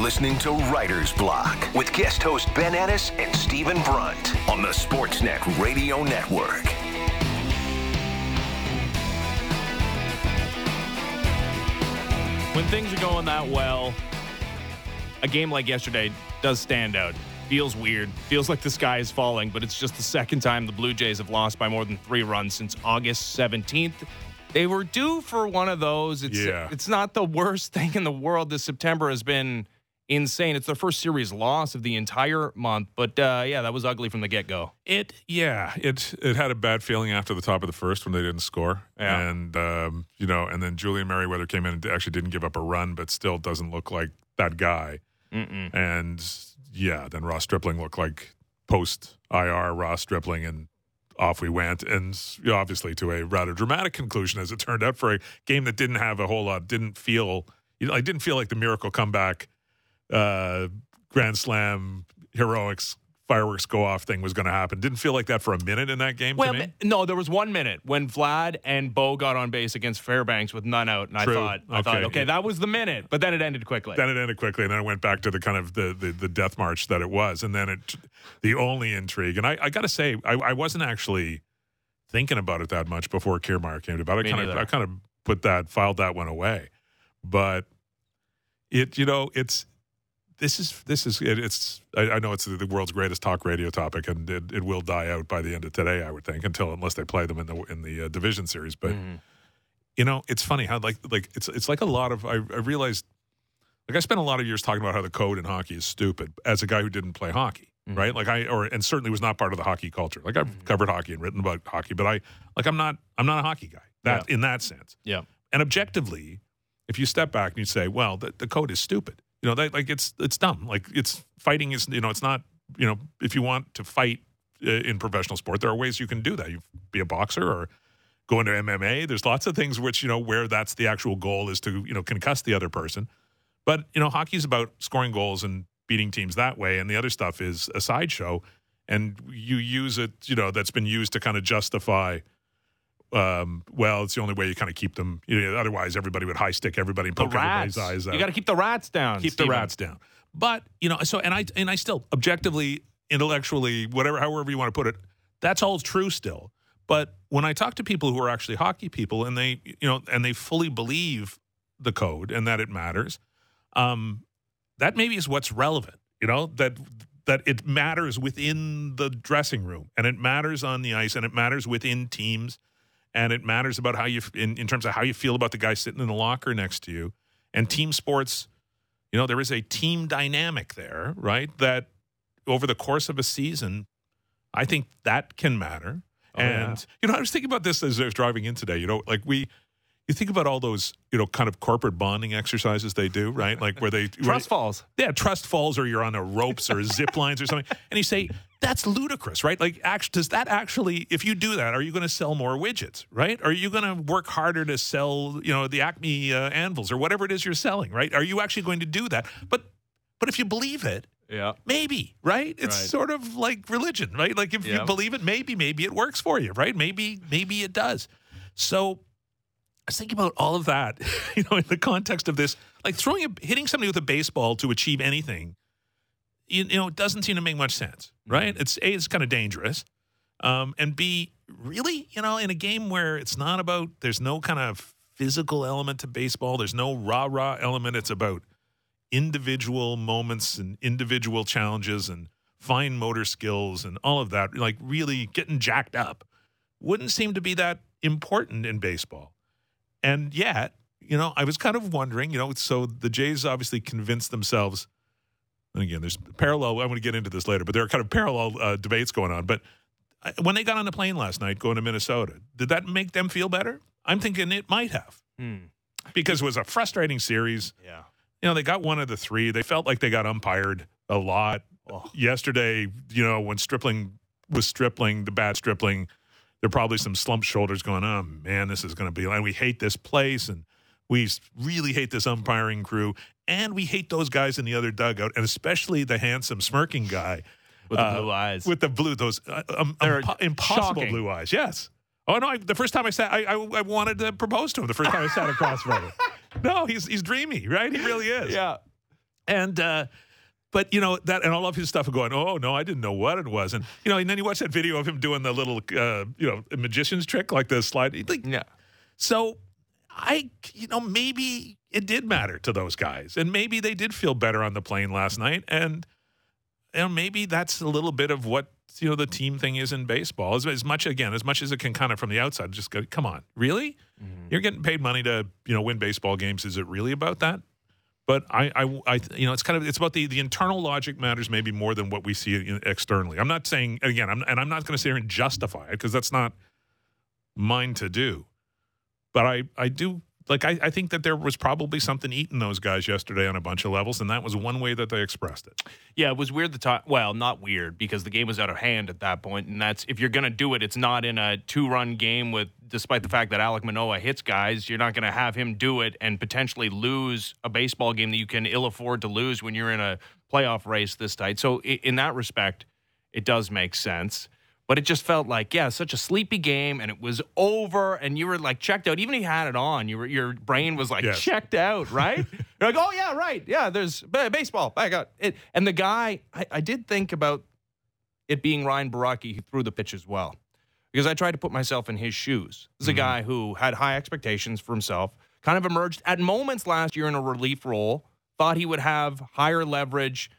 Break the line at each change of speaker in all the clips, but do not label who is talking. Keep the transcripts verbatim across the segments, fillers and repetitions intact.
listening to Writer's Block with guest host Ben Ennis and Stephen Brunt on the Sportsnet Radio Network.
When things are going that well, a game like yesterday does stand out. Feels weird. Feels like the sky is falling, but it's just the second time the Blue Jays have lost by more than three runs since August seventeenth. They were due for one of those. It's,
yeah.
it's not the worst thing in the world. This September has been insane. It's their first series loss of the entire month, but uh, yeah, that was ugly from the get-go.
It, yeah, it it had a bad feeling after the top of the first when they didn't score.
Yeah.
And, um, you know, and then Julian Merriweather came in and actually didn't give up a run, but still doesn't look like that guy.
Mm-mm.
And, yeah, then Ross Stripling looked like post-I R Ross Stripling, and off we went, and you know, obviously to a rather dramatic conclusion, as it turned out, for a game that didn't have a whole lot, didn't feel, you know, I didn't feel like the miracle comeback, uh, Grand Slam, heroics, fireworks go off thing was going to happen. Didn't feel like that for a minute in that game.
Well,
to me.
no, there was one minute when Vlad and Bo got on base against Fairbanks with none out, and
True.
I thought, I
Okay.
thought, okay, that was the minute, but then it ended quickly.
Then it ended quickly, and then it went back to the kind of the, the, the death march that it was. And then it, the only intrigue, and I, I got to say, I, I wasn't actually thinking about it that much before Kiermaier came to about. I
Me
kind of,
neither.
I kind of put that, filed that one away. But it, you know, it's, this is, this is, it, it's, I, I know it's the world's greatest talk radio topic, and it, it will die out by the end of today, I would think, until, unless they play them in the, in the uh, division series. But,
Mhm.
you know, it's funny how, like, like it's, it's like a lot of, I, I realized, like, I spent a lot of years talking about how the code in hockey is stupid as a guy who didn't play hockey,
Mhm.
right? Like I, or, and certainly was not part of the hockey culture. Like I've
Mhm.
covered hockey and written about hockey, but I, like, I'm not, I'm not a hockey guy that
Yeah.
in that sense.
Yeah.
And objectively, if you step back and you say, well, the, the code is stupid, you know, that, like it's, it's dumb. Like it's fighting is, you know, it's not, you know, if you want to fight uh, in professional sport, there are ways you can do that. You be a boxer or go into M M A. There's lots of things which, you know, where that's the actual goal is to, you know, concuss the other person. But, you know, hockey is about scoring goals and beating teams that way. And the other stuff is a sideshow. And you use it, you know, that's been used to kind of justify, um, well, it's the only way you kind of keep them. You know, otherwise, everybody would high stick everybody and
The
poke
rats.
everybody's eyes out.
You got to keep the rats down.
keep
Steven.
the rats down. But, you know, so, and I, and I still, objectively, intellectually, whatever, however you want to put it, that's all true still. But when I talk to people who are actually hockey people, and they, you know, and they fully believe the code and that it matters, um, that maybe is what's relevant, you know, that that it matters within the dressing room, and it matters on the ice, and it matters within teams, and it matters about how you, in, in terms of how you feel about the guy sitting in the locker next to you. And team sports, you know, there is a team dynamic there, right? That over the course of a season, I think that can matter.
Oh,
and,
yeah.
you know, I was thinking about this as I was driving in today, you know, like we, you think about all those, you know, kind of corporate bonding exercises they do, right? Like where they
Trust falls.
Yeah, trust falls, or you're on a ropes or zip lines or something. And you say, that's ludicrous, right? Like, act, does that actually, if you do that, are you going to sell more widgets, right? Are you going to work harder to sell, you know, the Acme uh, anvils or whatever it is you're selling, right? Are you actually going to do that? But, but if you believe it,
Yeah.
maybe, right? It's
Right.
sort of like religion, right? Like if
Yeah.
you believe it, maybe, maybe it works for you, right? Maybe, maybe it does. So I was thinking about all of that, you know, in the context of this, like throwing, a, hitting somebody with a baseball to achieve anything, you, you know, it doesn't seem to make much sense, right? It's A, it's kind of dangerous. Um, and B, really, you know, in a game where it's not about, there's no kind of physical element to baseball, there's no rah-rah element, it's about individual moments and individual challenges and fine motor skills and all of that, like really getting jacked up, wouldn't seem to be that important in baseball. And yet, you know, I was kind of wondering, you know, so the Jays obviously convinced themselves, and again, there's parallel, I'm going to get into this later, but there are kind of parallel uh, debates going on. But when they got on the plane last night going to Minnesota, did that make them feel better? I'm thinking it might have.
Hmm.
Because it was a frustrating series.
Yeah.
You know, they got one of the three. They felt like they got umpired a lot.
Oh.
Yesterday, you know, when Stripling was Stripling, the bad Stripling, there were probably some slumped shoulders going, oh, man, this is going to be, and we hate this place, and we really hate this umpiring crew, and we hate those guys in the other dugout, and especially the handsome, smirking guy.
With the
uh,
blue eyes.
With the blue, those uh, um,
They're
impo- impossible
shocking.
blue eyes, yes. Oh, no, I, the first time I sat, I, I, I wanted to propose to him the first time I sat across from him. No, he's he's dreamy, right? He really is.
Yeah.
And, uh, but, you know, that, and all of his stuff are going, oh, no, I didn't know what it was. And, you know, and then you watch that video of him doing the little, uh, you know, magician's trick, like the slide. Like,
Yeah.
So I, you know, maybe it did matter to those guys. And maybe they did feel better on the plane last night. And, you know, maybe that's a little bit of what, you know, the team thing is in baseball. As, as much, again, as much as it can kind of from the outside, just go, come on, really? Mm-hmm. You're getting paid money to, you know, win baseball games. Is it really about that? But I, I, I, you know, it's kind of, it's about the, the internal logic matters maybe more than what we see externally. I'm not saying, again, I'm, and I'm not going to sit here and justify it because that's not mine to do. But I, I do, like, I, I think that there was probably something eating those guys yesterday on a bunch of levels, and that was one way that they expressed it.
Yeah, it was weird the time. Well, not weird because the game was out of hand at that point, and that's if you're going to do it, it's not in a two-run game with, despite the fact that Alek Manoah hits guys, you're not going to have him do it and potentially lose a baseball game that you can ill afford to lose when you're in a playoff race this tight. So in that respect, it does make sense. But it just felt like, yeah, such a sleepy game, and it was over, and you were, like, checked out. Even if you had it on, you were, your brain was, like, yes. checked out, right? You're like, oh, yeah, right. Yeah, there's baseball. Back out. It, and the guy, I, I did think about it being Ryan Baraki who threw the pitch as well, because I tried to put myself in his shoes. This is mm-hmm. a guy who had high expectations for himself, kind of emerged at moments last year in a relief role, thought he would have higher leverage,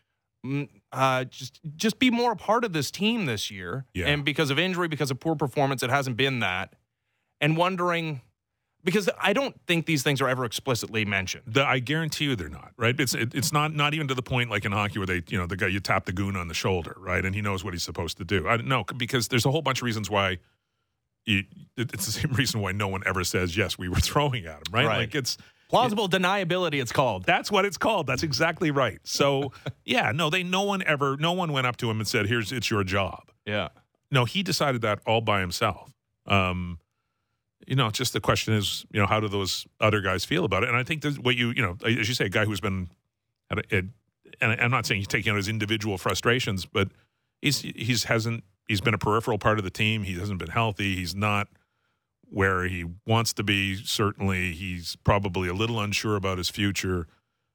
Uh, just just be more a part of this team this year.
Yeah.
And because of injury, because of poor performance, it hasn't been that. And wondering, because I don't think these things are ever explicitly mentioned.
The, I guarantee you they're not, right? It's it, it's not not even to the point like in hockey where they, you know, the guy, you tap the goon on the shoulder, right? And he knows what he's supposed to do. I don't know, because there's a whole bunch of reasons why you, it's the same reason why no one ever says, yes, we were throwing at him, right?
Right.
Like it's...
Plausible deniability, it's called.
That's what it's called. That's exactly right. So, yeah, no, they, no one ever, no one went up to him and said, here's, it's your job.
Yeah.
No, he decided that all by himself. Um, you know, just the question is, you know, how do those other guys feel about it? And I think that what you, you know, as you say, a guy who's been, at a, at, and I'm not saying he's taking out his individual frustrations, but he's, he's hasn't, he's been a peripheral part of the team. He hasn't been healthy. He's not where he wants to be. Certainly, he's probably a little unsure about his future.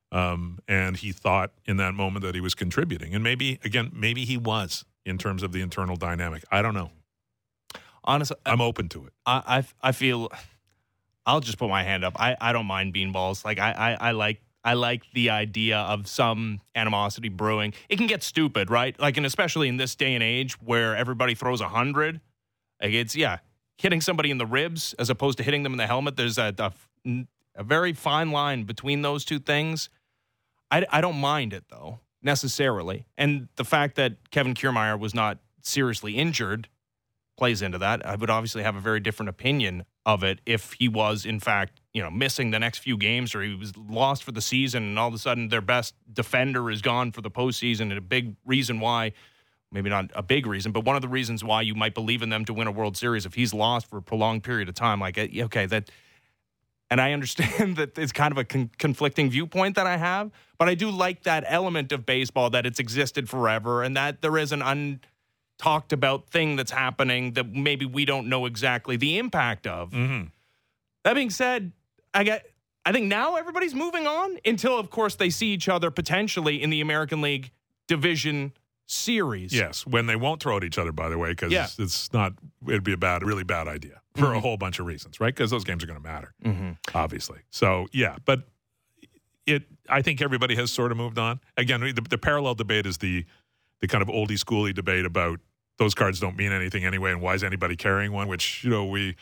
Um, and he thought in that moment that he was contributing. And maybe, again, maybe he was in terms of the internal dynamic. I don't know.
Honestly,
I'm open to it.
I, I, I feel, I'll just put my hand up. I, I don't mind beanballs. Like, I, I, I like, I like the idea of some animosity brewing. It can get stupid, right? Like, and especially in this day and age where everybody throws a hundred, like it's, yeah. hitting somebody in the ribs as opposed to hitting them in the helmet. There's a, a, a very fine line between those two things. I, I don't mind it, though, necessarily. And the fact that Kevin Kiermaier was not seriously injured plays into that. I would obviously have a very different opinion of it if he was, in fact, you know, missing the next few games or he was lost for the season and all of a sudden their best defender is gone for the postseason, and a big reason why – maybe not a big reason, but one of the reasons why you might believe in them to win a World Series if he's lost for a prolonged period of time. Like, okay, that, and I understand that it's kind of a con- conflicting viewpoint that I have, but I do like that element of baseball that it's existed forever and that there is an untalked about thing that's happening that maybe we don't know exactly the impact of.
Mm-hmm.
That being said, I get, I think now everybody's moving on until, of course, they see each other potentially in the American League Division Series.
Yes, when they won't throw at each other, by the way, because
yeah.
it's, it's not, it'd be a bad, really bad idea for
mm-hmm.
a whole bunch of reasons, right? Because those games are going to matter,
mm-hmm.
obviously. So, yeah, but it, I think everybody has sort of moved on. Again, the, the parallel debate is the, the kind of oldie schooly debate about those cards don't mean anything anyway, and why is anybody carrying one, which, you know, we,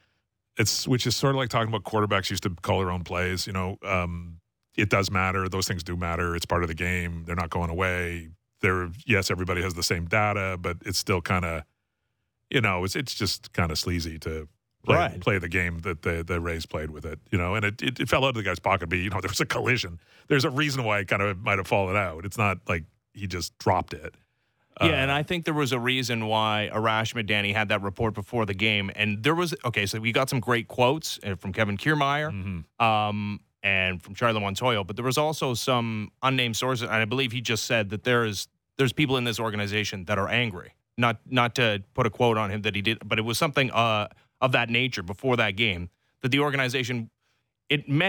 it's, which is sort of like talking about quarterbacks used to call their own plays, you know, um, it does matter. Those things do matter. It's part of the game. They're not going away. There, yes, everybody has the same data, but it's still kind of, you know, it's it's just kind of sleazy to play,
right.
play the game that the the Rays played with it, you know, and it, it, it fell out of the guy's pocket. But you know, there was a collision. There's a reason why it kind of might have fallen out. It's not like he just dropped it.
Yeah, uh, and I think there was a reason why Arash Madani had that report before the game, and there was okay. So we got some great quotes from Kevin Kiermaier.
Mm-hmm.
Um, and from Charlie Montoyo, but there was also some unnamed sources, and I believe he just said that there is there's people in this organization that are angry. Not not to put a quote on him that he did, but it was something uh, of that nature before that game, that the organization, it meant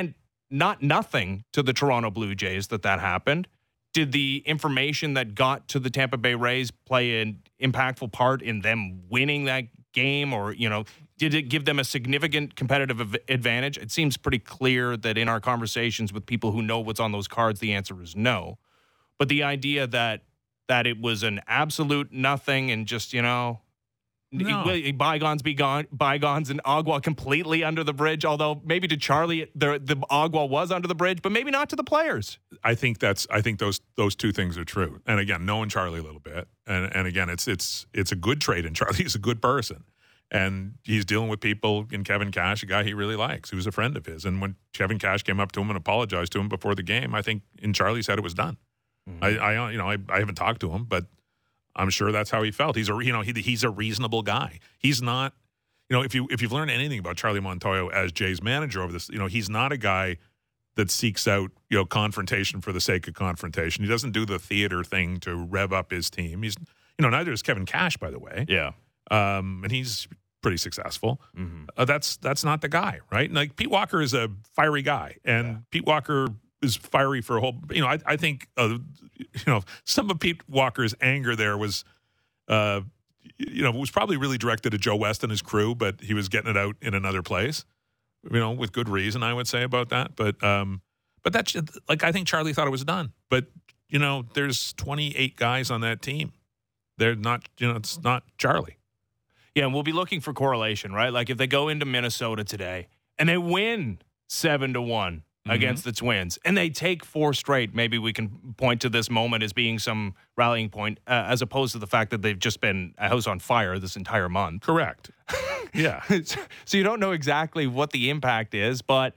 not nothing to the Toronto Blue Jays that that happened. Did the information that got to the Tampa Bay Rays play an impactful part in them winning that game? Or, you know, did it give them a significant competitive advantage? It seems pretty clear that in our conversations with people who know what's on those cards, the answer is no. But the idea that that it was an absolute nothing and just, you know,
no.
bygones be gone, bygones, and Agua completely under the bridge. Although maybe to Charlie, the the Agua was under the bridge, but maybe not to the players.
I think that's. I think those those two things are true. And again, knowing Charlie a little bit, and and again, it's it's it's a good trait in Charlie. He's a good person, and he's dealing with people in Kevin Cash, a guy he really likes, who's a friend of his. And when Kevin Cash came up to him and apologized to him before the game, I think in Charlie's head it was done. Mm-hmm. I, I you know I, I haven't talked to him, but I'm sure that's how he felt. He's a you know he he's a reasonable guy. He's not you know if you if you've learned anything about Charlie Montoyo as Jay's manager over this, you know he's not a guy that seeks out you know confrontation for the sake of confrontation. He doesn't do the theater thing to rev up his team. He's you know neither is Kevin Cash, by the way.
Yeah,
um, and he's pretty successful.
Mm-hmm.
Uh, that's that's not the guy, right? Like Pete Walker is a fiery guy, and yeah. Pete Walker is fiery for a whole. You know, I, I think uh, you know some of Pete Walker's anger there was, uh, you know, was probably really directed at Joe West and his crew, but he was getting it out in another place. You know, with good reason, I would say about that. But um, but that's like I think Charlie thought it was done. But you know, there's twenty-eight guys on that team. They're not. You know, it's not Charlie.
Yeah, and we'll be looking for correlation, right? Like if they go into Minnesota today and they win seven to one mm-hmm. against the Twins, and they take four straight, maybe we can point to this moment as being some rallying point, uh, as opposed to the fact that they've just been a house on fire this entire month.
Correct. Yeah.
So you don't know exactly what the impact is, but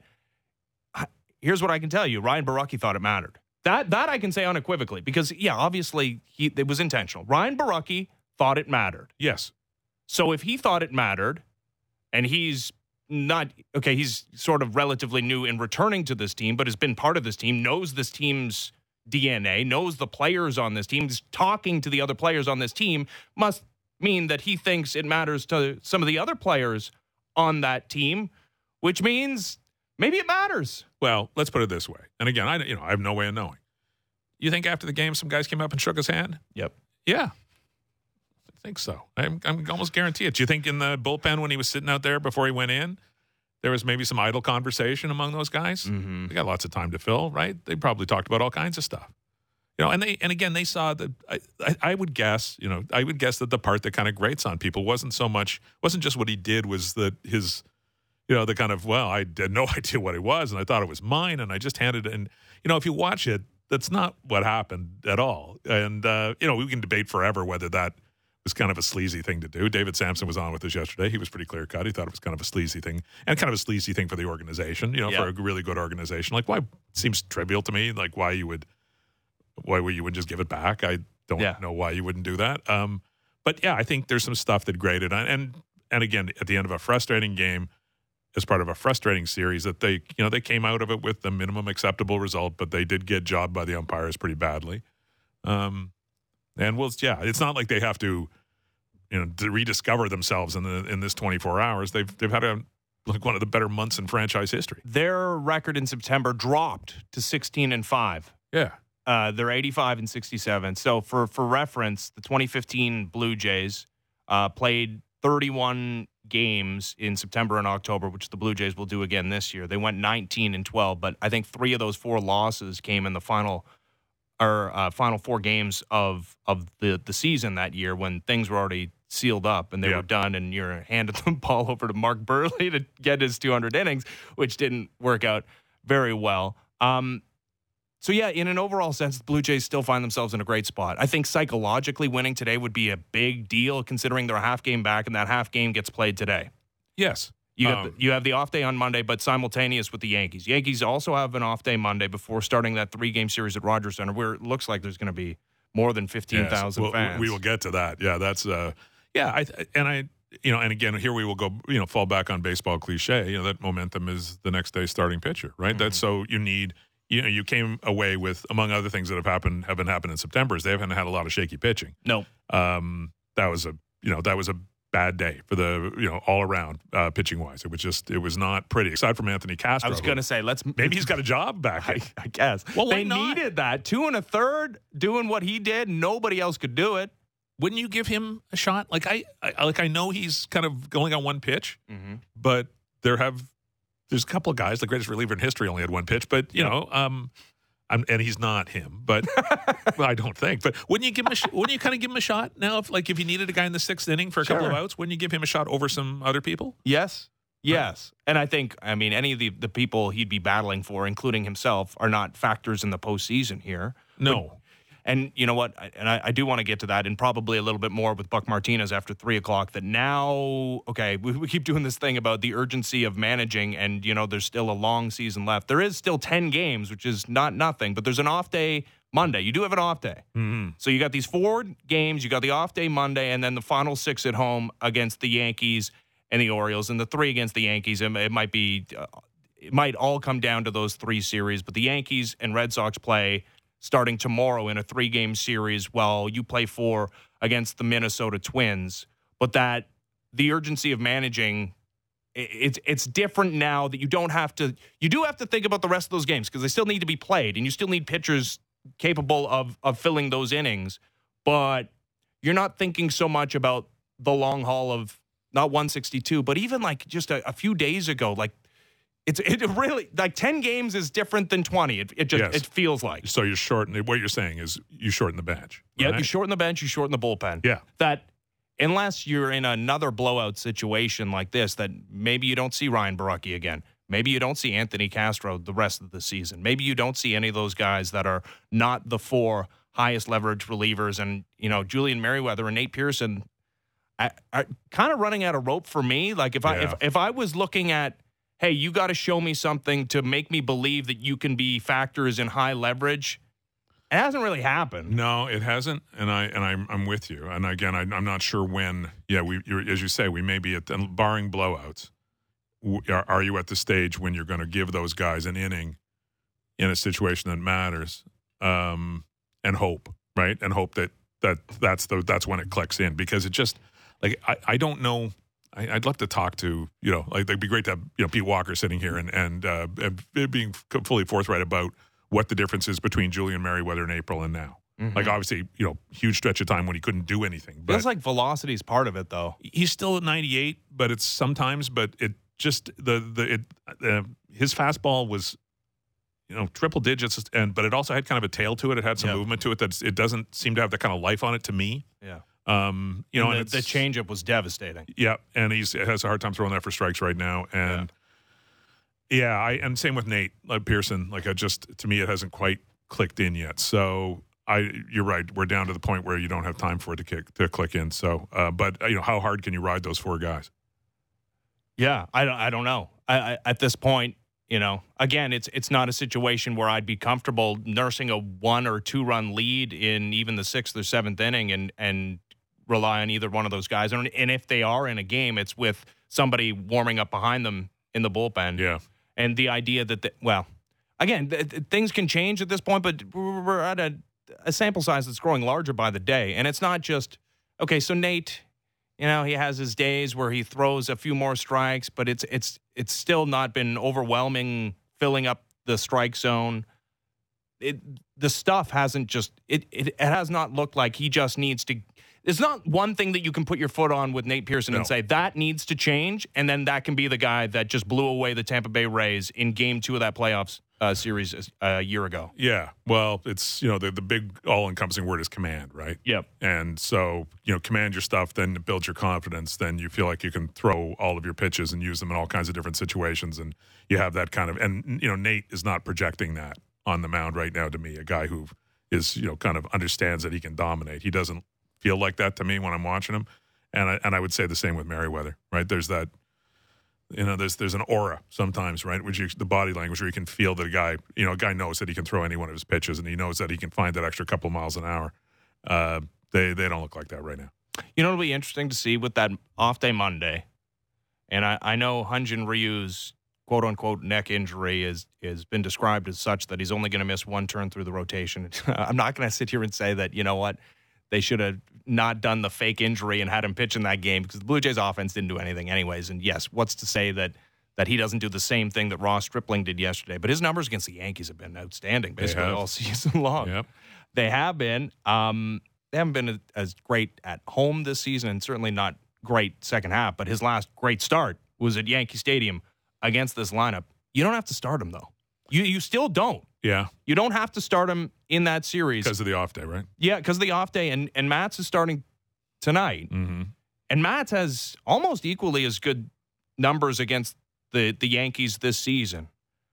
here's what I can tell you: Ryan Borucki thought it mattered. That that I can say unequivocally, because yeah, obviously he, it was intentional. Ryan Borucki thought it mattered.
Yes.
So if he thought it mattered, and he's not, okay, he's sort of relatively new in returning to this team, but has been part of this team, knows this team's D N A, knows the players on this team, is talking to the other players on this team, must mean that he thinks it matters to some of the other players on that team, which means maybe it matters.
Well, let's put it this way. And again, I, you know, I have no way of knowing. You think after the game some guys came up and shook his hand?
Yep.
Yeah. I think so. I'm, I'm almost guarantee it. Do you think in the bullpen when he was sitting out there before he went in, there was maybe some idle conversation among those guys?
Mm-hmm.
They got lots of time to fill, right? They probably talked about all kinds of stuff. You know, and they and again they saw that. I, I, I would guess, you know, I would guess that the part that kind of grates on people wasn't so much wasn't just what he did, was that his, you know, the kind of well, I had no idea what it was, and I thought it was mine, and I just handed it. And you know, if you watch it, that's not what happened at all. And uh, you know, we can debate forever whether that was kind of a sleazy thing to do. David Sampson was on with us yesterday. He was pretty clear cut. He thought it was kind of a sleazy thing, and kind of a sleazy thing for the organization. You know,
yeah.
for a really good organization. Like, why? It seems trivial to me. Like, why you would, why you would just give it back? I don't
yeah. know
why you wouldn't do that. Um, but yeah, I think there's some stuff that grated on, and and again, at the end of a frustrating game, as part of a frustrating series, that they you know they came out of it with the minimum acceptable result, but they did get jobbed by the umpires pretty badly. Um, And well, yeah, it's not like they have to, you know, to rediscover themselves in the in this twenty-four hours. They've they've had a like one of the better months in franchise history.
Their record in September dropped to sixteen and five.
Yeah,
uh, they're eighty-five and sixty-seven. So for for reference, the twenty fifteen Blue Jays uh, played thirty-one games in September and October, which the Blue Jays will do again this year. They went nineteen and twelve, but I think three of those four losses came in the final. Or uh, final four games of of the, the season that year, when things were already sealed up and they
yeah.
were done, and you're handed the ball over to Mark Burley to get his two hundred innings, which didn't work out very well. Um, so, yeah, in an overall sense, the Blue Jays still find themselves in a great spot. I think psychologically winning today would be a big deal, considering they're a half game back, and that half game gets played today.
Yes.
You have,
um,
the, you have the off day on Monday, but simultaneous with the Yankees. Yankees also have an off day Monday before starting that three-game series at Rogers Center, where it looks like there's going to be more than fifteen thousand
yes, we'll,
fans.
We will get to that. Yeah, that's uh, yeah. I and I, you know, and again, here we will go. You know, fall back on baseball cliche. You know, that momentum is the next day's starting pitcher, right? Mm-hmm. That's so you need. You know, you came away with, among other things that have happened, have been happening in September, is they haven't had a lot of shaky pitching.
No,
um, that was a you know that was a bad day for the, you know, all around uh, pitching wise. It was just, it was not pretty. Aside from Anthony Castro.
I was going to say, let's.
Maybe he's got a job back.
I, I guess.
Well, why
they
not?
needed that. Two and a third doing what he did. Nobody else could do it.
Wouldn't you give him a shot? Like I, I like I know he's kind of going on one pitch,
Mm-hmm.
but there have, there's a couple of guys, the greatest reliever in history only had one pitch, but you
Yeah.
know, um, I'm, and he's not him, but well, I don't think. But wouldn't you give him a sh- wouldn't you kind of give him a shot now? If like if you needed a guy in the sixth inning for a couple of
Sure.
outs, wouldn't you give him a shot over some other people?
Yes. Yes. And I think, I mean, any of the, the people he'd be battling for, including himself, are not factors in the postseason here.
No.
And you know what? I- And I, I do want to get to that, and probably a little bit more with Buck Martinez after three o'clock. That now, okay, we, we keep doing this thing about the urgency of managing, and you know, there's still a long season left. There is still ten games, which is not nothing, but there's an off day Monday. You do have an off day,
Mm-hmm.
so you got these four games. You got the off day Monday, and then the final six at home against the Yankees and the Orioles, and the three against the Yankees. It, it might be, uh, it might all come down to those three series, but the Yankees and Red Sox play starting tomorrow in a three-game series while you play four against the Minnesota Twins. But that the urgency of managing, i- it's it's different now that you don't have to, you do have to think about the rest of those games because they still need to be played, and you still need pitchers capable of of filling those innings. But you're not thinking so much about the long haul of not one sixty-two, but even like just a, a few days ago, like It's it really like ten games is different than twenty. It it just
Yes.
it feels like.
So you're shortening. What you're saying is you shorten the bench.
Yeah,
right?
you shorten the bench, you shorten the bullpen.
Yeah.
That unless you're in another blowout situation like this, that maybe you don't see Ryan Baracchi again. Maybe you don't see Anthony Castro the rest of the season. Maybe you don't see any of those guys that are not the four highest leverage relievers. And, you know, Julian Merriweather and Nate Pearson are, are kind of running out of rope for me. Like if I
Yeah.
if, if I was looking at, hey, you got to show me something to make me believe that you can be factors in high leverage. It hasn't really happened.
No, it hasn't, and I and I'm I'm with you. And again, I, I'm not sure when. Yeah, we you're, as you say, we may be at barring blowouts. w- Are, are you at the stage when you're going to give those guys an inning in a situation that matters, um, and hope, right? And hope that that that's the that's when it clicks in, because it just like I, I don't know. I, I'd love to talk to, you know, like it'd be great to have, you know, Pete Walker sitting here and and, uh, and being fully forthright about what the difference is between Julian Merriweather in April and now.
Mhm.
Like obviously, you know, huge stretch of time when he couldn't do anything. But
Feels like velocity is part of it, though.
he's still at ninety-eight, but it's sometimes, but it just the the it uh, his fastball was, you know, triple digits, and but it also had kind of a tail to it. It had some
Yep.
movement to it that it doesn't seem to have that kind of life on it to me.
Yeah.
Um, you know,
And
and
the, the
it's-
changeup was devastating.
Yeah, and he's has a hard time throwing that for strikes right now. And yeah, I and same with Nate like Pearson. Like I just to me, it hasn't quite clicked in yet. So I, you're right. We're down to the point where you don't have time for it to kick to click in. So, uh, but uh, you know, how hard can you ride those four guys?
Yeah, I don't. I don't know. I, I, at this point, you know, again, it's it's not a situation where I'd be comfortable nursing a one or two run lead in even the sixth or seventh inning and and rely on either one of those guys. And, and if they are in a game, it's with somebody warming up behind them in the bullpen.
Yeah,
And the idea that, the, well, again, th- th- things can change at this point, but we're at a, a sample size that's growing larger by the day. And it's not just, okay, so Nate, you know, he has his days where he throws a few more strikes, but it's it's it's still not been overwhelming filling up the strike zone. It the stuff hasn't just it it, it has not looked like he just needs to. It's not one thing that you can put your foot on with Nate Pearson
No.
and say that needs to change, and then that can be the guy that just blew away the Tampa Bay Rays in Game Two of that playoffs uh, series a year ago.
yeah. Well, it's you know the the big all encompassing word is command, right?
Yep.
And so, you know, command your stuff, then it builds your confidence. Then you feel like you can throw all of your pitches and use them in all kinds of different situations. And you have that kind of, and, you know, Nate is not projecting that on the mound right now to me, a guy who is, you know, kind of understands that he can dominate. He doesn't feel like that to me when I'm watching him. And I, and I would say the same with Merriweather, right? There's that, you know, there's there's an aura sometimes, right? Which you, the body language where you can feel that a guy, you know, a guy knows that he can throw any one of his pitches and he knows that he can find that extra couple miles an hour. Uh, they they don't look like that right now.
You know, it'll be interesting to see with that off day Monday. And I, I know Hyun-Jin Ryu's quote unquote neck injury is has been described as such that he's only going to miss one turn through the rotation. I'm not going to sit here and say that, you know what, they should have not done the fake injury and had him pitch in that game because the Blue Jays offense didn't do anything anyways. And yes, what's to say that that he doesn't do the same thing that Ross Stripling did yesterday? But his numbers against the Yankees have been outstanding basically all season long.
Yep.
They have been. Um, they haven't been as great at home this season and certainly not great second half. But his last great start was at Yankee Stadium against this lineup. You don't have to start him, though. You you still don't.
Yeah.
You don't have to start him in that series.
Because of the off day, right?
Yeah, because of the off day. And, and Matz is starting tonight.
Mm-hmm.
And Matz has almost equally as good numbers against the, the Yankees this season.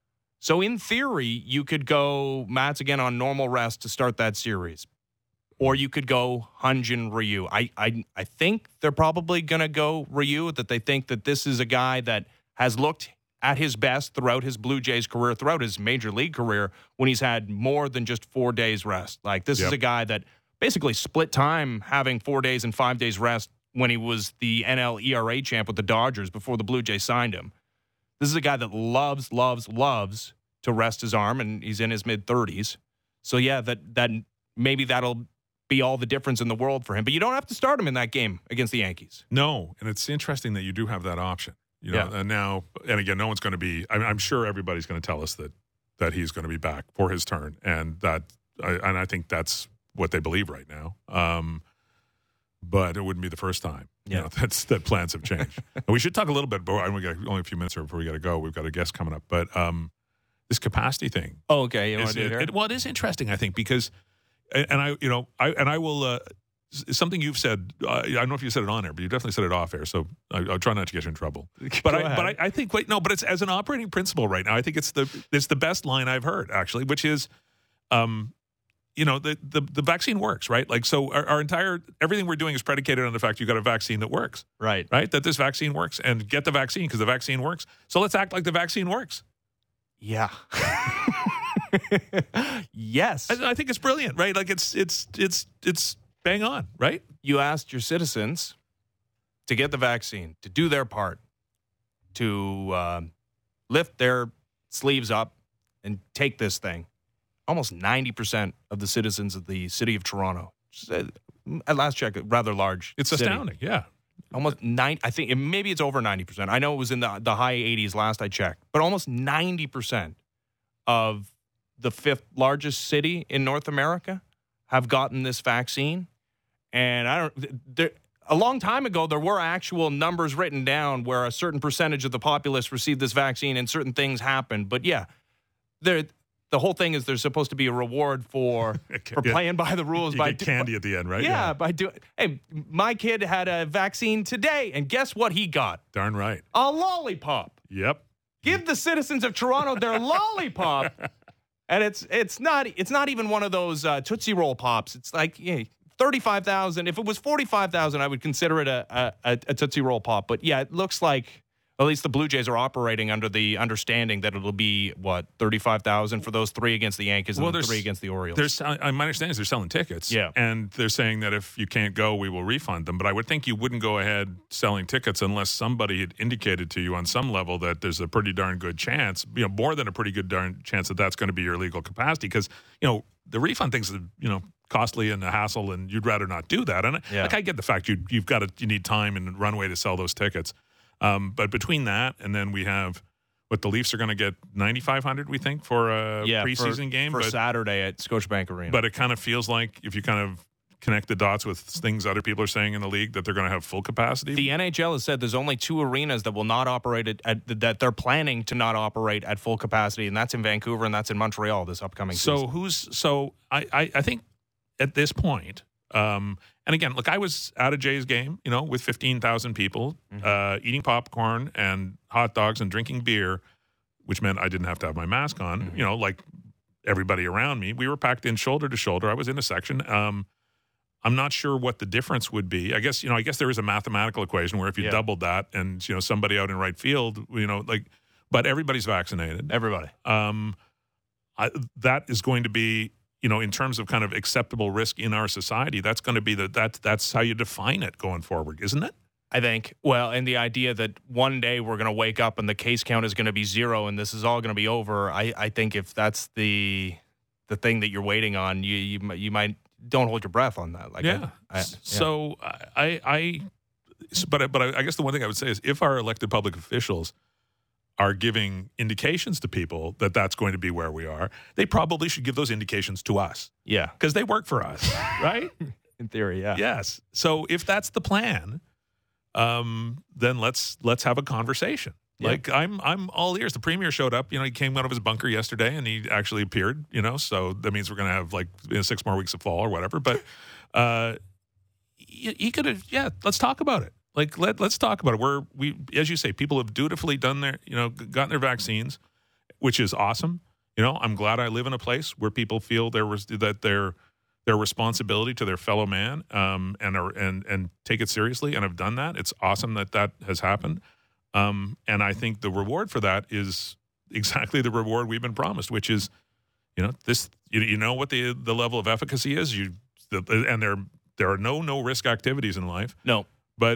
So in theory, you could go Matz again on normal rest to start that series. Or you could go Hyun-Jin Ryu. I, I, I think they're probably going to go Ryu, that they think that this is a guy that has looked at his best throughout his Blue Jays career, throughout his major league career, when he's had more than just four days rest. Like, this
yep.
is a guy that basically split time having four days and five days rest when he was the N L E R A champ with the Dodgers before the Blue Jays signed him. This is a guy that loves, loves, loves to rest his arm, and he's in his mid-thirties. So, yeah, that that maybe that'll be all the difference in the world for him. But you don't have to start him in that game against the Yankees.
No, and it's interesting that you do have that option. You know,
Yeah.
and now, and again, no one's going to be. I'm, I'm sure everybody's going to tell us that that he's going to be back for his turn, and that, I, and I think that's what they believe right now. Um, but it wouldn't be the first time.
Yeah.
You know, that's that plans have changed. And we should talk a little bit. But we got only a few minutes here before we got to go. We've got a guest coming up, but um, this capacity thing.
Oh, okay. You know
is,
what I did
it,
here?
it, well, it is interesting, I think, because, and, and I, you know, I and I will. Uh, Something you've said, uh, I don't know if you said it on air, but you definitely said it off air. So I, I'll try not to get you in trouble. But
Go
I,
ahead.
but I, I think, wait, no, but it's as an operating principle right now. I think it's the it's the best line I've heard actually, which is, um, you know, the the, the vaccine works, right? Like, so our, our entire everything we're doing is predicated on the fact you got a vaccine that works,
Right.
right? That this vaccine works, and get the vaccine because the vaccine works. So let's act like the vaccine works.
Yeah. Yes.
I, I think it's brilliant, right? Like it's it's it's it's. Bang on, right?
You asked your citizens to get the vaccine, to do their part, to uh, lift their sleeves up and take this thing. Almost ninety percent of the citizens of the city of Toronto, at last check, a rather large
It's
city.
astounding, yeah.
Almost nine. I think maybe it's over ninety percent. I know it was in the, the high eighties last I checked, but almost ninety percent of the fifth largest city in North America have gotten this vaccine. And I don't, there, a long time ago, there were actual numbers written down where a certain percentage of the populace received this vaccine and certain things happened. But yeah, there, the whole thing is there's supposed to be a reward for, for
Yeah.
playing by the rules.
You
by
get candy at the end, right?
Yeah, by doing. Hey, my kid had a vaccine today, and guess what he got?
Darn right.
A lollipop.
Yep.
Give the citizens of Toronto their lollipop, and it's it's not it's not even one of those uh, Tootsie Roll pops. It's like yeah, thirty-five thousand. If it was forty-five thousand, I would consider it a, a a Tootsie Roll pop. But yeah, it looks like at least the Blue Jays are operating under the understanding that it'll be what thirty-five thousand for those three against the Yankees and
Well,
then
there's-
three against the Orioles.
There's, I, my understanding is they're selling tickets.
Yeah.
And they're saying that if you can't go, we will refund them. But I would think you wouldn't go ahead selling tickets unless somebody had indicated to you on some level that there's a pretty darn good chance, you know, more than a pretty good darn chance that that's going to be your legal capacity. Because, you know, the refund things, you know, costly and a hassle, and you'd rather not do that. And
Yeah.
like I get the fact you you've got to you need time and runway to sell those tickets. Um, but between that and then we have what the Leafs are going to get ninety-five hundred, we think, for a
yeah,
preseason
for,
game.
for
but,
Saturday at Scotiabank Arena.
but it kind of feels like if you kind of connect the dots with things other people are saying in the league that they're going to have full capacity.
The N H L has said there's only two arenas that will not operate at, at that they're planning to not operate at full capacity, and that's in Vancouver and that's in Montreal this upcoming
so
season.
who's so I, I I think at this point. Um, and again, look, I was at a Jays game, you know, with fifteen thousand people,
Mm-hmm.
uh, eating popcorn and hot dogs and drinking beer, which meant I didn't have to have my mask on,
Mm-hmm.
you know, like everybody around me. We were packed in shoulder to shoulder. I was in a section. Um, I'm not sure what the difference would be. I guess, you know, I guess there is a mathematical equation where if you
Yeah.
doubled that and, you know, somebody out in right field, you know, like, but everybody's vaccinated.
Everybody.
Um, I, that is going to be, you know, in terms of kind of acceptable risk in our society, that's going to be the that that's how you define it going forward, isn't it?
I think. Well, and the idea that one day we're going to wake up and the case count is going to be zero and this is all going to be over. I, I think if that's the the thing that you're waiting on, you you, you might don't hold your breath on that. Like,
yeah.
I, I, yeah.
So I, I, but I, but I, I guess the one thing I would say is if our elected public officials are giving indications to people that that's going to be where we are, they probably should give those indications to us.
Yeah.
Because they work for us, right?
In theory, yeah.
Yes. So if that's the plan, um, then let's let's have a conversation. Yeah. Like I'm I'm all ears. The premier showed up. You know, he came out of his bunker yesterday, and he actually appeared. You know, so that means we're going to have like you know, six more weeks of fall or whatever. But uh, he, he could have. Yeah, let's talk about it. Like let let's talk about it. We're we as you say, people have dutifully done their you know gotten their vaccines, which is awesome. You know, I'm glad I live in a place where people feel there was that their their responsibility to their fellow man um, and are, and and take it seriously and have done that. It's awesome that that has happened. Um, and I think the reward for that is exactly the reward we've been promised, which is, you know, this. You, you know what the the level of efficacy is. You the, and there there are no no risk activities in life.
No,
but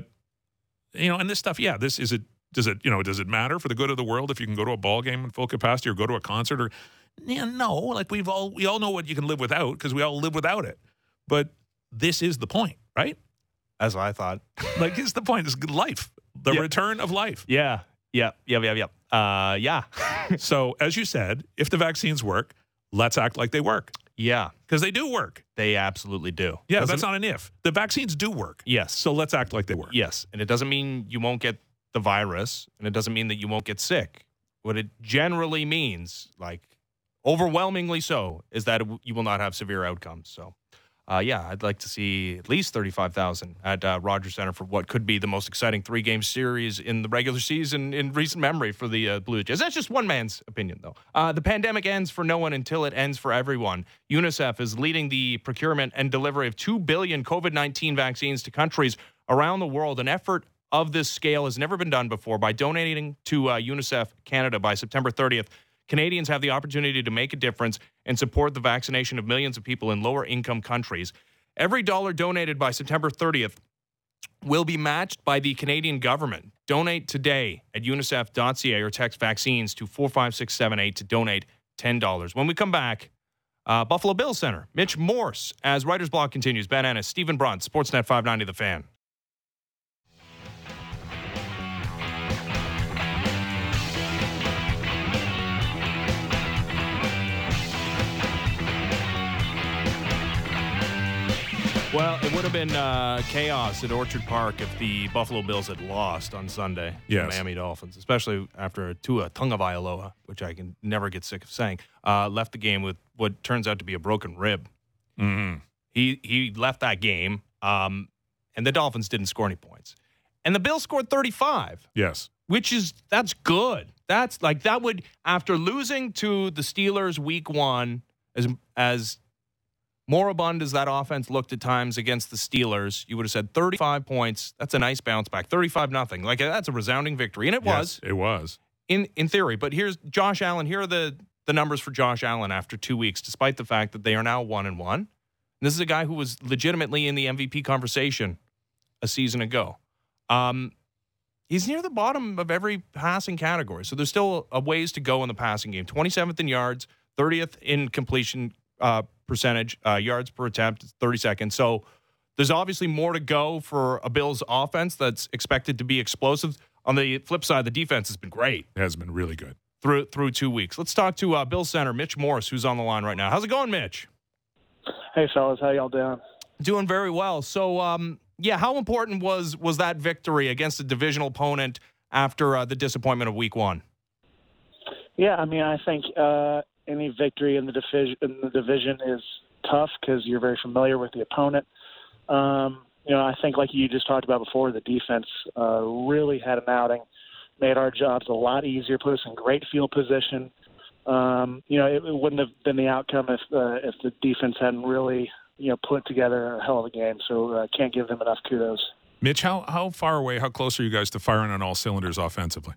you know, and this stuff. Yeah, this is it. Does it you know? Does it matter for the good of the world if you can go to a ball game in full capacity or go to a concert or? Yeah, no. Like we've all we all know what you can live without because we all live without it. But this is the point, right?
As I thought.
Like it's the point. It's life. The
yeah.
return of life.
Yeah. Yeah. Yeah. Yeah. Yeah. Uh, yeah.
So, as you said, if the vaccines work, let's act like they work.
Yeah.
Because they do work.
They absolutely do.
Yeah,
doesn't
that's not an if. The vaccines do work.
Yes.
So let's act like they work.
Yes. And it doesn't mean you won't get the virus, and it doesn't mean that you won't get sick. What it generally means, like overwhelmingly so, is that you will not have severe outcomes. So. Uh, yeah, I'd like to see at least thirty-five thousand at uh, Rogers Center for what could be the most exciting three-game series in the regular season in recent memory for the uh, Blue Jays. That's just one man's opinion, though. Uh, the pandemic ends for no one until it ends for everyone. UNICEF is leading the procurement and delivery of two billion COVID nineteen vaccines to countries around the world. An effort of this scale has never been done before. By donating to uh, UNICEF Canada by September thirtieth, Canadians have the opportunity to make a difference and support the vaccination of millions of people in lower-income countries. Every dollar donated by September thirtieth will be matched by the Canadian government. Donate today at unicef dot c a or text vaccines to four five six seven eight to donate ten dollars. When we come back, uh, Buffalo Bills center, Mitch Morse, as Writer's Block continues. Ben Ennis, Stephen Brunt, Sportsnet five ninety The Fan. Well, it would have been uh, chaos at Orchard Park if the Buffalo Bills had lost on Sunday to
yes.
the Miami Dolphins, especially after Tua Tagovailoa, which I can never get sick of saying, uh, left the game with what turns out to be a broken rib.
Mm-hmm.
He he left that game, um, and the Dolphins didn't score any points. And the Bills scored thirty-five.
Yes.
Which is, that's good. That's like, that would, after losing to the Steelers week one, as as moribund as that offense looked at times against the Steelers, you would have said thirty-five points. That's a nice bounce back. thirty-five nothing. Like, that's a resounding victory. And it
yes,
was.
It was.
In in theory. But here's Josh Allen. Here are the, the numbers for Josh Allen after two weeks, despite the fact that they are now one and one. And this is a guy who was legitimately in the M V P conversation a season ago. Um, he's near the bottom of every passing category. So there's still a ways to go in the passing game. twenty-seventh in yards, thirtieth in completion uh percentage, uh, yards per attempt, thirty seconds. So there's obviously more to go for a Bills offense that's expected to be explosive. On the flip side, the defense has been great.
It has been really good.
Through through two weeks. Let's talk to uh, Bills center Mitch Morse, who's on the line right now. How's it going, Mitch?
Hey, fellas. How y'all doing?
Doing very well. So, um, yeah, how important was was that victory against a divisional opponent after uh, the disappointment of week one?
Yeah, I mean, I think uh, any victory in the division in the division is tough because you're very familiar with the opponent. Um, you know, I think like you just talked about before, the defense uh, really had an outing, made our jobs a lot easier, put us in great field position. Um, you know, it, it wouldn't have been the outcome if uh, if the defense hadn't really, you know, put together a hell of a game. So I uh, can't give them enough kudos.
Mitch, how how far away, how close are you guys to firing on all cylinders offensively?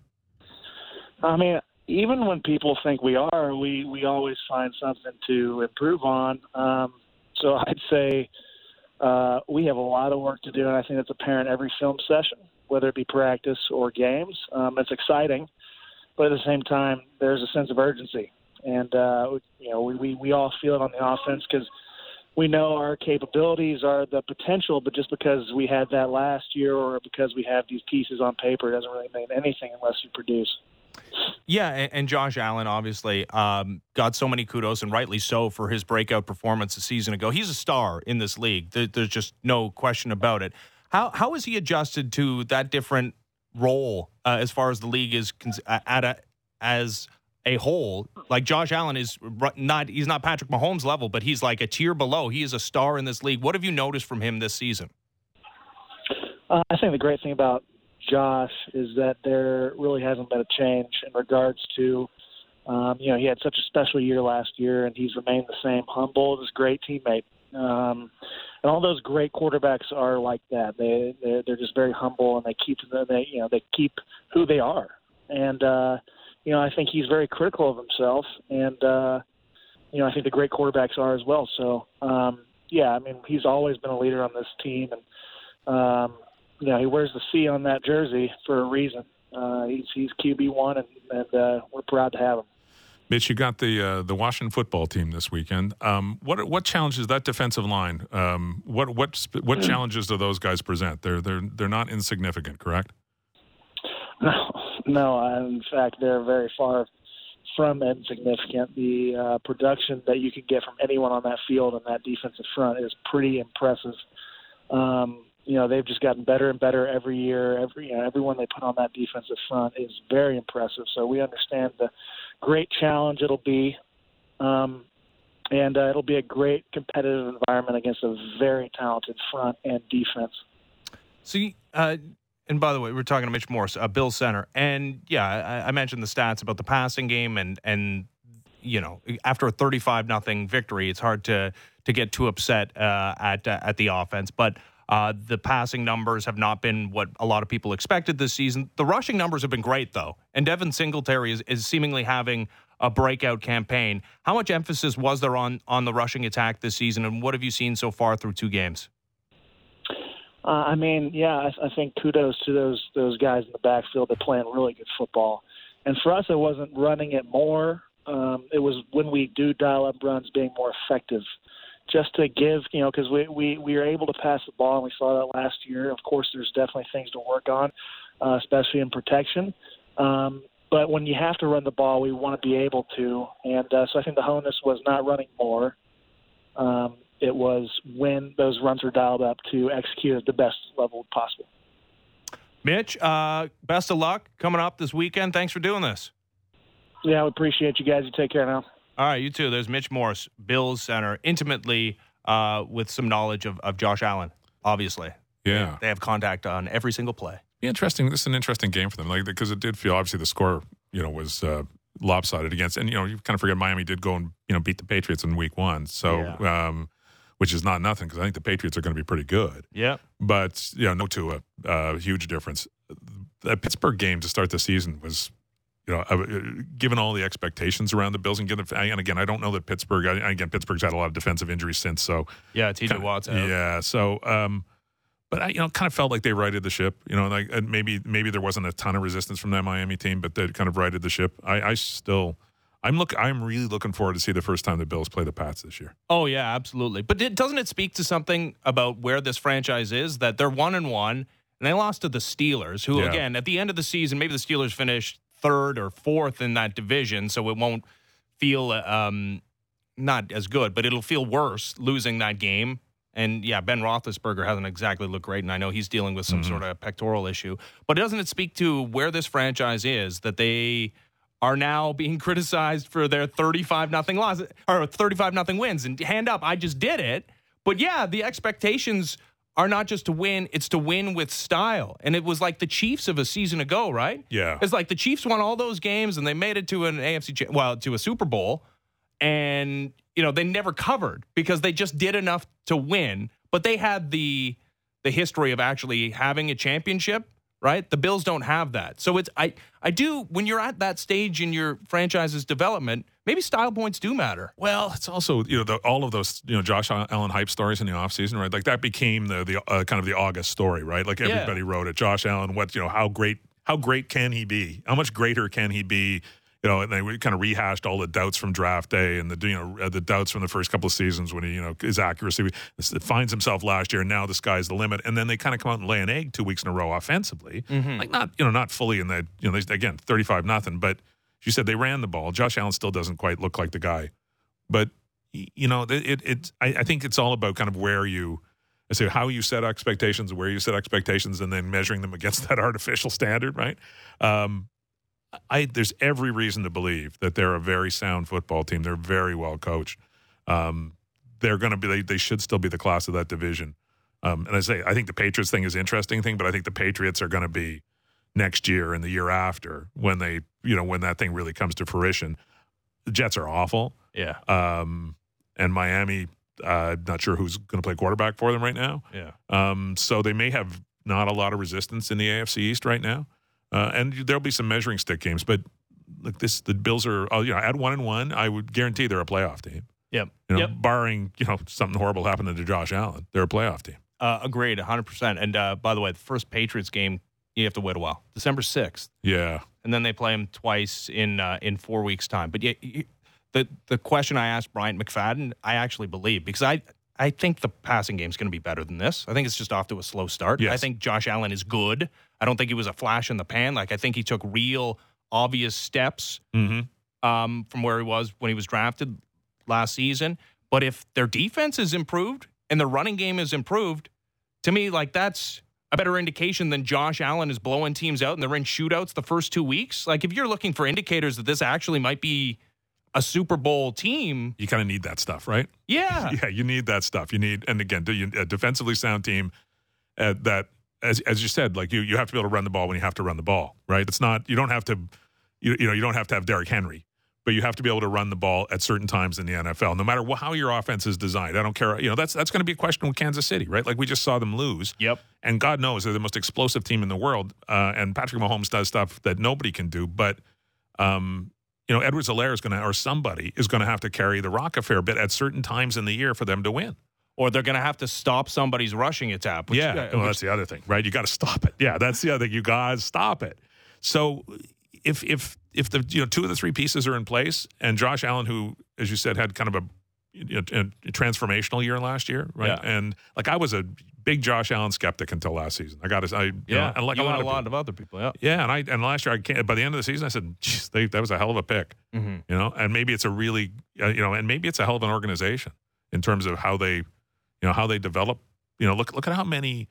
I mean, even when people think we are, we, we always find something to improve on. Um, so I'd say uh, we have a lot of work to do, and I think that's apparent every film session, whether it be practice or games. Um, it's exciting, but at the same time, there's a sense of urgency. And, uh, you know, we, we, we all feel it on the offense because we know our capabilities are the potential, but just because we had that last year or because we have these pieces on paper, it doesn't really mean anything unless you produce.
Yeah, and, and Josh Allen obviously um, got so many kudos, and rightly so, for his breakout performance a season ago. He's a star in this league. There, there's just no question about it. How how has he adjusted to that different role uh, as far as the league is cons- at a, as a whole? Like Josh Allen is not he's not Patrick Mahomes level, but he's like a tier below. He is a star in this league. What have you noticed from him this season?
Uh, I think the great thing about Josh is that there really hasn't been a change in regards to, um, you know, he had such a special year last year, and he's remained the same, humble, just great teammate. Um, and all those great quarterbacks are like that. They they're, they're just very humble, and they keep they you know they keep who they are. And uh, you know, I think he's very critical of himself, and uh, you know, I think the great quarterbacks are as well. So um, yeah, I mean, he's always been a leader on this team, and um, you know, he wears the C on that jersey for a reason. Uh, he's he's Q B one, and, and uh, we're proud to have him.
Mitch, you got the uh, the Washington football team this weekend. Um, what what challenges that defensive line? Um, what what what challenges do those guys present? They're they're they're not insignificant, correct?
No, no. In fact, they're very far from insignificant. The uh, production that you can get from anyone on that field and that defensive front is pretty impressive. Um, you know, they've just gotten better and better every year. Every you know, everyone they put on that defensive front is very impressive. So we understand the great challenge it'll be, um, and uh, it'll be a great competitive environment against a very talented front and defense.
So, uh, and by the way, we're talking to Mitch Morse, uh, Bill Center, and yeah, I, I mentioned the stats about the passing game, and and you know, after a thirty-five nothing victory, it's hard to to get too upset uh, at uh, at the offense, but. Uh, the passing numbers have not been what a lot of people expected this season. The rushing numbers have been great, though. And Devin Singletary is, is seemingly having a breakout campaign. How much emphasis was there on, on the rushing attack this season, and what have you seen so far through two games?
Uh, I mean, yeah, I, I think kudos to those those guys in the backfield that playing really good football. And for us, it wasn't running it more. Um, it was when we do dial up runs being more effective. Just to give, you know, because we, we, we are able to pass the ball, and we saw that last year. Of course, there's definitely things to work on, uh, especially in protection. Um, but when you have to run the ball, we want to be able to. And uh, so I think the onus was not running more. Um, it was when those runs are dialed up to execute at the best level possible.
Mitch, uh, best of luck coming up this weekend. Thanks for doing this.
Yeah, I appreciate you guys. You take care now.
All right, you too. There's Mitch Morse, Bills center, intimately uh, with some knowledge of, of Josh Allen, obviously.
Yeah.
They have contact on every single play.
Interesting. This is an interesting game for them, like because it did feel, obviously, the score, you know, was uh, lopsided against, and, you know, you kind of forget Miami did go and, you know, beat the Patriots in week one, so, yeah. um, which is not nothing, because I think the Patriots are going to be pretty good.
Yeah. But,
you know, no Tua, a uh, huge difference. The Pittsburgh game to start the season was, you know, uh, given all the expectations around the Bills, and, given, and again, I don't know that Pittsburgh, again, Pittsburgh's had a lot of defensive injuries since, so.
Yeah, T J Watt's out.
Yeah, so, um, but I, you know, kind of felt like they righted the ship, you know, like and maybe maybe there wasn't a ton of resistance from that Miami team, but they kind of righted the ship. I, I still, I'm look, I'm really looking forward to see the first time the Bills play the Pats this year.
Oh, yeah, absolutely. But it, doesn't it speak to something about where this franchise is, that they're one and one, and they lost to the Steelers, who, yeah. again, at the end of the season, maybe the Steelers finished third or fourth in that division, so it won't feel um, not as good, but it'll feel worse losing that game. And, yeah, Ben Roethlisberger hasn't exactly looked great, and I know he's dealing with some mm-hmm. sort of pectoral issue. But doesn't it speak to where this franchise is, that they are now being criticized for their thirty-five nothing loss, or thirty-five nothing wins? And hand up, I just did it. But, yeah, the expectations are not just to win, it's to win with style. And it was like the Chiefs of a season ago, right?
Yeah.
It's like the Chiefs won all those games and they made it to an A F C, well, to a Super Bowl. And, you know, they never covered because they just did enough to win. But they had the the history of actually having a championship, right? The Bills don't have that. So it's I I do, when you're at that stage in your franchise's development, maybe style points do matter.
Well, it's also, you know, the, all of those, you know, Josh Allen hype stories in the offseason, right? Like that became the the uh, kind of the August story, right? Like everybody yeah. wrote it. Josh Allen, what, you know, how great how great can he be? How much greater can he be You know, and they kind of rehashed all the doubts from draft day and the you know the doubts from the first couple of seasons when he you know his accuracy finds himself last year, and now the sky's the limit. And then they kind of come out and lay an egg two weeks in a row offensively, mm-hmm. like not you know not fully in the you know they, again thirty-five nothing, but she said they ran the ball. Josh Allen still doesn't quite look like the guy, but you know it it, it I, I think it's all about kind of where you. I say how you set expectations, where you set expectations, and then measuring them against that artificial standard, right? Um, I there's every reason to believe that they're a very sound football team. They're very well coached. Um, they're going to be. They, they should still be the class of that division. Um, and I say I think the Patriots thing is an interesting thing, but I think the Patriots are going to be next year and the year after when they you know when that thing really comes to fruition. The Jets are awful.
Yeah.
Um, and Miami. Uh, not sure who's going to play quarterback for them right now.
Yeah.
Um, so they may have not a lot of resistance in the A F C East right now, uh, and there'll be some measuring stick games. But look, this the Bills are oh, you know at one and one. I would guarantee they're a playoff team.
Yep.
You know,
yep.
barring you know something horrible happening to Josh Allen, they're a playoff team.
Uh, agreed, one hundred percent. And uh, by the way, the first Patriots game you have to wait a while, December sixth.
Yeah.
And then they play them twice in uh, in four weeks' time. But yeah. You, The the question I asked Bryant McFadden, I actually believe, because I, I think the passing game is going to be better than this. I think it's just off to a slow start.
Yes.
I think Josh Allen is good. I don't think he was a flash in the pan. Like, I think he took real, obvious steps
Mm-hmm.
um, from where he was when he was drafted last season. But if their defense is improved and their running game is improved, to me, like, that's a better indication than Josh Allen is blowing teams out and they're in shootouts the first two weeks. Like, if you're looking for indicators that this actually might be a Super Bowl team,
you kind of need that stuff, right?
Yeah.
Yeah, you need that stuff. You need, and again, a defensively sound team uh, that, as as you said, like you you have to be able to run the ball when you have to run the ball, right? It's not, you don't have to, you, you know, you don't have to have Derrick Henry, but you have to be able to run the ball at certain times in the N F L, no matter what, how your offense is designed. I don't care. You know, that's that's going to be a question with Kansas City, right? Like we just saw them lose.
Yep.
And God knows they're the most explosive team in the world, uh, and Patrick Mahomes does stuff that nobody can do, but, um, you know, Edwards-Helaire is going to, or somebody is going to have to carry the rock a fair bit at certain times in the year for them to win.
Or they're going to have to stop somebody's rushing attack. Which,
yeah,
uh,
well,
which,
that's the other thing, right? You got to stop it. Yeah, that's the other thing. You got to stop it. So if if if the you know two of the three pieces are in place, and Josh Allen, who, as you said, had kind of a, you know, a transformational year last year, right?
Yeah.
And like I was a big Josh Allen skeptic until last season. I got to, I you
yeah,
know, and like
you
a lot,
and
of,
a lot
people.
of other people. Yeah,
yeah, and I and last year I can't, by the end of the season I said, geez, they, that was a hell of a pick,
mm-hmm.
you know, and maybe it's a really, uh, you know, and maybe it's a hell of an organization in terms of how they, you know, how they develop. You know, look look at how many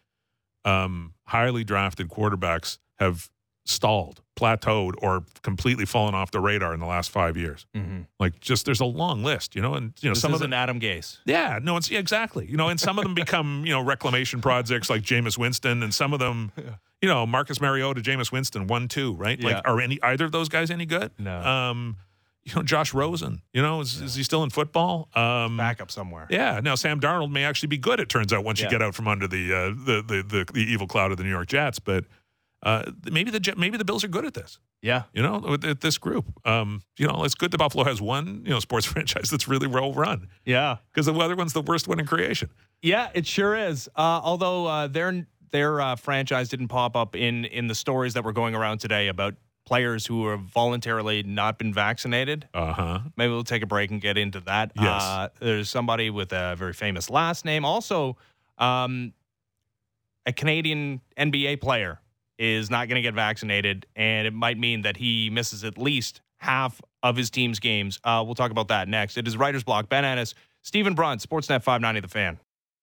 um, highly drafted quarterbacks have stalled, plateaued, or completely fallen off the radar in the last five years.
Mm-hmm.
Like, just there's a long list, you know, and you know
this
some of
them.
them.
Adam Gase.
Yeah, no, it's yeah, exactly. You know, and some of them become you know reclamation projects like Jameis Winston, and some of them, you know, Marcus Mariota, Jameis Winston, one two, right?
Yeah.
Like, are any either of those guys any good?
No.
Um, you know, Josh Rosen, you know, is, yeah. is he still in football? Um,
Back up somewhere.
Yeah. Now Sam Darnold may actually be good. It turns out once
yeah.
you get out from under the, uh, the, the the the evil cloud of the New York Jets, but uh, maybe the maybe the Bills are good at this.
Yeah.
You know, with, with this group, um, you know, it's good that Buffalo has one you know sports franchise that's really well run.
Yeah.
Because the other one's the worst one in creation.
Yeah, it sure is. Uh, although uh, their their uh, franchise didn't pop up in in the stories that were going around today about players who have voluntarily not been vaccinated.
Uh-huh.
Maybe we'll take a break and get into that.
Yes.
Uh, there's somebody with a very famous last name. Also, um, a Canadian N B A player is not going to get vaccinated, and it might mean that he misses at least half of his team's games. Uh, we'll talk about that next. It is Writer's Block. Ben Ennis, Stephen Brunt, Sportsnet five ninety The Fan.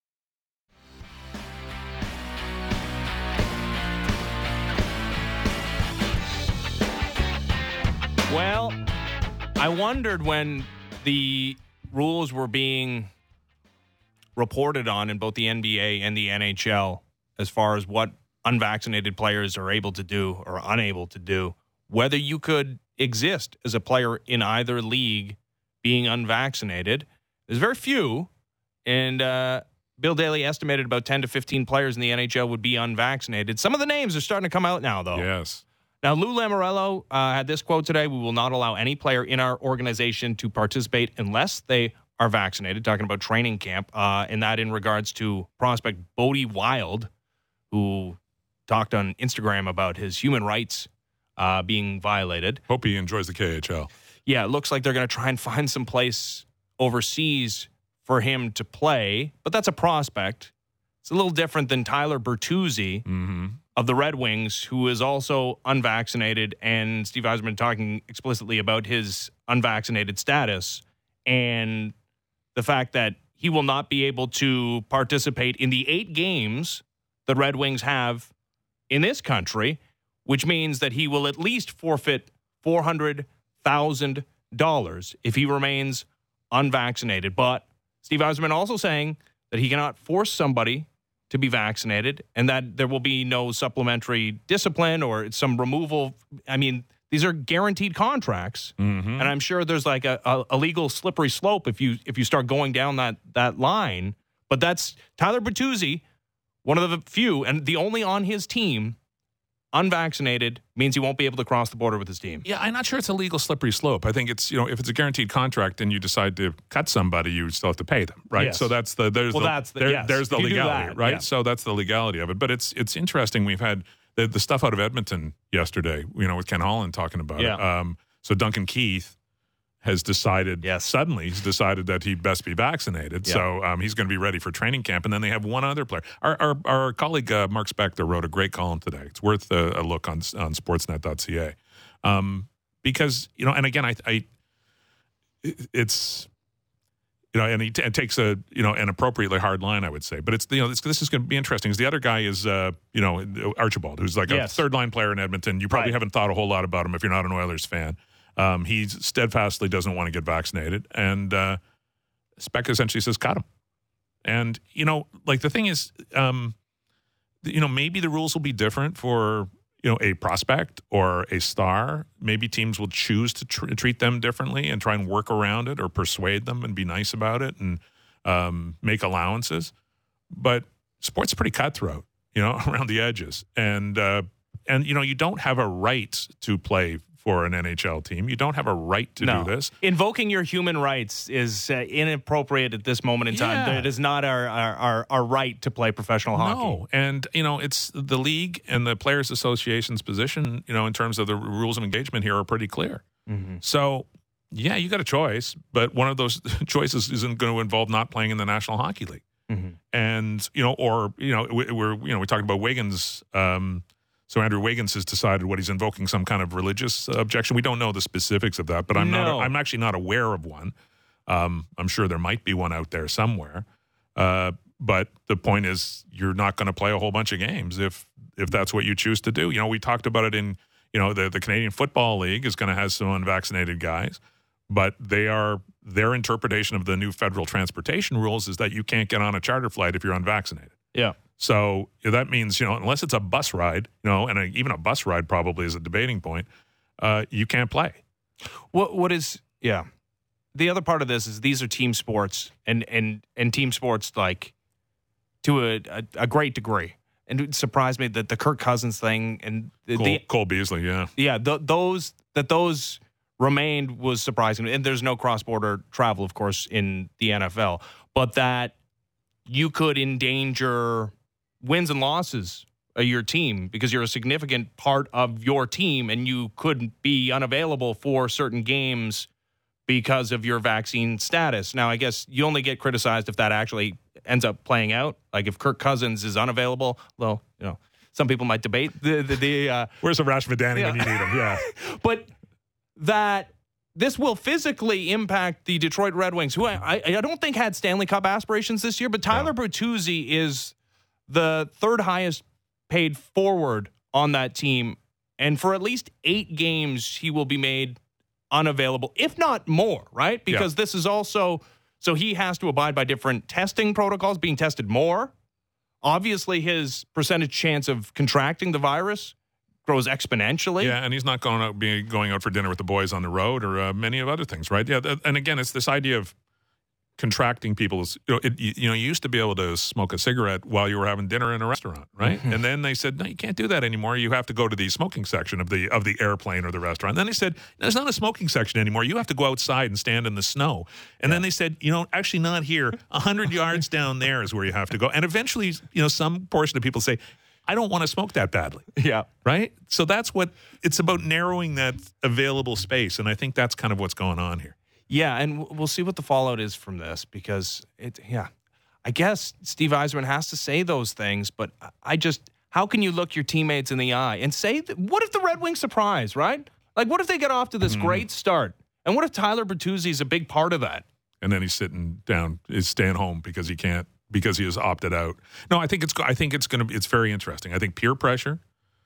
Well, I wondered when the rules were being reported on in both the N B A and the N H L as far as what unvaccinated players are able to do or unable to do, whether you could exist as a player in either league being unvaccinated. There's very few, and uh, Bill Daly estimated about ten to fifteen players in the N H L would be unvaccinated. Some of the names are starting to come out now, though.
Yes.
Now, Lou Lamoriello uh, had this quote today: "We will not allow any player in our organization to participate unless they are vaccinated," talking about training camp, uh, and that in regards to prospect Bodie Wild, who talked on Instagram about his human rights uh, being violated.
Hope he enjoys the K H L.
Yeah, it looks like they're going to try and find some place overseas for him to play, but that's a prospect. It's a little different than Tyler Bertuzzi
Mm-hmm.
of the Red Wings, who is also unvaccinated, and Steve Yzerman talking explicitly about his unvaccinated status and the fact that he will not be able to participate in the eight games the Red Wings have in this country, which means that he will at least forfeit four hundred thousand dollars if he remains unvaccinated. But Steve Yzerman also saying that he cannot force somebody to be vaccinated and that there will be no supplementary discipline or some removal. I mean, these are guaranteed contracts.
Mm-hmm.
And I'm sure there's like a, a, a legal slippery slope if you if you start going down that that line. But that's Tyler Bertuzzi, one of the few and the only on his team, unvaccinated, means he won't be able to cross the border with his team.
Yeah, I'm not sure it's a legal slippery slope. I think it's, you know, if it's a guaranteed contract and you decide to cut somebody, you still have to pay them, right?
Yes.
So that's the there's
Well,
the,
that's the-
there-
yes.
there's the
If you do
legality,
that,
right?
yeah.
So that's the legality of it. But it's it's interesting. We've had the, the stuff out of Edmonton yesterday, you know, with Ken Holland talking about
Yeah.
it. Um, so Duncan Keith has decided,
Yes.
suddenly he's decided that he'd best be vaccinated.
Yeah.
So um, he's going to be ready for training camp. And then they have one other player. Our our, our colleague uh, Mark Spector wrote a great column today. It's worth a, a look on on sportsnet dot c a. Um, because, you know, and again, I, I it's, you know, and he t- it takes a, you know, an appropriately hard line, I would say. But it's, you know, this, this is going to be interesting. Because the other guy is, uh, you know, Archibald, who's like
Yes.
a third line player in Edmonton. You probably
Right.
haven't thought a whole lot about him if you're not an Oilers fan. Um, he steadfastly doesn't want to get vaccinated. And uh, Spec essentially says, cut him. And, you know, like the thing is, um, you know, maybe the rules will be different for, you know, a prospect or a star. Maybe teams will choose to tr- treat them differently and try and work around it or persuade them and be nice about it and um, make allowances. But sports is pretty cutthroat, you know, around the edges. And, uh, and you know, you don't have a right to play for an N H L team. You don't have a right to
No.
do this.
Invoking your human rights is uh, inappropriate at this moment in time.
Yeah.
It is not our, our, our, our right to play professional hockey.
No, and you know it's the league and the Players Association's position. You know, in terms of the rules of engagement here, are pretty clear.
Mm-hmm.
So, yeah, you got a choice, but one of those choices isn't going to involve not playing in the National Hockey League.
Mm-hmm.
And you know, or you know, we, we're you know we're talking about Wiggins. Um, so Andrew Wiggins has decided what he's invoking some kind of religious objection. We don't know the specifics of that, but I'm
No.
not. I'm actually not aware of one. Um, I'm sure there might be one out there somewhere. Uh, but the point is, you're not going to play a whole bunch of games if if that's what you choose to do. You know, we talked about it in, you know, the, the Canadian Football League is going to have some unvaccinated guys, but they are their interpretation of the new federal transportation rules is that you can't get on a charter flight if you're unvaccinated.
Yeah.
So that means, you know, unless it's a bus ride, you know, and a, even a bus ride probably is a debating point, uh, you can't play.
What what is yeah? The other part of this is these are team sports and and and team sports like to a a, a great degree. And it surprised me that the Kirk Cousins thing and the,
Cole,
the
Cole Beasley, yeah.
yeah th- those that those remained was surprising. And there's no cross border travel, of course, in the N F L, but that you could endanger wins and losses of your team because you're a significant part of your team and you could be unavailable for certain games because of your vaccine status. Now, I guess you only get criticized if that actually ends up playing out. Like if Kirk Cousins is unavailable, well, you know, some people might debate the the, the uh,
Where's the Rash Vidani
Yeah.
when you need him? Yeah.
but that this will physically impact the Detroit Red Wings, who I, I, I don't think had Stanley Cup aspirations this year, but Tyler
No.
Bertuzzi is the third highest paid forward on that team. And for at least eight games, he will be made unavailable, if not more, right? Because
Yeah.
this is also, so he has to abide by different testing protocols, being tested more. Obviously, his percentage chance of contracting the virus grows exponentially.
Yeah, and he's not going out be going out for dinner with the boys on the road or uh, many of other things, right? Yeah, th- and again, it's this idea of contracting people's. You know, it, you, you know, you used to be able to smoke a cigarette while you were having dinner in a restaurant, right?
Mm-hmm.
And then they said, no, you can't do that anymore. You have to go to the smoking section of the of the airplane or the restaurant. And then they said, no, there's not a smoking section anymore. You have to go outside and stand in the snow. And then they said, you know, actually not here. A hundred yards down there is where you have to go. And eventually, you know, some portion of people say, I don't want to smoke that badly.
Yeah.
Right? So that's what it's about, narrowing that available space. And I think that's kind of what's going on here.
Yeah, and we'll see what the fallout is from this because, it. yeah, I guess Steve Yzerman has to say those things, but I just, how can you look your teammates in the eye and say, that, what if the Red Wings surprise, right? Like, what if they get off to this mm. great start? And what if Tyler Bertuzzi is a big part of that?
And then he's sitting down, is staying home because he can't, because he has opted out. No, I think it's I think it's going to be it's very interesting. I think peer pressure.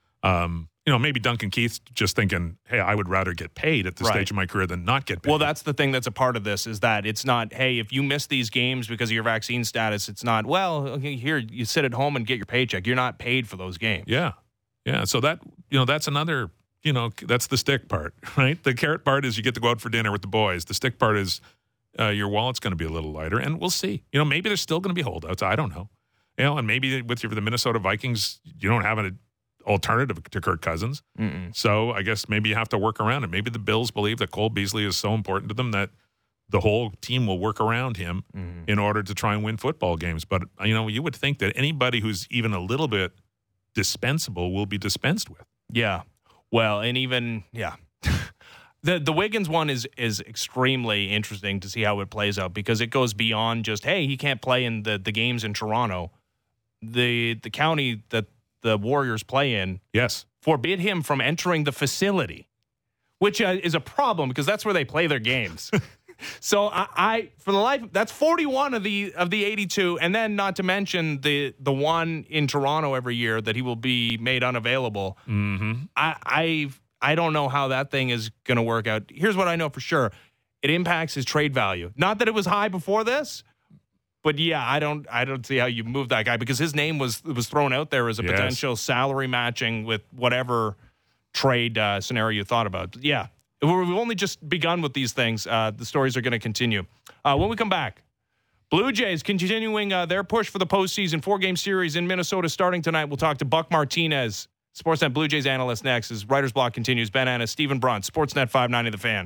Um, you know, maybe Duncan Keith just thinking, "Hey, I would rather get paid at this
right.
stage of my career than not get paid."
Well, that's the thing that's a part of this is that it's not, "Hey, if you miss these games because of your vaccine status," it's not, "Well, okay, here you sit at home and get your paycheck." You're not paid for those games.
Yeah, yeah. So that you know that's another you know that's the stick part, right? The carrot part is you get to go out for dinner with the boys. The stick part is. Uh, your wallet's going to be a little lighter, and we'll see. You know, maybe there's still going to be holdouts. I don't know. You know, and maybe with your, the Minnesota Vikings, you don't have an alternative to Kirk Cousins. Mm-mm. So I guess maybe you have to work around it. Maybe the Bills believe that Cole Beasley is so important to them that the whole team will work around him mm-hmm. in order to try and win football games. But, you know, you would think that anybody who's even a little bit dispensable will be dispensed with.
Yeah. Well, and even, yeah. The the Wiggins one is is extremely interesting to see how it plays out because it goes beyond just, hey, he can't play in the, the games in Toronto. The the county that the Warriors play in
yes.
forbid him from entering the facility, which uh, is a problem because that's where they play their games. So I, I for the life that's forty-one of the of the eighty-two, and then not to mention the the one in Toronto every year that he will be made unavailable.
Mm-hmm.
I I've I don't know how that thing is going to work out. Here's what I know for sure. It impacts his trade value. Not that it was high before this, but yeah, I don't I don't see how you move that guy because his name was was thrown out there as a yes. potential salary matching with whatever trade uh, scenario you thought about. But yeah, we've only just begun with these things. Uh, the stories are going to continue. Uh, when we come back, Blue Jays continuing uh, their push for the postseason. Four-game series in Minnesota starting tonight. We'll talk to Buck Martinez, Sportsnet Blue Jays analyst, next as Writer's Block continues. Ben Annis, Stephen Brunt, Sportsnet five ninety The Fan.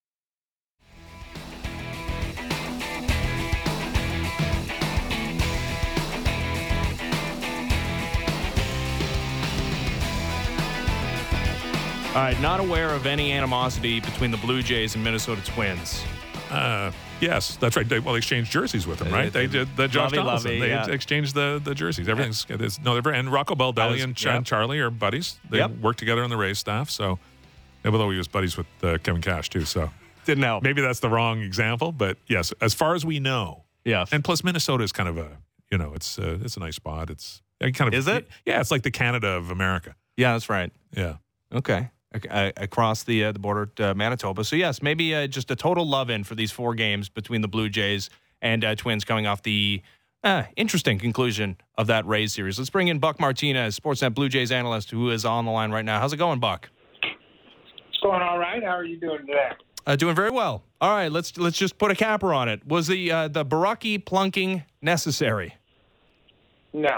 All right, not aware of any animosity between the Blue Jays and Minnesota Twins.
Uh, yes, that's right. They, well, they exchanged jerseys with them, right? They, they did the Josh
lovey,
Donaldson.
Lovey,
they
yeah.
exchanged the, the jerseys. Everything's it's, no, they're very, and Rocco Baldelli and Ch-
yep.
Charlie are buddies. They
yep.
work together on the Rays staff. So, although he was buddies with uh, Kevin Cash too, so
didn't help.
Maybe that's the wrong example, but yes, as far as we know,
yeah.
And plus, Minnesota is kind of a you know it's uh, it's a nice spot. It's kind of
is it?
Yeah, it's like the Canada of America.
Yeah, that's right.
Yeah.
Okay. Uh, across the uh, the border to uh, Manitoba. So, yes, maybe uh, just a total love-in for these four games between the Blue Jays and uh, Twins coming off the uh, interesting conclusion of that Rays series. Let's bring in Buck Martinez, Sportsnet Blue Jays analyst, who is on the line right now. How's it going, Buck?
It's going all right. How are you doing today?
Uh, doing very well. All right, let's let's just put a capper on it. Was the uh, the Borucki plunking necessary?
No.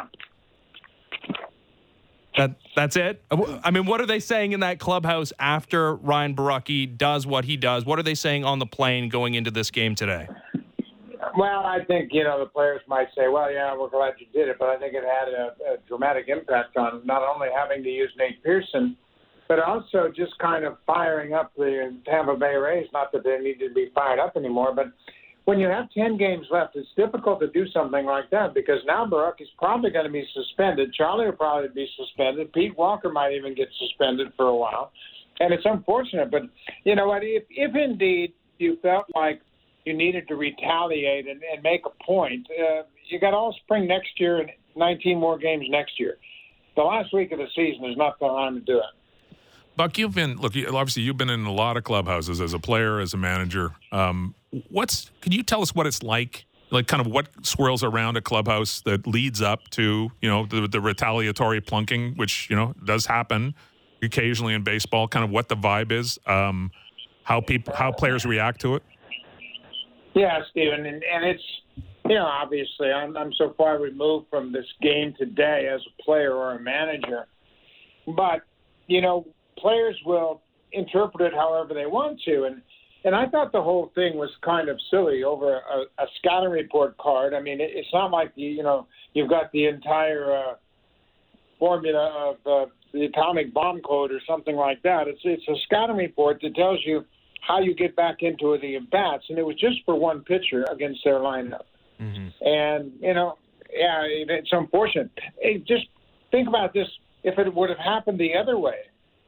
That that's it? I mean, what are they saying in that clubhouse after Ryan Borucki does what he does? What are they saying on the plane going into this game today?
Well, I think, you know, the players might say, well, yeah, we're glad you did it, but I think it had a, a dramatic impact on not only having to use Nate Pearson, but also just kind of firing up the Tampa Bay Rays. Not that they need to be fired up anymore, but when you have ten games left, it's difficult to do something like that because now Borucki's probably going to be suspended. Charlie will probably be suspended. Pete Walker might even get suspended for a while. And it's unfortunate. But you know what? If, if indeed you felt like you needed to retaliate and, and make a point, uh, you got all spring next year and nineteen more games next year. The last week of the season is not the time to do it.
Buck, you've been, look, obviously you've been in a lot of clubhouses as a player, as a manager. Um, what's, can you tell us what it's like, like kind of what swirls around a clubhouse that leads up to, you know, the, the retaliatory plunking, which, you know, does happen occasionally in baseball, kind of what the vibe is, um, how people, how players react to it?
Yeah, Stephen, and, and it's, you know, obviously I'm, I'm so far removed from this game today as a player or a manager, but, you know, players will interpret it however they want to. And and I thought the whole thing was kind of silly over a, a scouting report card. I mean, it, it's not like, you, you know, you've got the entire uh, formula of uh, the atomic bomb code or something like that. It's it's a scouting report that tells you how you get back into the at-bats, and it was just for one pitcher against their lineup. Mm-hmm. And, you know, yeah, it's unfortunate. Hey, just think about this. If it would have happened the other way,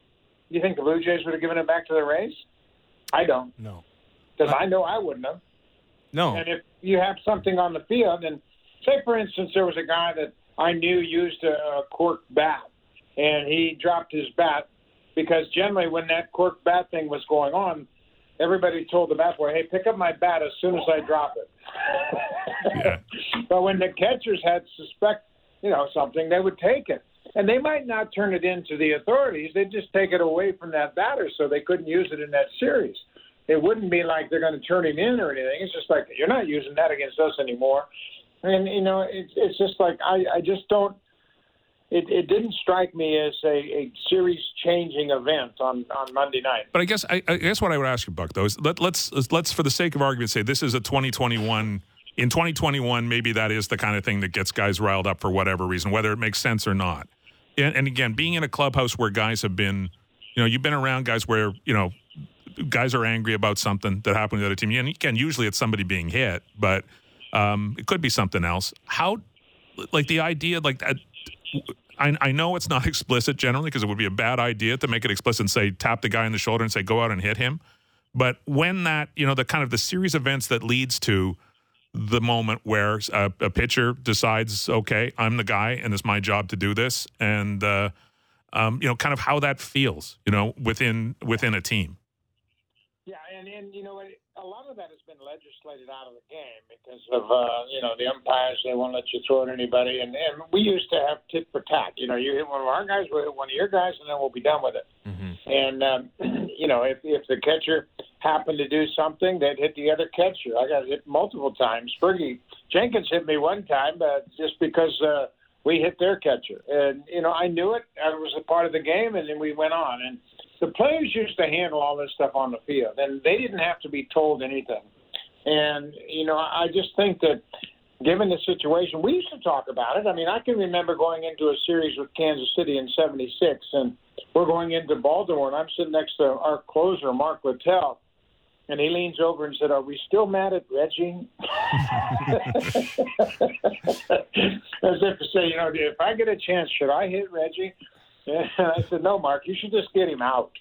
you think the Blue Jays would have given it back to the Rays? I don't.
No.
Because I know I wouldn't have.
No.
And if you have something on the field, and say, for instance, there was a guy that I knew used a, a cork bat, and he dropped his bat because generally when that cork bat thing was going on, everybody told the bat boy, hey, pick up my bat as soon as I drop it. Yeah. But when the catchers had suspect, you know, something, they would take it. And they might not turn it in to the authorities. They'd just take it away from that batter so they couldn't use it in that series. It wouldn't be like they're going to turn him in or anything. It's just like, you're not using that against us anymore. And, you know, it's it's just like I, I just don't it, – it didn't strike me as a, a series-changing event on, on Monday night.
But I guess I, I guess what I would ask you, Buck, though, is let, let's, let's, for the sake of argument, say this is a twenty twenty-one – in twenty twenty-one, maybe that is the kind of thing that gets guys riled up for whatever reason, whether it makes sense or not. And, and again, being in a clubhouse where guys have been, you know, you've been around guys where, you know, guys are angry about something that happened to the other team. And again, usually it's somebody being hit, but um, it could be something else. How, like the idea, like that, I, I know it's not explicit generally because it would be a bad idea to make it explicit and say, tap the guy in the shoulder and say, go out and hit him. But when that, you know, the kind of the series of events that leads to the moment where a, a pitcher decides, okay, I'm the guy and it's my job to do this. And, uh, um, you know, kind of how that feels, you know, within within a team.
Yeah, and, and you know, a lot of that has been legislated out of the game because of, uh, you know, the umpires, they won't let you throw at anybody. And, and we used to have tit for tat. You know, you hit one of our guys, we'll hit one of your guys, and then we'll be done with it. Mm-hmm. And, um, you know, if, if the catcher happened to do something, they'd hit the other catcher. I got hit multiple times. Fergie Jenkins hit me one time but just because uh, we hit their catcher. And, you know, I knew it. I was a part of the game, and then we went on. And the players used to handle all this stuff on the field, and they didn't have to be told anything. And, you know, I just think that given the situation, we used to talk about it. I mean, I can remember going into a series with Kansas City in seventy-six, and we're going into Baltimore, and I'm sitting next to our closer, Mark Littell, and he leans over and said, are we still mad at Reggie? As if to say, you know, if I get a chance, should I hit Reggie? And I said, no, Mark, you should just get him out.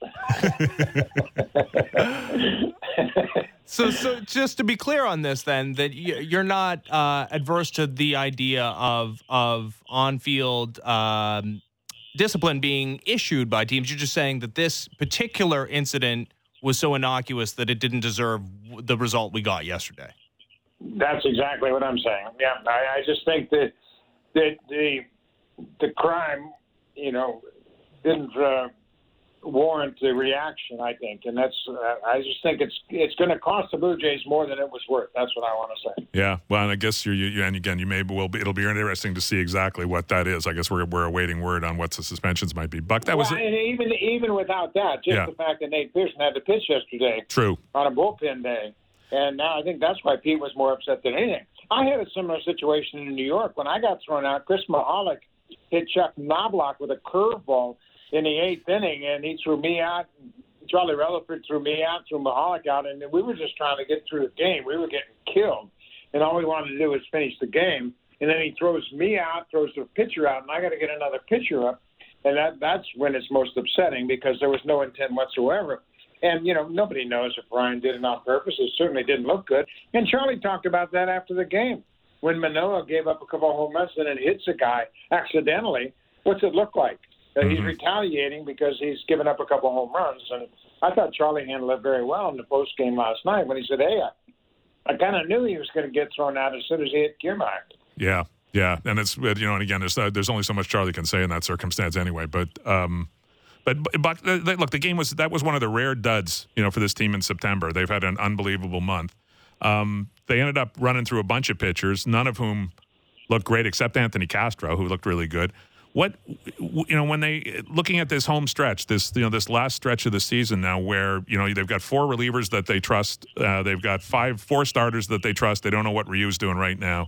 So, so just to be clear on this, then, that you're not uh, adverse to the idea of of on-field um, discipline being issued by teams. You're just saying that this particular incident was so innocuous that it didn't deserve the result we got yesterday.
That's exactly what I'm saying. Yeah, I, I just think that that the the crime, you know, didn't uh, warrant the reaction, I think, and that's. Uh, I just think it's it's going to cost the Blue Jays more than it was worth. That's what I want to say.
Yeah, well, and I guess you're, you and again, you may will be. It'll be interesting to see exactly what that is. I guess we're we're awaiting word on what the suspensions might be. Buck, that
well,
was it.
And even even without that, just
yeah.
the fact that Nate Pearson had to pitch yesterday,
true,
on a bullpen day, and now I think that's why Pete was more upset than anything. I had a similar situation in New York when I got thrown out. Chris Mahalik hit Chuck Knobloch with a curveball in the eighth inning, and he threw me out. Charlie Relaford threw me out, threw Mahalik out, and we were just trying to get through the game. We were getting killed, and all we wanted to do was finish the game. And then he throws me out, throws the pitcher out, and I got to get another pitcher up. And that that's when it's most upsetting because there was no intent whatsoever. And, you know, nobody knows if Ryan did it on purpose. It certainly didn't look good. And Charlie talked about that after the game. When Manoah gave up a couple of home runs and then hits a guy accidentally, what's it look like? Mm-hmm. He's retaliating because he's given up a couple of home runs. And I thought Charlie handled it very well in the post game last night when he said, hey, I, I kind of knew he was going to get thrown out as soon as he hit Kiermaier.
Yeah, yeah. And it's, you know, and again, there's, uh, there's only so much Charlie can say in that circumstance anyway. But, um, but, but look, the game was, that was one of the rare duds, you know, for this team in September. They've had an unbelievable month. Um, they ended up running through a bunch of pitchers, none of whom looked great except Anthony Castro, who looked really good. What, you know, when they looking at this home stretch, this, you know, this last stretch of the season now where, you know, they've got four relievers that they trust. Uh, they've got five, four starters that they trust. They don't know what Ryu's doing right now.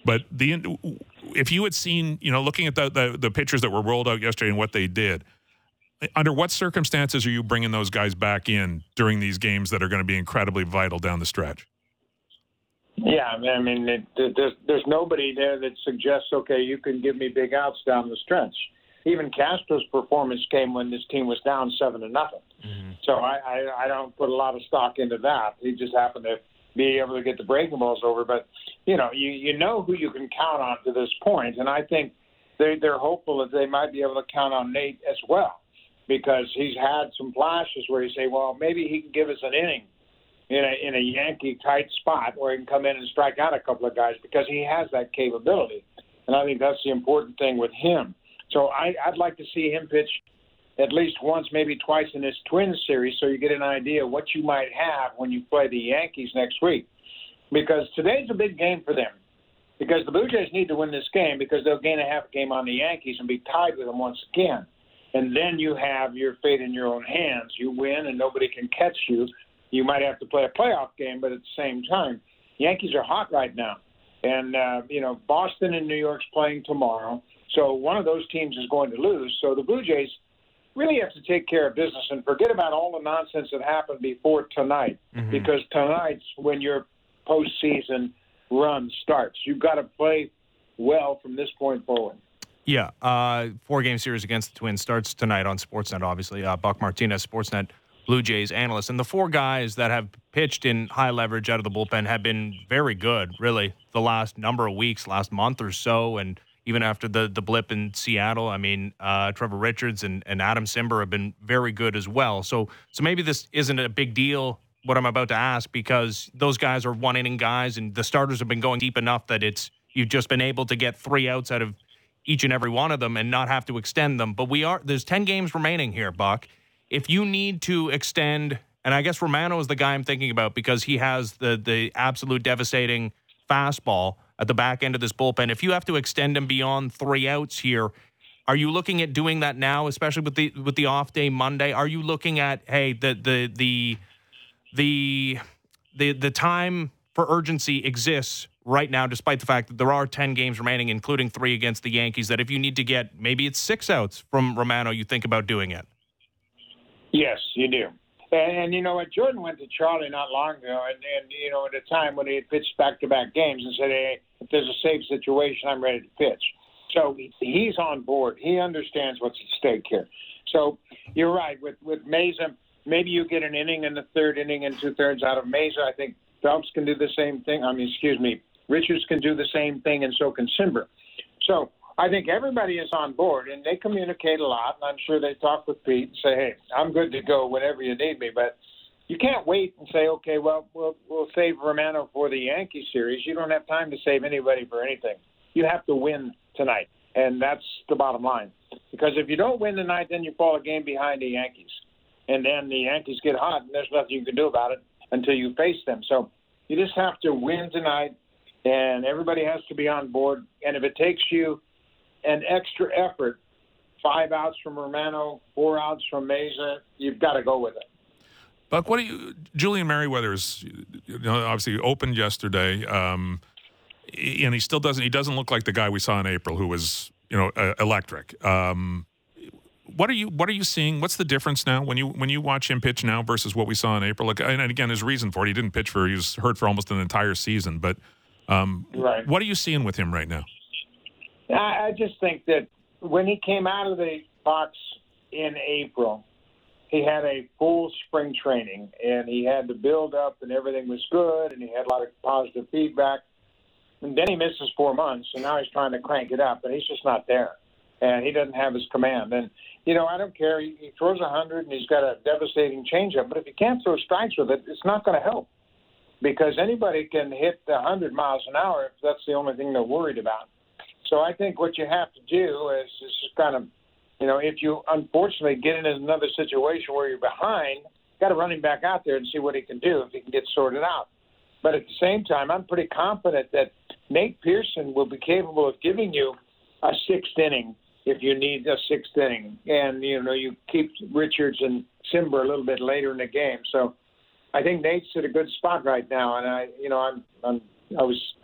But the if you had seen, you know, looking at the, the, the pitchers that were rolled out yesterday and what they did, under what circumstances are you bringing those guys back in during these games that are going to be incredibly vital down the stretch?
Yeah, I mean, it, there's, there's nobody there that suggests, okay, you can give me big outs down the stretch. Even Castro's performance came when this team was down seven to nothing. Mm-hmm. So I, I, I don't put a lot of stock into that. He just happened to be able to get the breaking balls over. But, you know, you, you know who you can count on to this point, and I think they, they're hopeful that they might be able to count on Nate as well, because he's had some flashes where you say, well, maybe he can give us an inning in a, in a Yankee tight spot where he can come in and strike out a couple of guys, because he has that capability. And I think that's the important thing with him. So I, I'd like to see him pitch at least once, maybe twice in this Twins series, so you get an idea of what you might have when you play the Yankees next week. Because today's a big game for them. Because the Blue Jays need to win this game, because they'll gain a half game on the Yankees and be tied with them once again. And then you have your fate in your own hands. You win and nobody can catch you. You might have to play a playoff game, but at the same time, Yankees are hot right now. And, uh, you know, Boston and New York's playing tomorrow. So one of those teams is going to lose. So the Blue Jays really have to take care of business and forget about all the nonsense that happened before tonight, mm-hmm. because tonight's when your postseason run starts. You've got to play well from this point forward.
Yeah, uh, four-game series against the Twins starts tonight on Sportsnet, obviously. Uh, Buck Martinez, Sportsnet Blue Jays analyst. And the four guys that have pitched in high leverage out of the bullpen have been very good, really, the last number of weeks, last month or so, and even after the, the blip in Seattle. I mean, uh, Trevor Richards and, and Adam Simber have been very good as well. So so maybe this isn't a big deal, what I'm about to ask, because those guys are one-inning guys, and the starters have been going deep enough that it's you've just been able to get three outs out of each and every one of them and not have to extend them. But we are there's ten games remaining here, Buck. If you need to extend, and I guess Romano is the guy I'm thinking about because he has the the absolute devastating fastball at the back end of this bullpen. If you have to extend him beyond three outs here, are you looking at doing that now, especially with the with the off day Monday? Are you looking at, hey, the the the the the, the time for urgency exists right now, despite the fact that there are ten games remaining, including three against the Yankees, that if you need to get, maybe it's six outs from Romano, you think about doing it?
Yes, you do. And, and you know what? Jordan went to Charlie not long ago, and, and you know, at a time when he had pitched back-to-back games and said, hey, if there's a safe situation, I'm ready to pitch. So he's on board. He understands what's at stake here. So you're right. With, with Mesa, maybe you get an inning in the third inning and two-thirds out of Mesa. I think Phelps can do the same thing. I mean, excuse me, Richards can do the same thing, and so can Simber. So I think everybody is on board, and they communicate a lot, and I'm sure they talk with Pete and say, hey, I'm good to go whenever you need me. But you can't wait and say, okay, well, we'll, we'll save Romano for the Yankee series. You don't have time to save anybody for anything. You have to win tonight, and that's the bottom line. Because if you don't win tonight, then you fall a game behind the Yankees. And then the Yankees get hot, and there's nothing you can do about it until you face them. So you just have to win tonight, and everybody has to be on board. And if it takes you an extra effort, five outs from Romano, four outs from Mesa, you've got to go with it.
Buck, what do you? Julian Merryweather's, you know, obviously opened yesterday, um, and he still doesn't. He doesn't look like the guy we saw in April, who was, you know, uh, electric. Um, what are you? What are you seeing? What's the difference now when you when you watch him pitch now versus what we saw in April? Like, and again, there's a reason for it. He didn't pitch for. He was hurt for almost an entire season. But um,
right.
What are you seeing with him right now?
I just think that when he came out of the box in April, he had a full spring training, and he had to build up, and everything was good, and he had a lot of positive feedback. And then he misses four months, and now he's trying to crank it up, and he's just not there. And he doesn't have his command. And, you know, I don't care. He, he throws one hundred, and he's got a devastating changeup. But if he can't throw strikes with it, it's not going to help, because anybody can hit one hundred miles an hour if that's the only thing they're worried about. So I think what you have to do is, is just kind of, you know, if you unfortunately get into another situation where you're behind, you've got to run him back out there and see what he can do if he can get sorted out. But at the same time, I'm pretty confident that Nate Pearson will be capable of giving you a sixth inning if you need a sixth inning. And, you know, you keep Richards and Simber a little bit later in the game. So I think Nate's at a good spot right now. And, I, you know, I'm, I'm I was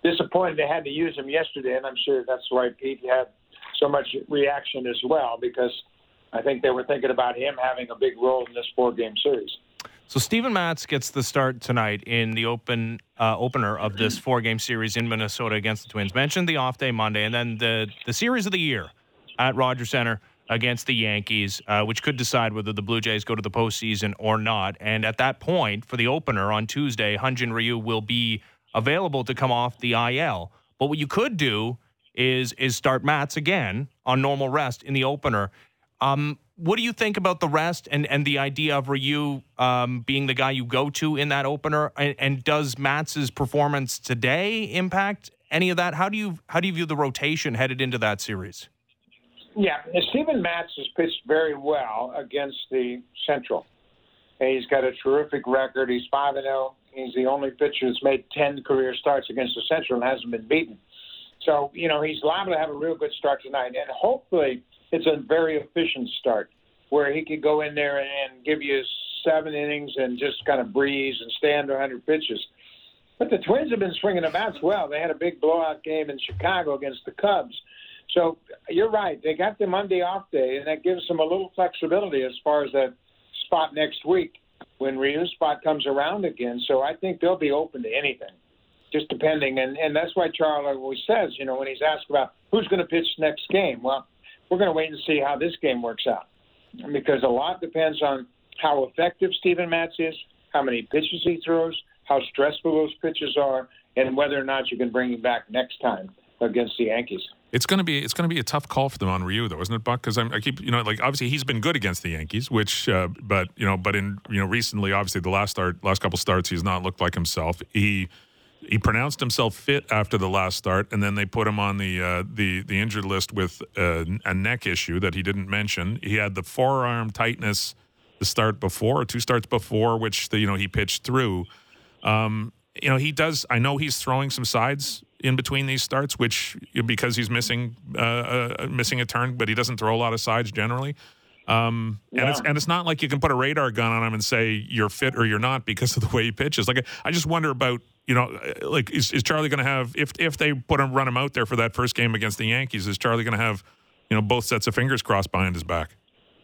disappointed they had to use him yesterday, and I'm sure that's why Pete had so much reaction as well, because I think they were thinking about him having a big role in this four-game series.
So Steven Matz gets the start tonight in the open uh, opener of this four-game series in Minnesota against the Twins. Mentioned the off day Monday, and then the, the series of the year at Rogers Center against the Yankees, uh, which could decide whether the Blue Jays go to the postseason or not. And at that point, for the opener on Tuesday, Hyun-Jin Ryu will be available to come off the I L. But what you could do is is start Matz again on normal rest in the opener. Um, what do you think about the rest and, and the idea of Ryu um, being the guy you go to in that opener? And, and does Matz's performance today impact any of that? How do you how do you view the rotation headed into that series?
Yeah, Steven Matz has pitched very well against the Central. And he's got a terrific record. He's five and oh. He's the only pitcher that's made ten career starts against the Central and hasn't been beaten. So, you know, he's liable to have a real good start tonight. And hopefully it's a very efficient start where he could go in there and give you seven innings and just kind of breeze and stay under one hundred pitches. But the Twins have been swinging the bats well. They had a big blowout game in Chicago against the Cubs. So you're right. They got the Monday off day, and that gives them a little flexibility as far as that spot next week when Ryu's spot comes around again. So I think they'll be open to anything, just depending. And, and that's why Charlie always says, you know, when he's asked about who's going to pitch next game, well, we're going to wait and see how this game works out, because a lot depends on how effective Steven Matz is, how many pitches he throws, how stressful those pitches are, and whether or not you can bring him back next time against the Yankees.
It's going to be it's going to be a tough call for them on Ryu, though, isn't it, Buck? Because I keep, you know, like obviously he's been good against the Yankees, which, uh, but you know, but in you know recently, obviously the last start, last couple starts, he's not looked like himself. He he pronounced himself fit after the last start, and then they put him on the uh, the the injured list with uh, a neck issue that he didn't mention. He had the forearm tightness the start before, or two starts before, which the, you know he pitched through. Um, you know, he does. I know he's throwing some sides in between these starts, which because he's missing uh, uh, missing a turn, but he doesn't throw a lot of sides generally. Um, and
yeah.
it's and it's not like you can put a radar gun on him and say you're fit or you're not because of the way he pitches. Like I just wonder about, you know, like is, is Charlie going to have, if if they put him run him out there for that first game against the Yankees, is Charlie going to have, you know, both sets of fingers crossed behind his back?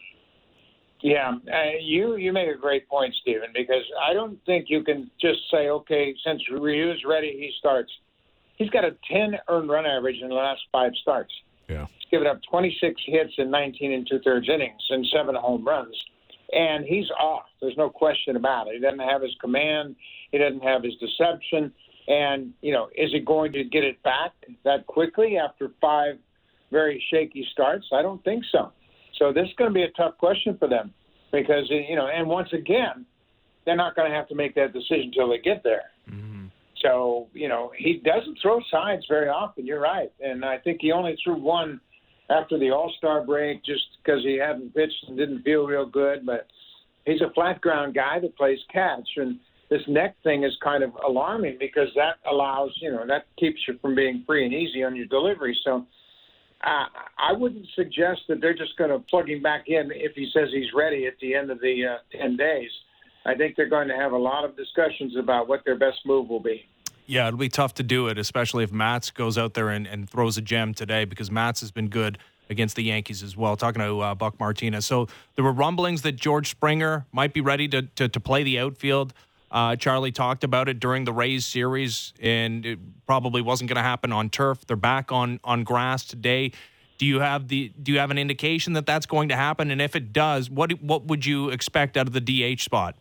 Yeah, uh, you you make a great point, Stephen, because I don't think you can just say, okay, since Ryu's ready, he starts. He's got a ten earned run average in the last five starts.
Yeah.
He's given up twenty-six hits in nineteen and two-thirds innings and seven home runs. And he's off. There's no question about it. He doesn't have his command. He doesn't have his deception. And, you know, is he going to get it back that quickly after five very shaky starts? I don't think so. So this is going to be a tough question for them because, you know, and once again, they're not going to have to make that decision until they get there.
Mm-hmm.
So, you know, he doesn't throw sides very often. You're right. And I think he only threw one after the All-Star break just because he hadn't pitched and didn't feel real good. But he's a flat ground guy that plays catch. And this neck thing is kind of alarming because that allows, you know, that keeps you from being free and easy on your delivery. So uh, I wouldn't suggest that they're just going to plug him back in if he says he's ready at the end of the uh, ten days. I think they're going to have a lot of discussions about what their best move will be.
Yeah, it'll be tough to do it, especially if Matz goes out there and, and throws a gem today, because Matz has been good against the Yankees as well. Talking to uh, Buck Martinez. So there were rumblings that George Springer might be ready to, to, to play the outfield. Uh, Charlie talked about it during the Rays series, and it probably wasn't going to happen on turf. They're back on, on grass today. Do you have the do you have an indication that that's going to happen? And if it does, what what would you expect out of the D H spot?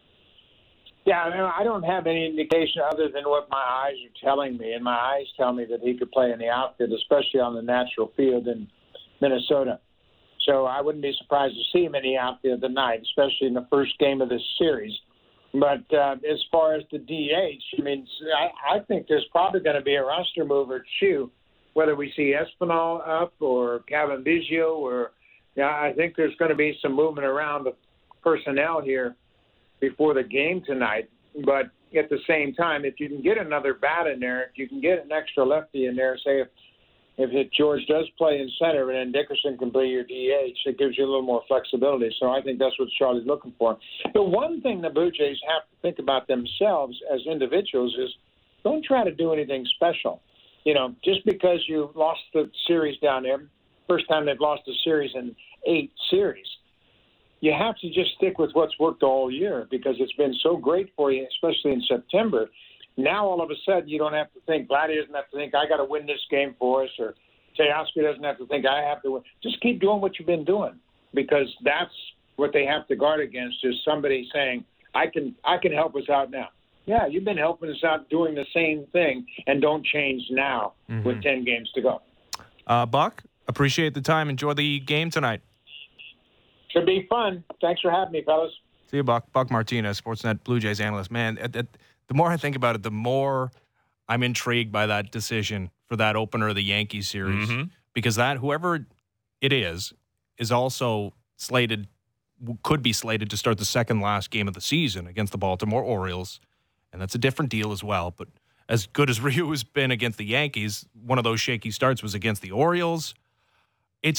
Yeah, I, mean, I don't have any indication other than what my eyes are telling me, and my eyes tell me that he could play in the outfield, especially on the natural field in Minnesota. So I wouldn't be surprised to see him in the outfield tonight, especially in the first game of this series. But uh, as far as the D H, I mean, I, I think there's probably going to be a roster move or two, whether we see Espinal up or Kevin Biggio, or yeah, I think there's going to be some movement around the personnel here before the game tonight. But at the same time, if you can get another bat in there, if you can get an extra lefty in there, say if if it, George does play in center and then Dickerson can play your D H, it gives you a little more flexibility. So I think that's what Charlie's looking for. The one thing the Blue Jays have to think about themselves as individuals is don't try to do anything special. You know, just because you lost the series down there, first time they've lost a series in eight series, you have to just stick with what's worked all year because it's been so great for you, especially in September. Now, all of a sudden, you don't have to think, Vladdy doesn't have to think, I got to win this game for us, or Teoscar doesn't have to think, I have to win. Just keep doing what you've been doing because that's what they have to guard against is somebody saying, I can I can help us out now. Yeah, you've been helping us out doing the same thing, and don't change now mm-hmm. with ten games to go.
Uh, Buck, appreciate the time. Enjoy the game tonight.
Should be fun. Thanks for having me, fellas.
See you, Buck. Buck Martinez, Sportsnet Blue Jays analyst. Man, at, at, the more I think about it, the more I'm intrigued by that decision for that opener of the Yankees series. Mm-hmm. Because that, whoever it is, is also slated, could be slated to start the second last game of the season against the Baltimore Orioles. And that's a different deal as well. But as good as Ryu has been against the Yankees, one of those shaky starts was against the Orioles. It's,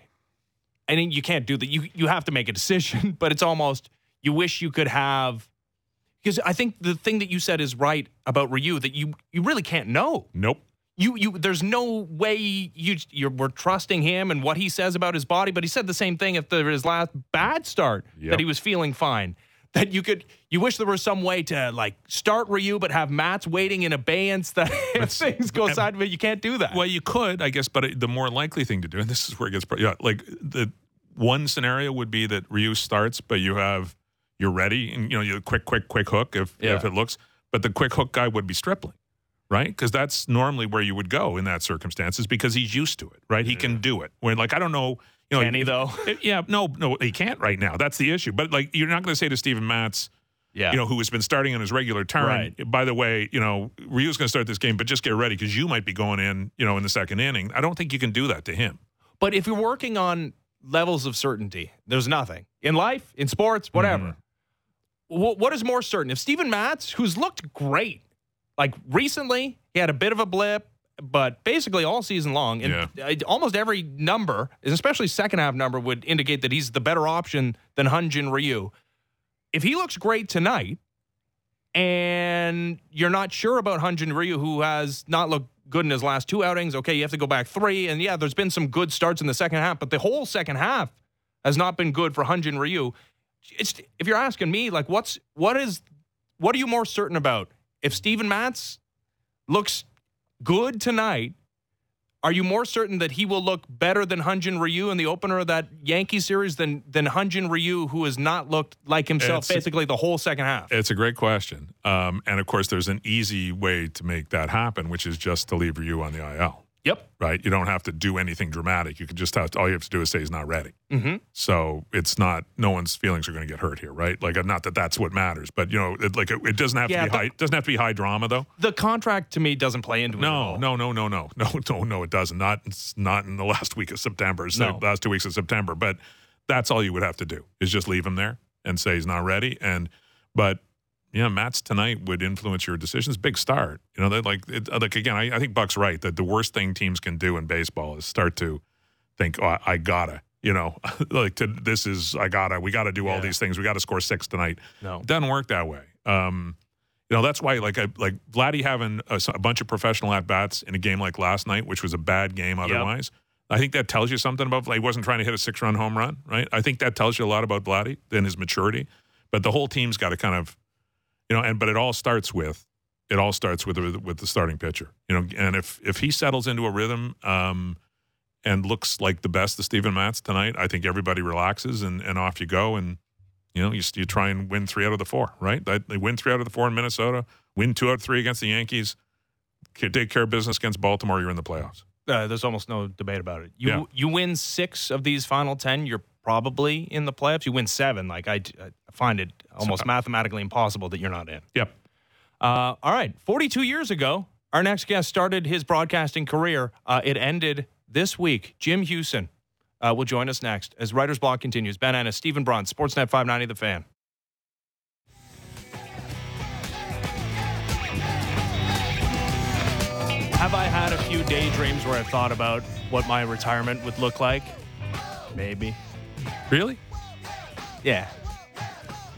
I mean, you can't do that. You, you have to make a decision, but it's almost, you wish you could have, because I think the thing that you said is right about Ryu, that you you really can't know.
Nope.
You you there's no way you you're we're trusting him and what he says about his body, but he said the same thing after his last bad start yep. that he was feeling fine. That you could you wish there was some way to like start Ryu but have Matz waiting in abeyance that if things go sideways, you can't do that.
Well, you could, I guess, but the more likely thing to do, and this is where it gets yeah, like the one scenario would be that Ryu starts, but you have you're ready, and you know, you quick, quick, quick hook if yeah. if it looks. But the quick hook guy would be Stripling, right? Because that's normally where you would go in that circumstances because he's used to it, right? Yeah. He can do it. When like I don't know, you know,
can he though?
It, yeah, no, no, he can't right now. That's the issue. But like, you're not going to say to Steven Matz, yeah, you know, who has been starting on his regular turn. Right. By the way, you know, Ryu's going to start this game, but just get ready because you might be going in, you know, in the second inning. I don't think you can do that to him.
But if you're working on levels of certainty, there's nothing in life, in sports, whatever. Mm-hmm. What is more certain? If Steven Matz, who's looked great, like recently, he had a bit of a blip, but basically all season long, and yeah. almost every number, especially second half number, would indicate that he's the better option than Hyun-Jin Ryu. If he looks great tonight, and you're not sure about Hyun-Jin Ryu, who has not looked good in his last two outings, okay, you have to go back three, and yeah, there's been some good starts in the second half, but the whole second half has not been good for Hyun-Jin Ryu. It's, if you're asking me, like, what's what is what are you more certain about? If Steven Matz looks good tonight, are you more certain that he will look better than Hyun-Jin Ryu in the opener of that Yankee series than than Hyun-Jin Ryu, who has not looked like himself it's, basically the whole second half?
It's a great question, um, and of course, there's an easy way to make that happen, which is just to leave Ryu on the I L.
Yep.
Right? You don't have to do anything dramatic. You can just have to, all you have to do is say he's not ready.
Mm-hmm.
So it's not, no one's feelings are going to get hurt here, right? Like, not that that's what matters, but, you know, it, like, it, it doesn't have yeah, to be high, doesn't have to be high drama, though.
The contract, to me, doesn't play into it
no,
at all.
No, no, no, no, no, no, no, it doesn't. Not, it's not in the last week of September, so no. last two weeks of September, but that's all you would have to do is just leave him there and say he's not ready. And, but, yeah, Matz tonight would influence your decisions. Big start. You know, that like, it, like again, I, I think Buck's right that the worst thing teams can do in baseball is start to think, oh, I, I gotta, you know, like to, this is, I gotta, we gotta do yeah. all these things. We gotta score six tonight.
No.
It doesn't work that way. Um, you know, that's why like I, like Vladdy having a, a bunch of professional at-bats in a game like last night, which was a bad game otherwise. Yep. I think that tells you something about, like, he wasn't trying to hit a six-run home run, right? I think that tells you a lot about Vladdy and his maturity. But the whole team's got to kind of, you know, and but it all starts with it all starts with with the starting pitcher, you know. And if if he settles into a rhythm um, and looks like the best of Steven Matz tonight, I think everybody relaxes and, and off you go. And you know, you you try and win three out of the four, right? They win three out of the four in Minnesota, win two out of three against the Yankees, take care of business against Baltimore. You're in the playoffs.
Uh, there's almost no debate about it. You
yeah.
you win six of these final ten, you're probably in the playoffs. You win seven, like I, I find it almost so, mathematically impossible that you're not in.
Yep.
Uh, all right. forty-two years ago, our next guest started his broadcasting career. Uh, it ended this week. Jim Hughson uh, will join us next as Writer's Block continues. Ben Ennis, Stephen Brunt, Sportsnet five ninety, The Fan. Have I had a few daydreams where I've thought about what my retirement would look like? Maybe.
Really?
Yeah.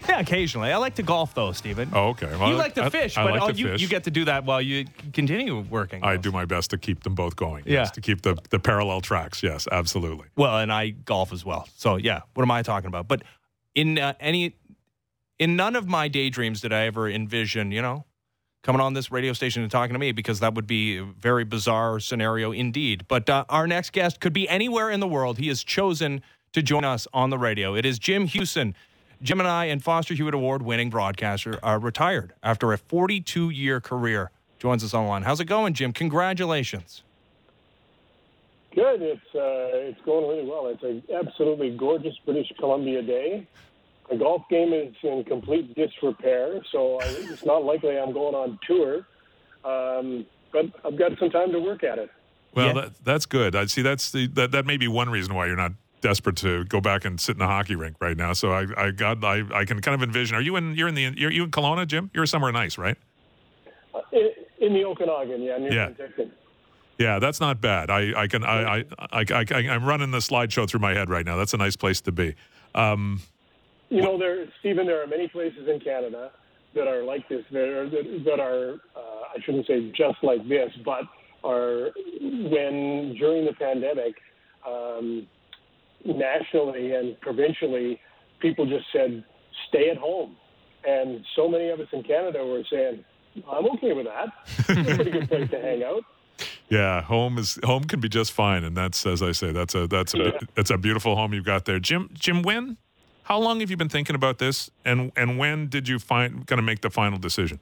Yeah, occasionally. I like to golf, though, Stephen.
Oh, okay. Well,
you like to
I,
fish,
I
but
like
oh,
to
you,
fish.
you get to do that while you continue working.
I do my best to keep them both going.
Yeah.
Yes, to keep the, the parallel tracks. Yes, absolutely.
Well, and I golf as well. So, yeah, what am I talking about? But in uh, any, in none of my daydreams did I ever envision, you know, coming on this radio station and talking to me, because that would be a very bizarre scenario indeed. But uh, our next guest could be anywhere in the world. He has chosen to join us on the radio. It is Jim Hughson. Jim and I and Foster Hewitt Award-winning broadcaster are retired after a forty-two-year career. Joins us online. How's it going, Jim? Congratulations.
Good. It's uh, it's going really well. It's an absolutely gorgeous British Columbia day. The golf game is in complete disrepair, so I, it's not likely I'm going on tour. Um, but I've got some time to work at it.
Well,
Yeah.
that, that's good. I see. That's the that, that may be one reason why you're not desperate to go back and sit in a hockey rink right now. So I I got I, I can kind of envision. Are you in? You're in the. You're you in Kelowna, Jim? You're somewhere nice, right?
Uh, in, in the Okanagan, yeah, near
Yeah.
Penticton.
Yeah, that's not bad. I, I can I, I, I, I I'm running the slideshow through my head right now. That's a nice place to be. Um,
You know, there, Stephen, there are many places in Canada that are like this. That are, that, that are uh, I shouldn't say just like this, but are when during the pandemic, um, nationally and provincially, people just said, stay at home. And so many of us in Canada were saying, I'm okay with that. It's a pretty good place to hang out.
yeah, home is home can be just fine, and that's as I say, that's a that's a
Yeah.
that's a beautiful home you've got there, Jim. Jim, when? How long have you been thinking about this, and and when did you find going to make the final decision?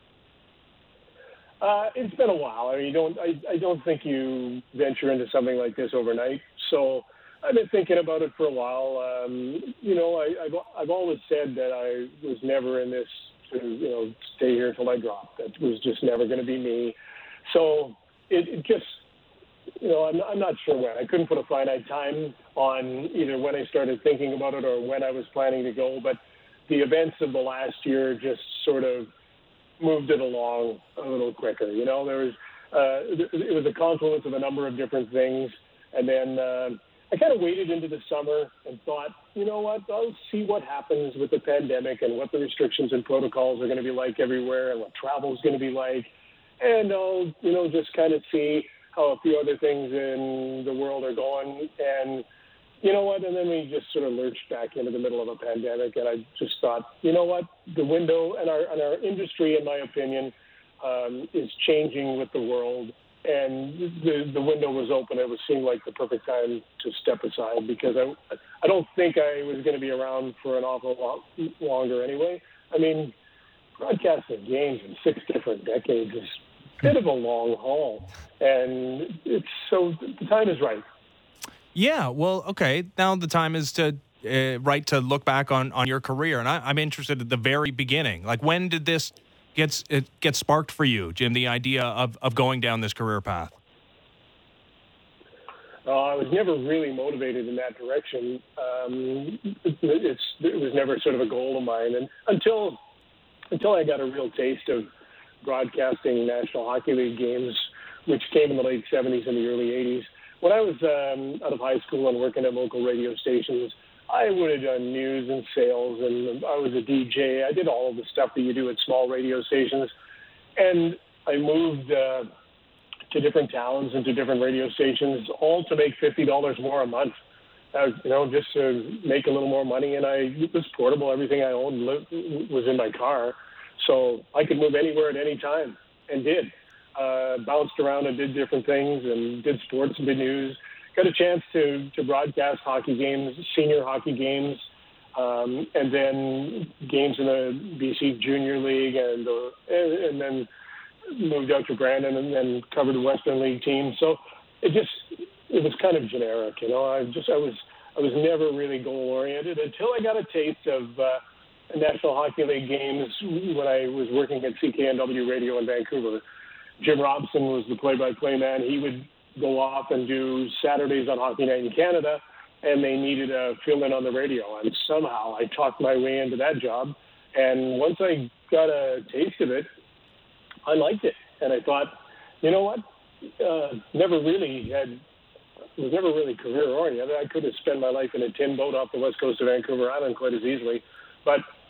Uh, it's been a while. I mean, you don't. I, I don't think you venture into something like this overnight. So I've been thinking about it for a while. Um, you know, I, I've I've always said that I was never in this to you know stay here till I drop. That was just never going to be me. So it, it just you know I'm I'm not sure when. I couldn't put a finite time on either when I started thinking about it or when I was planning to go. But the events of the last year just sort of moved it along a little quicker. You know, there was uh, it was a confluence of a number of different things, and then uh, I kind of waited into the summer and thought, you know what, I'll see what happens with the pandemic and what the restrictions and protocols are going to be like everywhere, and what travel is going to be like, and I'll you know just kind of see how a few other things in the world are going, and you know what? And then we just sort of lurched back into the middle of a pandemic, and I just thought, you know what? The window and our and our industry, in my opinion, um, is changing with the world, and the the window was open. It was seemed like the perfect time to step aside because I I don't think I was going to be around for an awful lot longer anyway. I mean, broadcasting games in six different decades is a bit of a long haul, and it's so the time is right.
Yeah, well, okay. Now the time is to uh, right to look back on, on your career, and I, I'm interested at the very beginning. Like, when did this get it get sparked for you, Jim? The idea of, of going down this career path.
Uh, I was never really motivated in that direction. Um, it, it's it was never sort of a goal of mine, and until until I got a real taste of broadcasting National Hockey League games, which came in the late seventies and the early eighties. When I was um, out of high school and working at local radio stations, I would have done news and sales, and I was a D J. I did all of the stuff that you do at small radio stations. And I moved uh, to different towns and to different radio stations, all to make fifty dollars more a month, uh, you know, just to make a little more money. And I it was portable. Everything I owned li- was in my car. So I could move anywhere at any time, and did. Uh, bounced around and did different things and did sports and did news. Got a chance to, to broadcast hockey games, senior hockey games, um, and then games in the B C Junior League, and, uh, and and then moved out to Brandon and then covered the Western League team. So it just it was kind of generic, you know. I just I was I was never really goal oriented until I got a taste of uh, National Hockey League games when I was working at C K N W Radio in Vancouver. Jim Robson was the play-by-play man. He would go off and do Saturdays on Hockey Night in Canada, and they needed a fill-in on the radio. And somehow I talked my way into that job. And once I got a taste of it, I liked it. And I thought, you know what? Uh, never really had, was never really career-oriented. I could have spent my life in a tin boat off the west coast of Vancouver Island quite as easily. But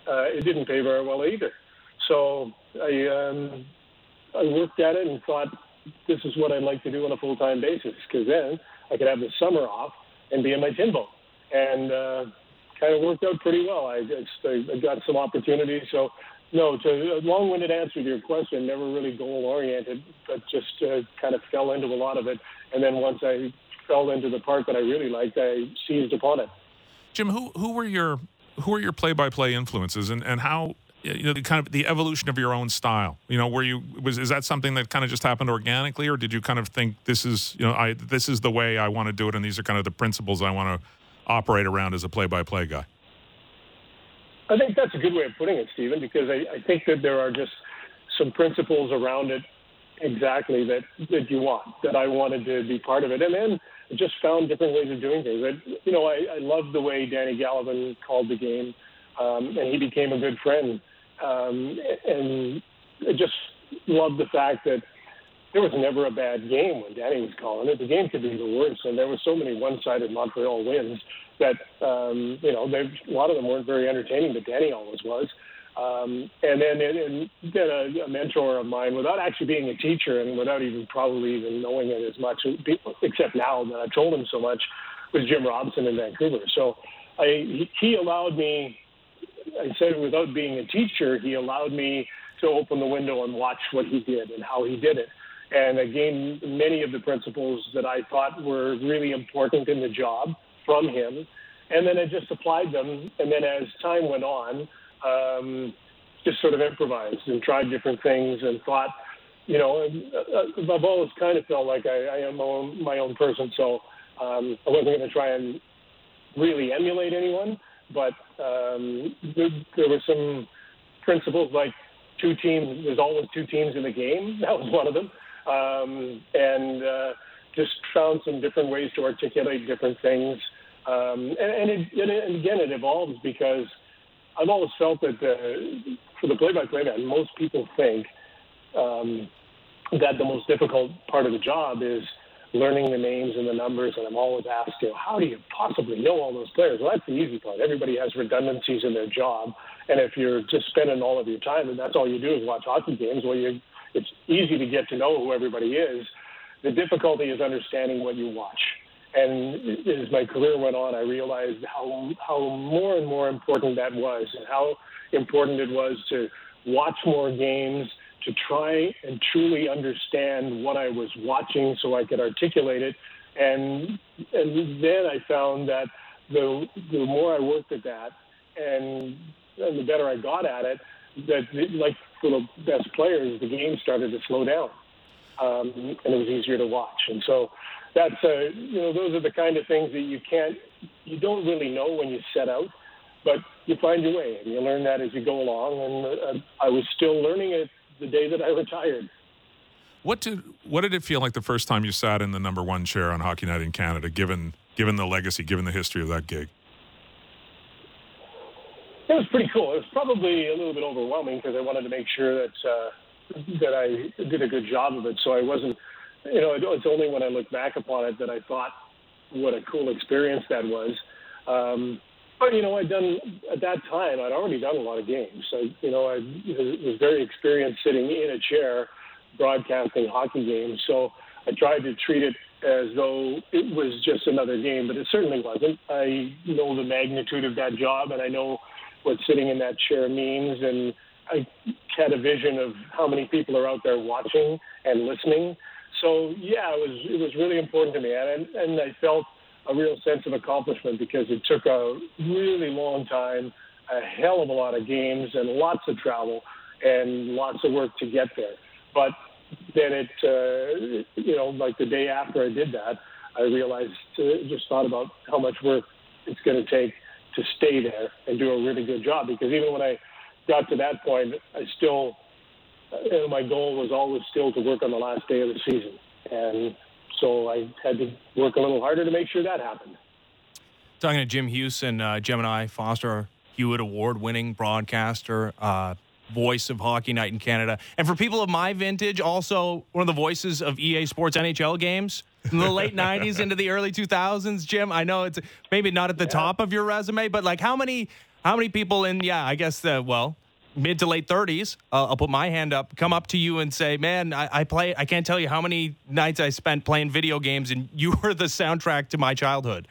uh, it didn't pay very well either. So I, um, I worked at it and thought, this is what I'd like to do on a full-time basis, because then I could have the summer off and be in my tin boat. And uh, kind of worked out pretty well. I, just, I got some opportunities. So, no, to a long-winded answer to your question, never really goal-oriented, but just uh, kind of fell into a lot of it. And then once I fell into the part that I really liked, I seized upon it.
Jim, who who were your who were your play-by-play influences, and, and how, you know, the kind of the evolution of your own style? You know, were you was is that something that kind of just happened organically, or did you kind of think this is, you know, I this is the way I want to do it, and these are kind of the principles I want to operate around as a play-by-play guy?
I think that's a good way of putting it, Stephen, because I, I think that there are just some principles around it exactly that, that you want, that I wanted to be part of it. And then I just found different ways of doing things. I, you know, I, I loved the way Danny Gallivan called the game, um, and he became a good friend. Um, and I just loved the fact that there was never a bad game when Danny was calling it. The game could be the worst, and there were so many one-sided Montreal wins that, um, you know, a lot of them weren't very entertaining, but Danny always was. Um, and then, and then a, a mentor of mine, without actually being a teacher and without even probably even knowing it as much, except now that I've told him so much, was Jim Robson in Vancouver. So I, he allowed me, I said without being a teacher, he allowed me to open the window and watch what he did and how he did it. And I gained many of the principles that I thought were really important in the job from him. And then I just applied them. And then as time went on, um, just sort of improvised and tried different things and thought, you know, I've always kind of felt like I, I am my own, my own person. So um, I wasn't going to try and really emulate anyone. But um, there, there were some principles like two teams, there's always two teams in the game. That was one of them. Um, and uh, just found some different ways to articulate different things. Um, and, and, it, and again, it evolves because I've always felt that the, for the play-by-play man, most people think um, that the most difficult part of the job is learning the names and the numbers. And I'm always asked, you know, how do you possibly know all those players? Well, that's the easy part. Everybody has redundancies in their job. And if you're just spending all of your time and that's all you do is watch hockey games, well, you it's easy to get to know who everybody is. The difficulty is understanding what you watch. And as my career went on, I realized how how more and more important that was, and how important it was to watch more games, to try and truly understand what I was watching so I could articulate it. And and then I found that the the more I worked at that, and, and the better I got at it, that like for the best players, the game started to slow down, um, and it was easier to watch. And so that's uh, you know those are the kind of things that you can't, you don't really know when you set out, but you find your way and you learn that as you go along. And uh, I was still learning it the day that I retired.
What did what did it feel like the first time you sat in the number one chair on Hockey Night in Canada, given given the legacy, given the history of that gig?
It was pretty cool. It was probably a little bit overwhelming because I wanted to make sure that uh, that I did a good job of it. So I wasn't, you know, it's only when I look back upon it that I thought what a cool experience that was. Um, but, you know, I'd done, at that time, I'd already done a lot of games. So, you know, I was very experienced sitting in a chair broadcasting hockey games. So I tried to treat it as though it was just another game, but it certainly wasn't. I know the magnitude of that job, and I know what sitting in that chair means, and I had a vision of how many people are out there watching and listening. So yeah, it was it was really important to me, and and I felt a real sense of accomplishment because it took a really long time, a hell of a lot of games, and lots of travel, and lots of work to get there. But then it, uh, you know, like the day after I did that, I realized, uh, just thought about how much work it's going to take to stay there and do a really good job. Because even when I got to that point, I still, you know, my goal was always still to work on the last day of the season. And so I had to work a little harder to make sure that happened.
Talking to Jim Hughson, uh, Gemini Foster Hewitt Award-winning broadcaster, uh, voice of Hockey Night in Canada. And for people of my vintage, also one of the voices of E A Sports N H L games in the late nineties into the early two thousands. Jim, I know it's maybe not at the yeah. top of your resume, but like how many How many people in, yeah, I guess, uh, well, mid to late thirties, uh, I'll put my hand up, come up to you and say, man, I, I play, I can't tell you how many nights I spent playing video games, and you were the soundtrack to my childhood.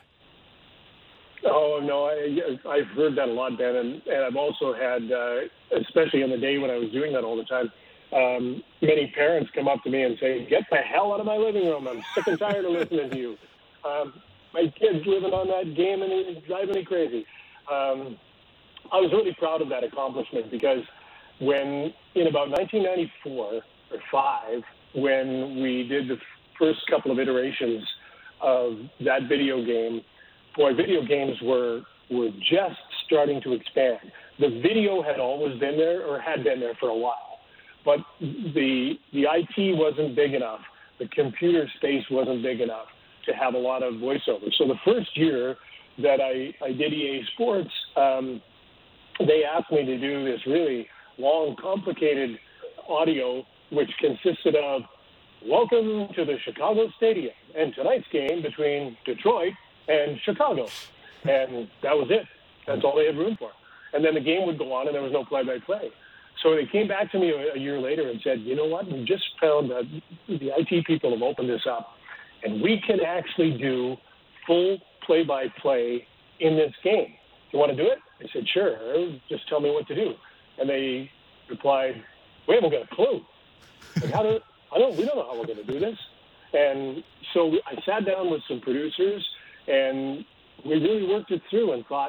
Oh, no, I, I've heard that a lot, Ben, and, and I've also had, uh, especially in the day when I was doing that all the time, um, many parents come up to me and say, get the hell out of my living room. I'm sick and tired of listening to you. Um, my kid's living on that game, and it's driving me crazy. Um, I was really proud of that accomplishment because when, in about nineteen ninety-four or five, when we did the first couple of iterations of that video game, boy, video games were were just starting to expand. The video had always been there or had been there for a while, but the the I T wasn't big enough. The computer space wasn't big enough to have a lot of voiceover. So the first year that I, I did E A Sports, um, they asked me to do this really long, complicated audio, which consisted of, welcome to the Chicago Stadium, and tonight's game between Detroit and Chicago. And that was it. That's all they had room for. And then the game would go on, and there was no play-by-play. So they came back to me a, a year later and said, you know what, we just found that the I T people have opened this up, and we can actually do full play-by-play in this game. You want to do it? I said, sure. Just tell me what to do. And they replied, we haven't got a clue. Like, how do, I don't, we don't know how we're going to do this. And so I sat down with some producers, and we really worked it through and thought,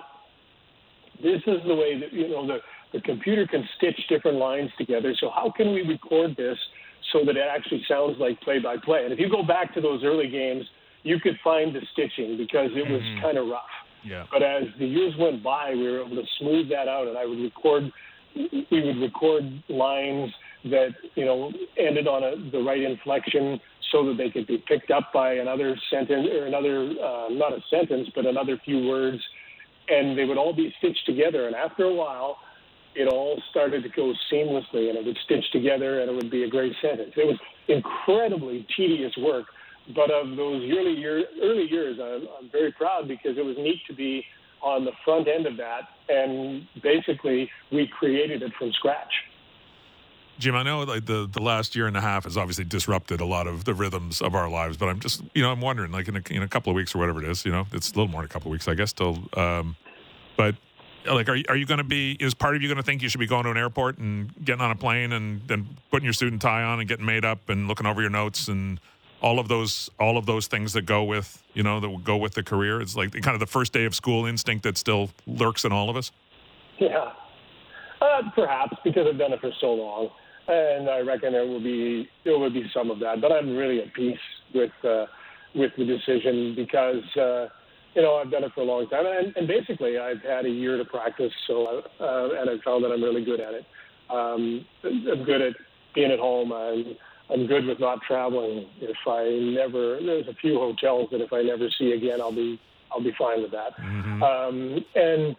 this is the way that, you know, the, the computer can stitch different lines together. So how can we record this so that it actually sounds like play-by-play? And if you go back to those early games, you could find the stitching because it was mm-hmm. kind of rough.
Yeah.
But as the years went by, we were able to smooth that out, and I would record, we would record lines that, you know, ended on a, the right inflection so that they could be picked up by another sentence or another, uh, not a sentence, but another few words, and they would all be stitched together. And after a while, it all started to go seamlessly, and it would stitch together, and it would be a great sentence. It was incredibly tedious work. But of those early, year, early years, I'm, I'm very proud because it was neat to be on the front end of that, and basically we created it from scratch.
Jim, I know like the, the last year and a half has obviously disrupted a lot of the rhythms of our lives, but I'm just, you know, I'm wondering, like in a, in a couple of weeks or whatever it is, you know, it's a little more than a couple of weeks, I guess, still. Um, but like, are you, are you going to be, is part of you going to think you should be going to an airport and getting on a plane and then putting your suit and tie on and getting made up and looking over your notes and all of those, all of those things that go with, you know, that will go with the career? It's like kind of the first day of school instinct that still lurks in all of us.
Yeah, uh, perhaps because I've done it for so long, and I reckon there will be there will be some of that. But I'm really at peace with uh, with the decision because uh, you know I've done it for a long time, and, and basically I've had a year to practice, so uh, and I've found that I'm really good at it. Um, I'm good at being at home. I'm I'm good with not traveling. If I never, there's a few hotels that if I never see again, I'll be, I'll be fine with that. Mm-hmm. Um, and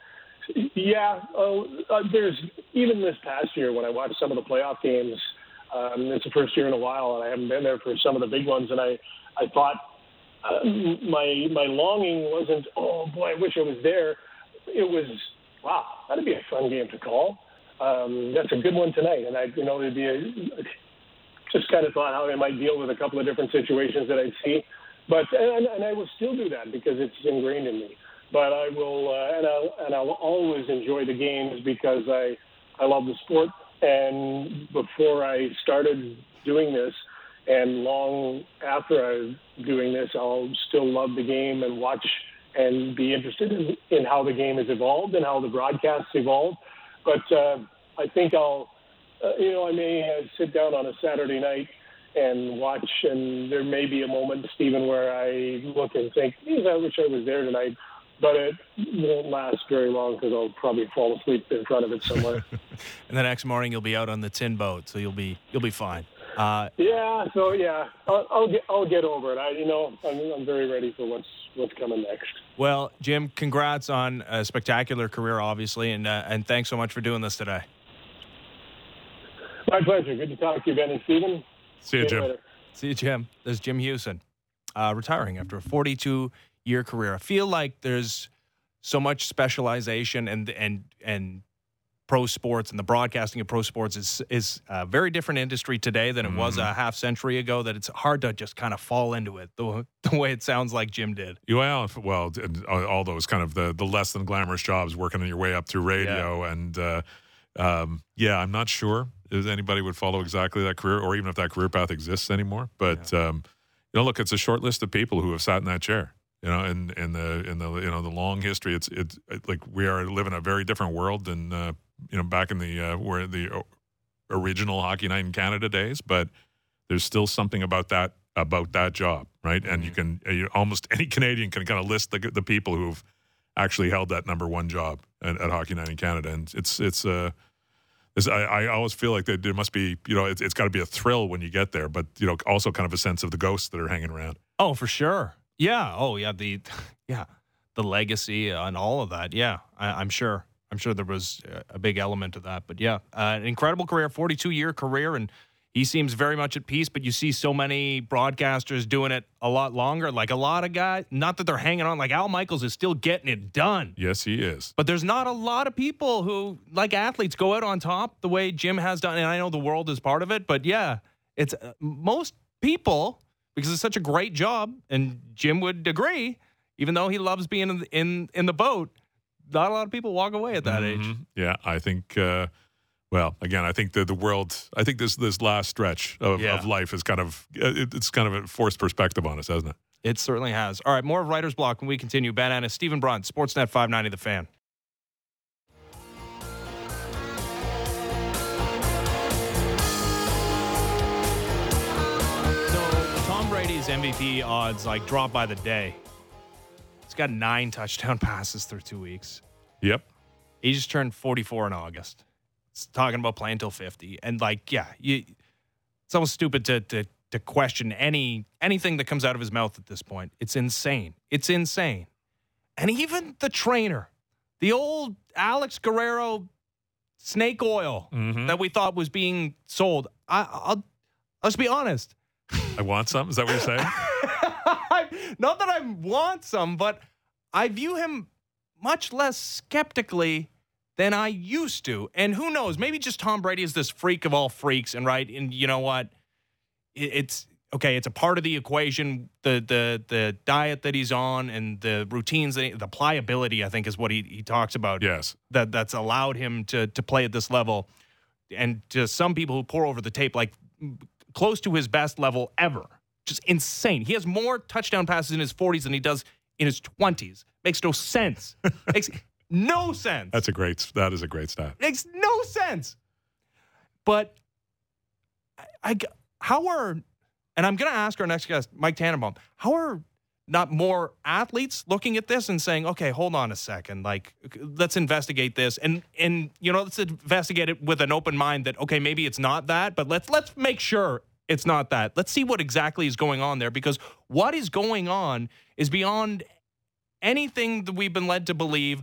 yeah, uh, uh, there's even this past year when I watched some of the playoff games. Um, it's the first year in a while, and I haven't been there for some of the big ones. And I, I thought uh, my my longing wasn't, oh boy, I wish I was there. It was, wow, that'd be a fun game to call. Um, that's a good one tonight, and I, you know, there'd be a. Just kind of thought how I might deal with a couple of different situations that I'd see. But, and, and I will still do that because it's ingrained in me. But I will, uh, and, I'll, and I'll always enjoy the games because I, I love the sport. And before I started doing this, and long after I'm doing this, I'll still love the game and watch and be interested in, in how the game has evolved and how the broadcasts evolved. But uh, I think I'll, Uh, you know, I may uh, sit down on a Saturday night and watch, and there may be a moment, Stephen, where I look and think, geez, I wish I was there tonight. But it won't last very long because I'll probably fall asleep in front of it somewhere.
And the next morning you'll be out on the tin boat, so you'll be you'll be fine. Uh,
yeah, so yeah, I'll, I'll get I'll get over it. I, you know, I'm, I'm very ready for what's what's coming next.
Well, Jim, congrats on a spectacular career, obviously, and uh, and thanks so much for doing this today.
My pleasure. Good to talk to you, Ben and Stephen.
See you, Jim.
Later.
See you, Jim. There's Jim Hughson, uh, retiring after a forty-two-year career. I feel like there's so much specialization and and and pro sports and the broadcasting of pro sports is is a very different industry today than it mm-hmm. was a half century ago, that it's hard to just kind of fall into it the, the way it sounds like Jim did.
Well, well, all those kind of the, the less than glamorous jobs, working your way up through radio. Yeah. And uh, um, yeah, I'm not sure if anybody would follow exactly that career, or even if that career path exists anymore. But, yeah. um, you know, look, it's a short list of people who have sat in that chair. You know, in, in the in the you know the long history, it's it's like we are living a very different world than uh, you know back in the uh, where the original Hockey Night in Canada days. But there's still something about that about that job, right? Mm-hmm. And you can you, almost any Canadian can kind of list the the people who've actually held that number one job at, at Hockey Night in Canada, and it's it's uh, it's, I, I always feel like there must be you know it's, it's got to be a thrill when you get there, but you know also kind of a sense of the ghosts that are hanging around.
Oh, for sure. Yeah. Oh, yeah. The yeah, the legacy and all of that. Yeah, I, I'm sure. I'm sure there was a big element of that. But yeah, uh, an incredible career, forty-two year career, and he seems very much at peace. But you see so many broadcasters doing it a lot longer. Like a lot of guys, not that they're hanging on. Like Al Michaels is still getting it done.
Yes, he is.
But there's not a lot of people who, like athletes, go out on top the way Jim has done. And I know the world is part of it, but yeah, it's uh, most people. Because it's such a great job, and Jim would agree, even though he loves being in the, in, in the boat, not a lot of people walk away at that mm-hmm. age.
Yeah, I think, uh, well, again, I think the the world, I think this this last stretch of, yeah. of life is kind of, it, it's kind of a forced perspective on us, hasn't it?
It certainly has. All right, more of Writer's Block when we continue. Ben Ennis, Stephen Brunt, Sportsnet five ninety, The Fan. Brady's M V P odds like drop by the day. He's got nine touchdown passes through two weeks.
Yep.
He just turned forty-four in August. He's talking about playing till fifty. And like, yeah, you, it's almost stupid to, to to question any anything that comes out of his mouth at this point. It's insane. It's insane. And even the trainer, the old Alex Guerrero snake oil mm-hmm. that we thought was being sold. I, I'll I'll just be honest.
I want some? Is that what you're saying?
Not that I want some, but I view him much less skeptically than I used to. And who knows? Maybe just Tom Brady is this freak of all freaks. And right, and you know what? It, it's okay. It's a part of the equation. The the the diet that he's on and the routines, that he, the pliability, I think, is what he he talks about.
Yes,
that that's allowed him to to play at this level. And to some people who pour over the tape, like. Close to his best level ever. Just insane. He has more touchdown passes in his forties than he does in his twenties. Makes no sense. Makes no sense.
That's a great, that is a great stat.
Makes no sense. But I, I how are, and I'm going to ask our next guest, Mike Tannenbaum, how are not more athletes looking at this and saying, okay, hold on a second, like, let's investigate this. And, and you know, let's investigate it with an open mind that, okay, maybe it's not that, but let's let's make sure it's not that. Let's see what exactly is going on there, because what is going on is beyond anything that we've been led to believe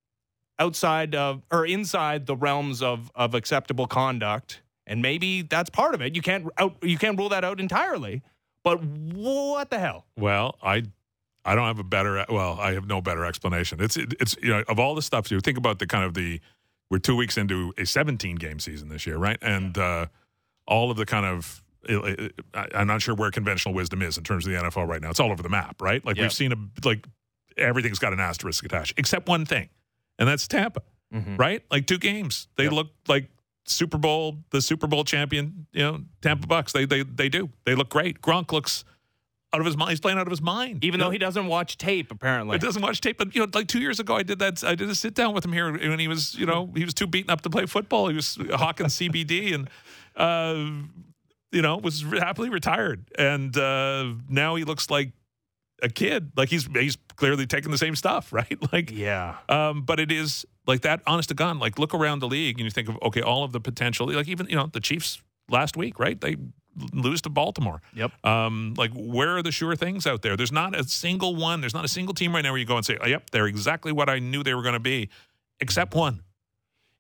outside of or inside the realms of, of acceptable conduct. And maybe that's part of it. You can't out, you can't rule that out entirely. But what the hell?
Well, I I don't have a better, well, I have no better explanation. It's, it, it's you know, of all the stuff, you think about the kind of the, we're two weeks into a seventeen-game season this year, right? And uh, all of the kind of, it, it, I'm not sure where conventional wisdom is in terms of the N F L right now. It's all over the map, right? Like, yep. We've seen, a like, everything's got an asterisk attached, except one thing, and that's Tampa, mm-hmm. right? Like, two games. They yep. look like Super Bowl, the Super Bowl champion, you know, Tampa Bucks. They they they do. They look great. Gronk looks out of his mind. He's playing out of his mind.
Even
though
know? he doesn't watch tape, apparently.
He doesn't watch tape. But, you know, like two years ago, I did that. I did a sit down with him here when he was, you know, he was too beaten up to play football. He was hawking C B D and, uh, you know, was happily retired. And uh, now he looks like a kid. Like he's he's clearly taking the same stuff, right? Like,
yeah.
Um, but it is like that, honest to God, like look around the league and you think of, okay, all of the potential, like even, you know, the Chiefs last week, right? They lose to Baltimore.
Yep.
Um, like where are the sure things out there? There's not a single one. There's not a single team right now where you go and say, oh, yep, they're exactly what I knew they were going to be, except one.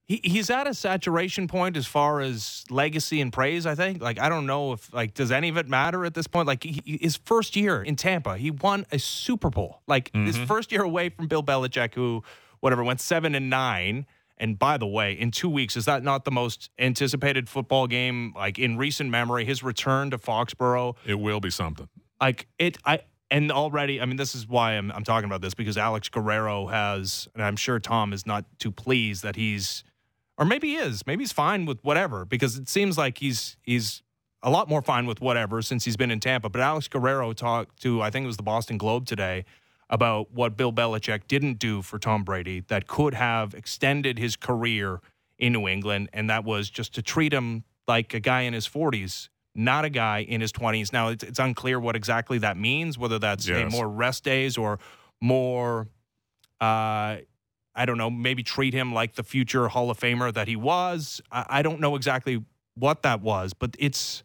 he he's at a saturation point as far as legacy and praise, I think. Like, I don't know if, like, does any of it matter at this point? Like, he, his first year in Tampa, he won a Super Bowl. Like, mm-hmm. his first year away from Bill Belichick, who, whatever, went seven and nine. And by the way, in two weeks, is that not the most anticipated football game, like, in recent memory? His return to Foxborough.
It will be something.
Like, it, I, and already, I mean, this is why I'm, I'm talking about this, because Alex Guerrero has, and I'm sure Tom is not too pleased that he's, or maybe he is, maybe he's fine with whatever, because it seems like he's, he's a lot more fine with whatever since he's been in Tampa. But Alex Guerrero talked to, I think it was the Boston Globe today, about what Bill Belichick didn't do for Tom Brady that could have extended his career in New England, and that was just to treat him like a guy in his forties, not a guy in his twenties. Now, it's, it's unclear what exactly that means, whether that's
yes.
hey, more rest days or more, uh, I don't know, maybe treat him like the future Hall of Famer that he was. I, I don't know exactly what that was, but it's,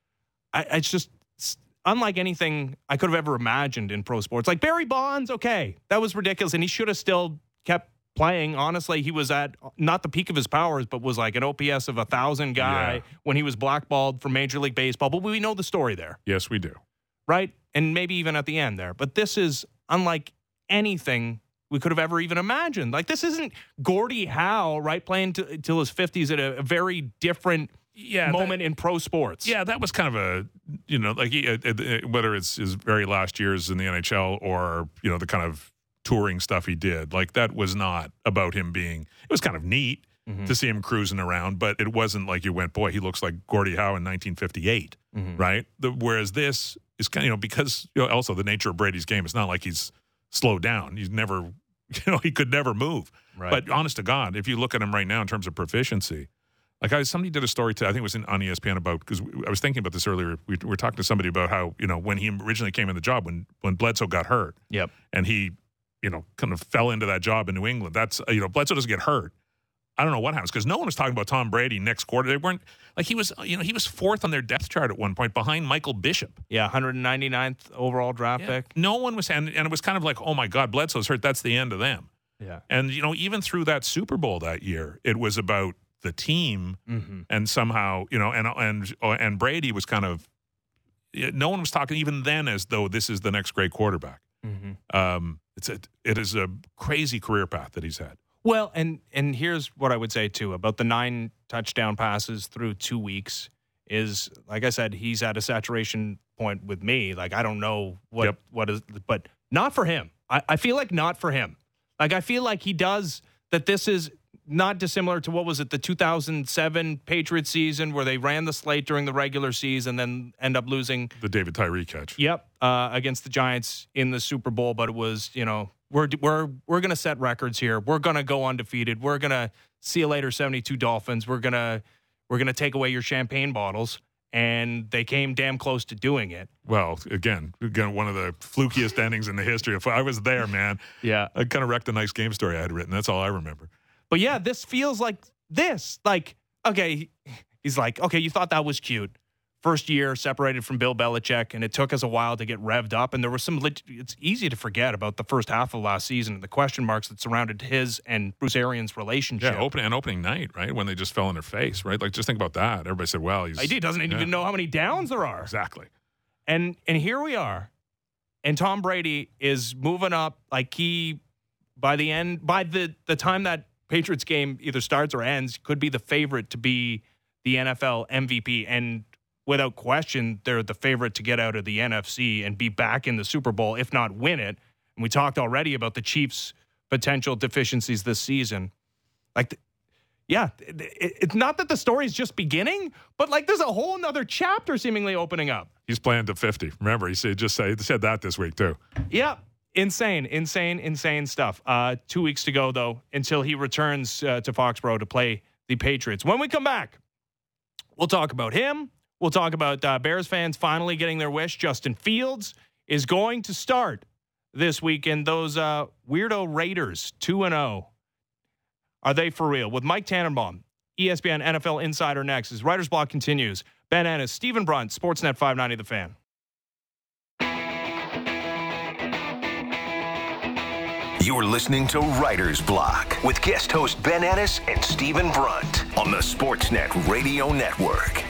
I, it's just... unlike anything I could have ever imagined in pro sports. Like Barry Bonds, okay, that was ridiculous, and he should have still kept playing. Honestly, he was at not the peak of his powers, but was like an O P S of a thousand guy yeah. when he was blackballed from Major League Baseball. But we know the story there.
Yes, we do.
Right? And maybe even at the end there. But this is unlike anything we could have ever even imagined. Like, this isn't Gordie Howe, right, playing t- till his fifties at a, a very different yeah, moment
that,
in pro sports.
Yeah, that was kind of a, you know, like he, uh, uh, whether it's his very last years in the N H L or, you know, the kind of touring stuff he did, like that was not about him being, it was kind of neat mm-hmm. to see him cruising around, but it wasn't like you went, boy, he looks like Gordie Howe in nineteen fifty-eight, mm-hmm. right? The, whereas this is kind of, you know, because you know, also the nature of Brady's game, it's not like he's slowed down. He's never, you know, he could never move. Right. But honest to God, if you look at him right now in terms of proficiency, like I, somebody did a story, to, I think it was in, on E S P N about, because I was thinking about this earlier. We, we were talking to somebody about how, you know, when he originally came in the job, when when Bledsoe got hurt,
yep,
and he, you know, kind of fell into that job in New England. That's, you know, Bledsoe doesn't get hurt. I don't know what happens, because no one was talking about Tom Brady next quarter. They weren't, like he was, you know, he was fourth on their depth chart at one point behind Michael Bishop.
Yeah, one hundred ninety-ninth overall draft
yeah.
pick.
No one was, and, and it was kind of like, oh my God, Bledsoe's hurt. That's the end of them.
Yeah.
And, you know, even through that Super Bowl that year, it was about the team, mm-hmm. and somehow, you know, and and and Brady was kind of, no one was talking even then as though this is the next great quarterback. Mm-hmm. Um, it's a, it is a crazy career path that he's had.
Well, and and here's what I would say too about the nine touchdown passes through two weeks is, like I said, he's at a saturation point with me. Like, I don't know what
yep.
what is, but not for him. I, I feel like not for him. Like, I feel like he does that. This is not dissimilar to, what was it, the two thousand seven Patriots season where they ran the slate during the regular season, then end up losing
the David Tyree catch.
Yep, uh, against the Giants in the Super Bowl. But it was, you know, we're we're we're gonna set records here. We're gonna go undefeated. We're gonna see you later, seventy-two Dolphins. We're gonna we're gonna take away your champagne bottles. And they came damn close to doing it.
Well, again, again, one of the flukiest endings in the history of. I was there, man.
Yeah,
I kind of wrecked a nice game story I had written. That's all I remember.
But yeah, this feels like this. Like, okay, he's like, okay, you thought that was cute. First year separated from Bill Belichick, and it took us a while to get revved up. And there was some, it's easy to forget about the first half of last season and the question marks that surrounded his and Bruce Arians' relationship.
Yeah, opening and opening night, right? When they just fell in their face, right? Like, just think about that. Everybody said, well, he's.
He doesn't yeah. even know how many downs there are.
Exactly.
And and here we are. And Tom Brady is moving up like he, by the end, by the, the time that Patriots game either starts or ends, could be the favorite to be the N F L M V P. And without question, they're the favorite to get out of the N F C and be back in the Super Bowl, if not win it. And we talked already about the Chiefs' potential deficiencies this season. Like, the, yeah, it, it, it's not that the story's just beginning, but like there's a whole nother chapter seemingly opening up.
He's playing to fifty. Remember, he said just said, said that this week too.
Yeah. Insane, insane, insane stuff. Uh, two weeks to go, though, until he returns uh, to Foxborough to play the Patriots. When we come back, we'll talk about him. We'll talk about uh, Bears fans finally getting their wish. Justin Fields is going to start this weekend. Those uh, weirdo Raiders, two and oh. Are they for real? With Mike Tannenbaum, E S P N N F L Insider next as Writer's Block continues. Ben Ennis, Stephen Brunt, Sportsnet five ninety The Fan.
You're listening to Writer's Block with guest host Ben Ennis and Stephen Brunt on the Sportsnet Radio Network.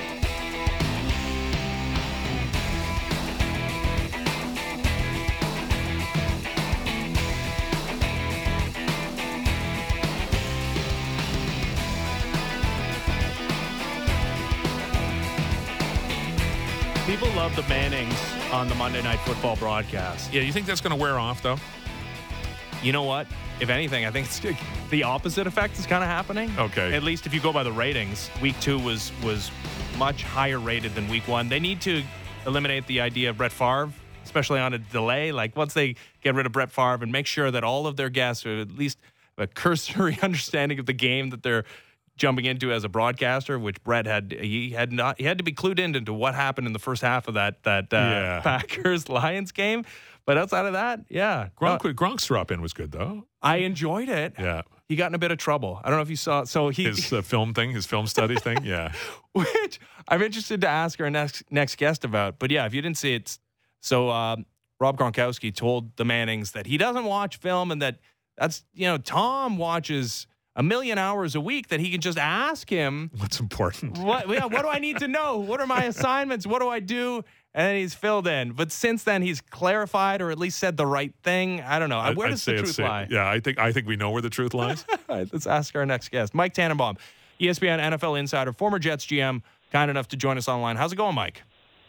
People love the Mannings on the Monday Night Football broadcast.
Yeah, you think that's going to wear off, though?
You know what? If anything, I think it's the opposite effect is kind of happening.
Okay.
At least if you go by the ratings, week two was was much higher rated than week one. They need to eliminate the idea of Brett Favre, especially on a delay. Like once they get rid of Brett Favre and make sure that all of their guests are at least a cursory understanding of the game that they're jumping into as a broadcaster, which Brett had, he had not, he had to be clued in into what happened in the first half of that that uh,
yeah.
Packers Lions game. But outside of that, yeah,
Gronk, uh, Gronk's drop in was good though.
I enjoyed it.
Yeah,
he got in a bit of trouble. I don't know if you saw. So he
his uh, film thing, his film study thing. Yeah,
which I'm interested to ask our next next guest about. But yeah, if you didn't see it, so uh, Rob Gronkowski told the Mannings that he doesn't watch film and that that's you know Tom watches a million hours a week, that he can just ask him
what's important.
What, yeah, what do I need to know? What are my assignments? What do I do? And then he's filled in. But since then, he's clarified or at least said the right thing. I don't know. Where
I'd
does the truth lie?
Yeah, I think I think we know where the truth lies.
All right, let's ask our next guest. Mike Tannenbaum, E S P N N F L insider, former Jets G M, kind enough to join us online. How's it going, Mike?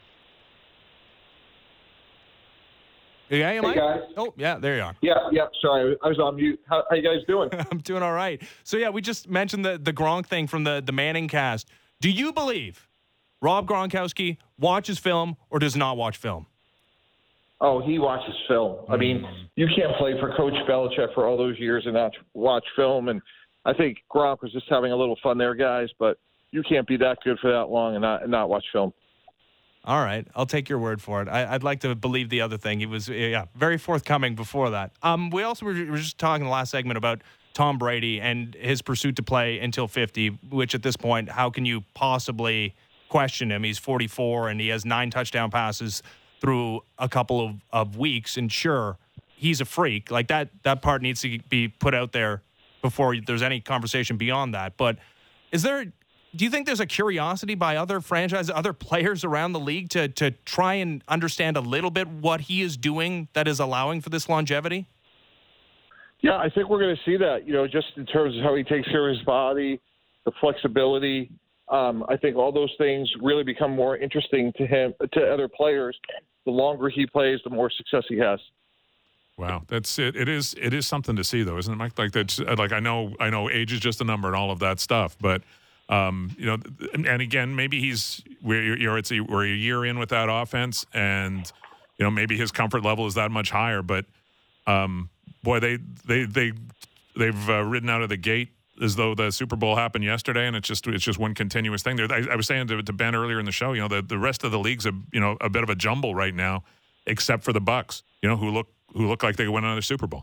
Yeah, you, Mike?
Hey, guys.
Oh, yeah, there you are.
Yeah, yeah, sorry. I was on mute. How, how you guys doing?
I'm doing all right. So, yeah, we just mentioned the, the Gronk thing from the, the Manning cast. Do you believe Rob Gronkowski watches film or does not watch film?
Oh, he watches film. I mean, you can't play for Coach Belichick for all those years and not watch film. And I think Gronk was just having a little fun there, guys. But you can't be that good for that long and not, and not watch film.
All right, I'll take your word for it. I, I'd like to believe the other thing. He was, yeah, very forthcoming before that. Um, we also were, were just talking in the last segment about Tom Brady and his pursuit to play until fifty, which at this point, how can you possibly question him? He's forty-four and he has nine touchdown passes through a couple of, of weeks. And sure, he's a freak. Like that, that part needs to be put out there before there's any conversation beyond that. But is there... Do you think there's a curiosity by other franchises, other players around the league to to try and understand a little bit what he is doing that is allowing for this longevity?
Yeah, I think we're going to see that, you know, just in terms of how he takes care of his body, the flexibility. Um, I think all those things really become more interesting to him, to other players. The longer he plays, the more success he has.
Wow, that's it. It is it is something to see, though, isn't it, Mike? Like that's like I know I know age is just a number and all of that stuff, but. Um, you know, and again, maybe he's we're you're it's a, we're a year in with that offense, and you know maybe his comfort level is that much higher. But um, boy, they they they they've uh, ridden out of the gate as though the Super Bowl happened yesterday, and it's just it's just one continuous thing. There, I, I was saying to, to Ben earlier in the show, you know, the, the rest of the league's a you know a bit of a jumble right now, except for the Bucs, you know, who look who look like they could win another Super Bowl.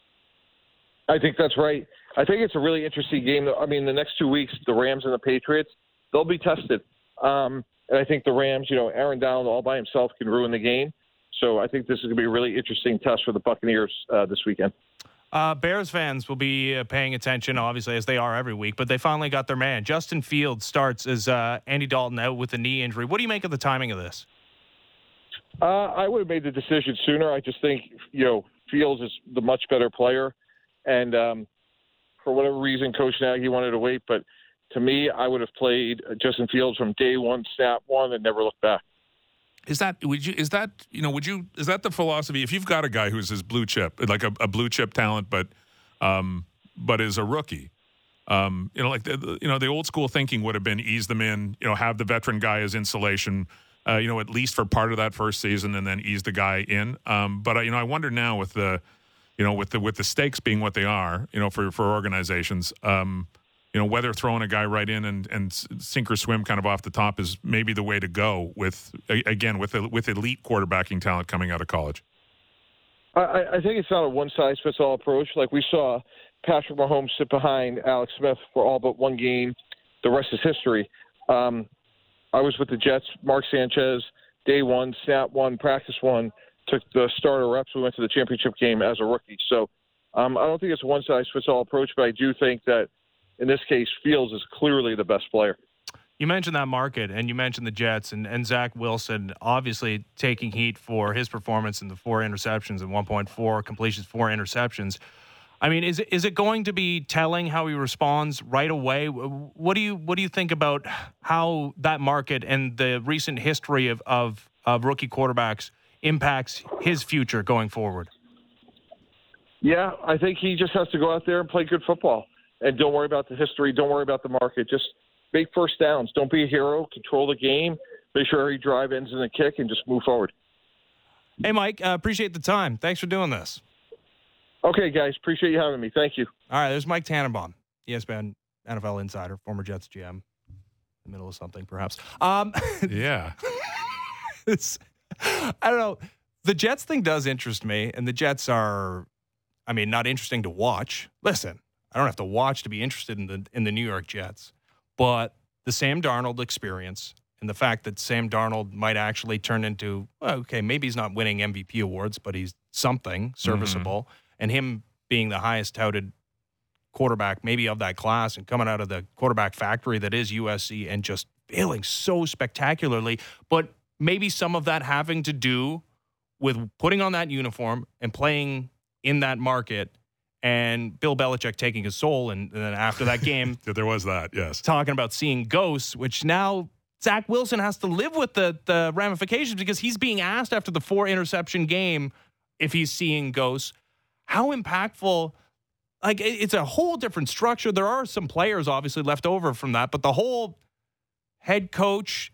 I think that's right. I think it's a really interesting game. I mean, the next two weeks, the Rams and the Patriots, they'll be tested. Um, and I think the Rams, you know, Aaron Donald all by himself can ruin the game. So I think this is going to be a really interesting test for the Buccaneers uh, this weekend.
Uh, Bears fans will be uh, paying attention, obviously, as they are every week, but they finally got their man. Justin Fields starts as uh, Andy Dalton out with a knee injury. What do you make of the timing of this?
Uh, I would have made the decision sooner. I just think, you know, Fields is the much better player. And, um, for whatever reason, Coach Nagy wanted to wait. But to me, I would have played Justin Fields from day one, snap one, and never looked back.
Is that would you? Is that you know? Would you? Is that the philosophy? If you've got a guy who's his blue chip, like a, a blue chip talent, but um, but is a rookie, um, you know, like the, you know, the old school thinking would have been ease them in, you know, have the veteran guy as insulation, uh, you know, at least for part of that first season, and then ease the guy in. Um, but uh, you know, I wonder now with the You know, with the with the stakes being what they are, you know, for for organizations, um, you know, whether throwing a guy right in and, and sink or swim kind of off the top is maybe the way to go with again with with elite quarterbacking talent coming out of college.
I, I think it's not a one size fits all approach. Like we saw Patrick Mahomes sit behind Alex Smith for all but one game. The rest is history. Um, I was with the Jets. Mark Sanchez, day one, snap one, practice one. Took the starter reps. We went to the championship game as a rookie. So Um, I don't think it's a one-size-fits-all approach, but I do think that in this case, Fields is clearly the best player.
You mentioned that market, and you mentioned the Jets, and, and Zach Wilson obviously taking heat for his performance in the four interceptions and one point four completions, four interceptions. I mean, is it, is it going to be telling how he responds right away? What do you what do you think about how that market and the recent history of, of, of rookie quarterbacks impacts his future going forward?
Yeah, I think he just has to go out there and play good football. And don't worry about the history. Don't worry about the market. Just make first downs. Don't be a hero. Control the game. Make sure every drive ends in a kick and just move forward.
Hey, Mike, uh, appreciate the time. Thanks for doing this.
Okay, guys. Appreciate you having me. Thank you.
All right, there's Mike Tannenbaum, E S P N N F L insider, former Jets G M. In the middle of something, perhaps. Um,
yeah.
it's, I don't know. The Jets thing does interest me, and the Jets are, I mean, not interesting to watch. Listen, I don't have to watch to be interested in the in the New York Jets. But the Sam Darnold experience and the fact that Sam Darnold might actually turn into, well, okay, maybe he's not winning M V P awards, but he's something serviceable. Mm-hmm. And him being the highest touted quarterback maybe of that class and coming out of the quarterback factory that is U S C and just failing so spectacularly. But maybe some of that having to do with putting on that uniform and playing in that market and Bill Belichick taking his soul. And, and then after that game,
there was that, yes.
Talking about seeing ghosts, which now Zach Wilson has to live with the, the ramifications because he's being asked after the four interception game if he's seeing ghosts. How impactful, like it's a whole different structure. There are some players obviously left over from that, but the whole head coach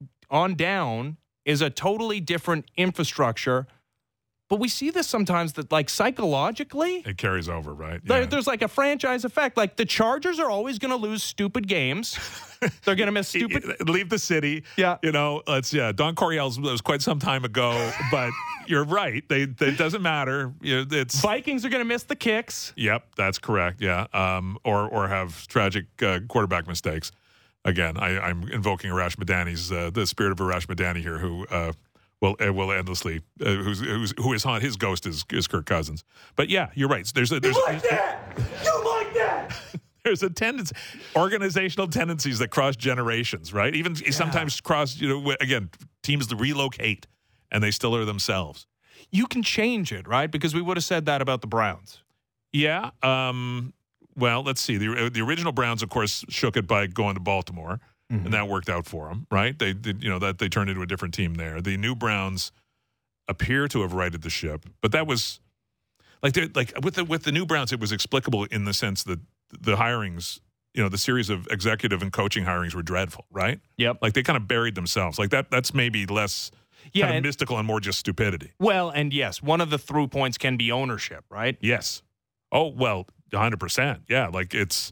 on down is a totally different infrastructure. But we see this sometimes that, like, psychologically,
it carries over, right?
There,
Yeah.
There's like a franchise effect. Like, the Chargers are always going to lose stupid games. They're going to miss stupid.
Leave the city.
Yeah.
You know, it's, yeah, Don Coryell's was quite some time ago, but you're right. They, they it doesn't matter. You know, it's
Vikings are going to miss the kicks.
Yep, that's correct. Yeah. Um, or, or have tragic uh, quarterback mistakes. Again, I, I'm invoking Arash Madani's, uh, the spirit of Arash Madani here, who, uh, Will uh, will endlessly uh, who's, who's who is on his ghost is, is Kirk Cousins. But yeah, you're right. There's a there's
you like that. You like that.
There's a tendency, organizational tendencies that cross generations, right? Even yeah. sometimes cross. You know, again, teams relocate and they still are themselves.
You can change it, right? Because we would have said that about the Browns.
Yeah. Um, well, let's see. The the original Browns, of course, shook it by going to Baltimore. Mm-hmm. And that worked out for them, right? They did, you know, that they turned into a different team there. The new Browns appear to have righted the ship, but that was like, like with the with the new Browns, it was explicable in the sense that the hirings, you know, the series of executive and coaching hirings were dreadful, right?
Yep.
Like they kind of buried themselves. Like that. That's maybe less
yeah,
kind of
and,
mystical and more just stupidity.
Well, and yes, one of the through points can be ownership, right?
Yes. Oh well, one hundred percent. Yeah, like it's,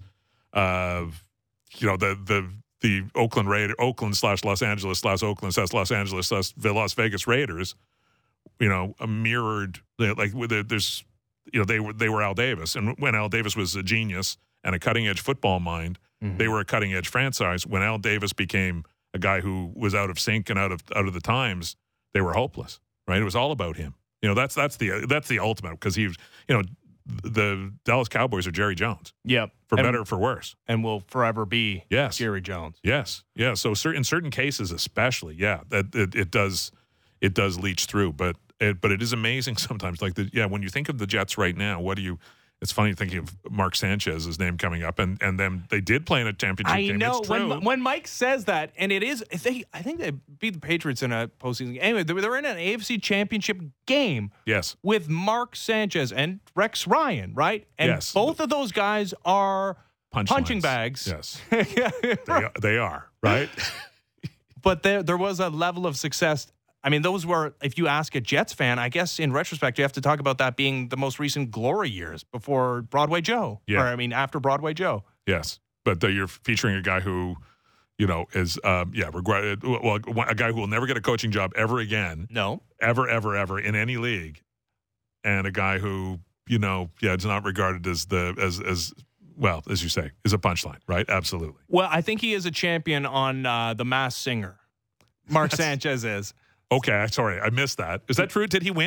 uh, you know, the the. The Oakland Raider, Oakland slash Los Angeles slash Oakland slash Los Angeles slash the Las Vegas Raiders, you know, mirrored like there's, you know, they were they were Al Davis, and when Al Davis was a genius and a cutting edge football mind, mm-hmm. they were a cutting edge franchise. When Al Davis became a guy who was out of sync and out of out of the times, they were hopeless. Right? It was all about him. You know, that's that's the that's the ultimate because he, you know. The Dallas Cowboys are Jerry Jones.
Yep.
For
and,
better or for worse.
And will forever be
yes.
Jerry Jones.
Yes. Yeah. So certain, in certain cases especially, yeah, that it, it does it does leach through. But it, but it is amazing sometimes. Like, the yeah, when you think of the Jets right now, what do you – it's funny thinking of Mark Sanchez's name coming up, and, and then they did play in a championship
I
game.
know.
It's true.
When, when Mike says that, and it is, they, I think they beat the Patriots in a postseason game. Anyway, they were in an A F C championship game
yes.
with Mark Sanchez and Rex Ryan, right? And
yes.
both of those guys are
Punch
punching
lines.
bags.
Yes. they, are, they are, right?
But there, there was a level of success. I mean, those were, if you ask a Jets fan, I guess in retrospect, you have to talk about that being the most recent glory years before Broadway Joe.
Yeah.
Or, I mean, after Broadway Joe.
Yes. But uh, you're featuring a guy who, you know, is, um, yeah, regret, well, a guy who will never get a coaching job ever again.
No.
Ever, ever, ever in any league. And a guy who, you know, yeah, is not regarded as the, as, as, well, as you say, is a punchline, right? Absolutely.
Well, I think he is a champion on uh, The Masked Singer. Mark Sanchez is.
Okay, sorry, I missed that. Is that true? Did he win?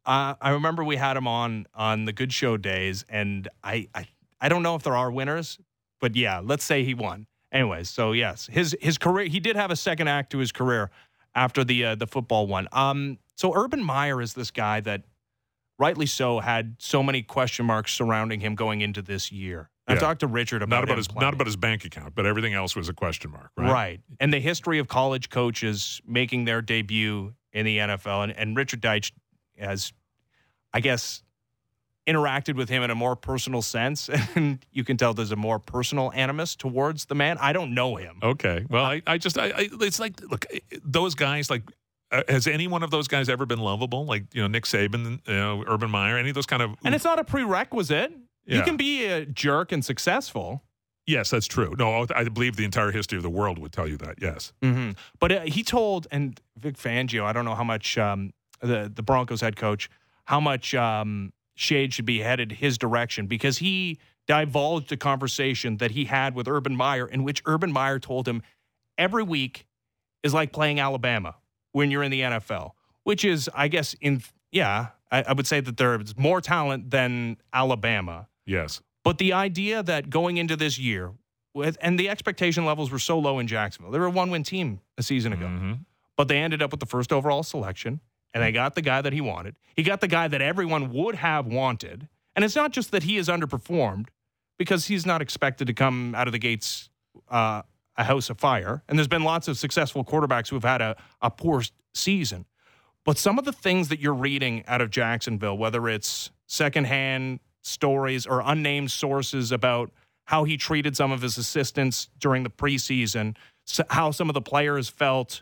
Uh, I remember we had him on on the Good Show days, and I, I I don't know if there are winners, but yeah, let's say he won. Anyways, so yes, his his career, he did have a second act to his career after the uh, the football one. Um, so Urban Meyer is this guy that, rightly so, had so many question marks surrounding him going into this year. I
Yeah.
talked to Richard about
Not about
him
his
plenty.
not about his bank account, but everything else was a question mark, right?
Right. And the history of college coaches making their debut in the N F L. And, and Richard Deitch has, I guess, interacted with him in a more personal sense. And you can tell there's a more personal animus towards the man. I don't know him.
Okay. Well, I, I just, I, I, it's like, look, those guys, like, uh, has any one of those guys ever been lovable? Like, you know, Nick Saban, you know, Urban Meyer, any of those kind of.
And it's not a prerequisite.
Yeah.
You can be a jerk and successful.
Yes, that's true. No, I believe the entire history of the world would tell you that. Yes.
Mm-hmm. But uh, he told, and Vic Fangio, I don't know how much um, the the Broncos head coach, how much um, shade should be headed his direction, because he divulged a conversation that he had with Urban Meyer, in which Urban Meyer told him every week is like playing Alabama when you're in the N F L, which is, I guess, in yeah, I, I would say that there's more talent than Alabama.
Yes.
But the idea that going into this year, with and the expectation levels were so low in Jacksonville, they were a one-win team a season ago,
Mm-hmm.
but they ended up with the first overall selection, and they got the guy that he wanted. He got the guy that everyone would have wanted, and it's not just that he has underperformed, because he's not expected to come out of the gates uh, a house of fire, and there's been lots of successful quarterbacks who have had a, a poor season. But some of the things that you're reading out of Jacksonville, whether it's secondhand stories or unnamed sources about how he treated some of his assistants during the preseason, so how some of the players felt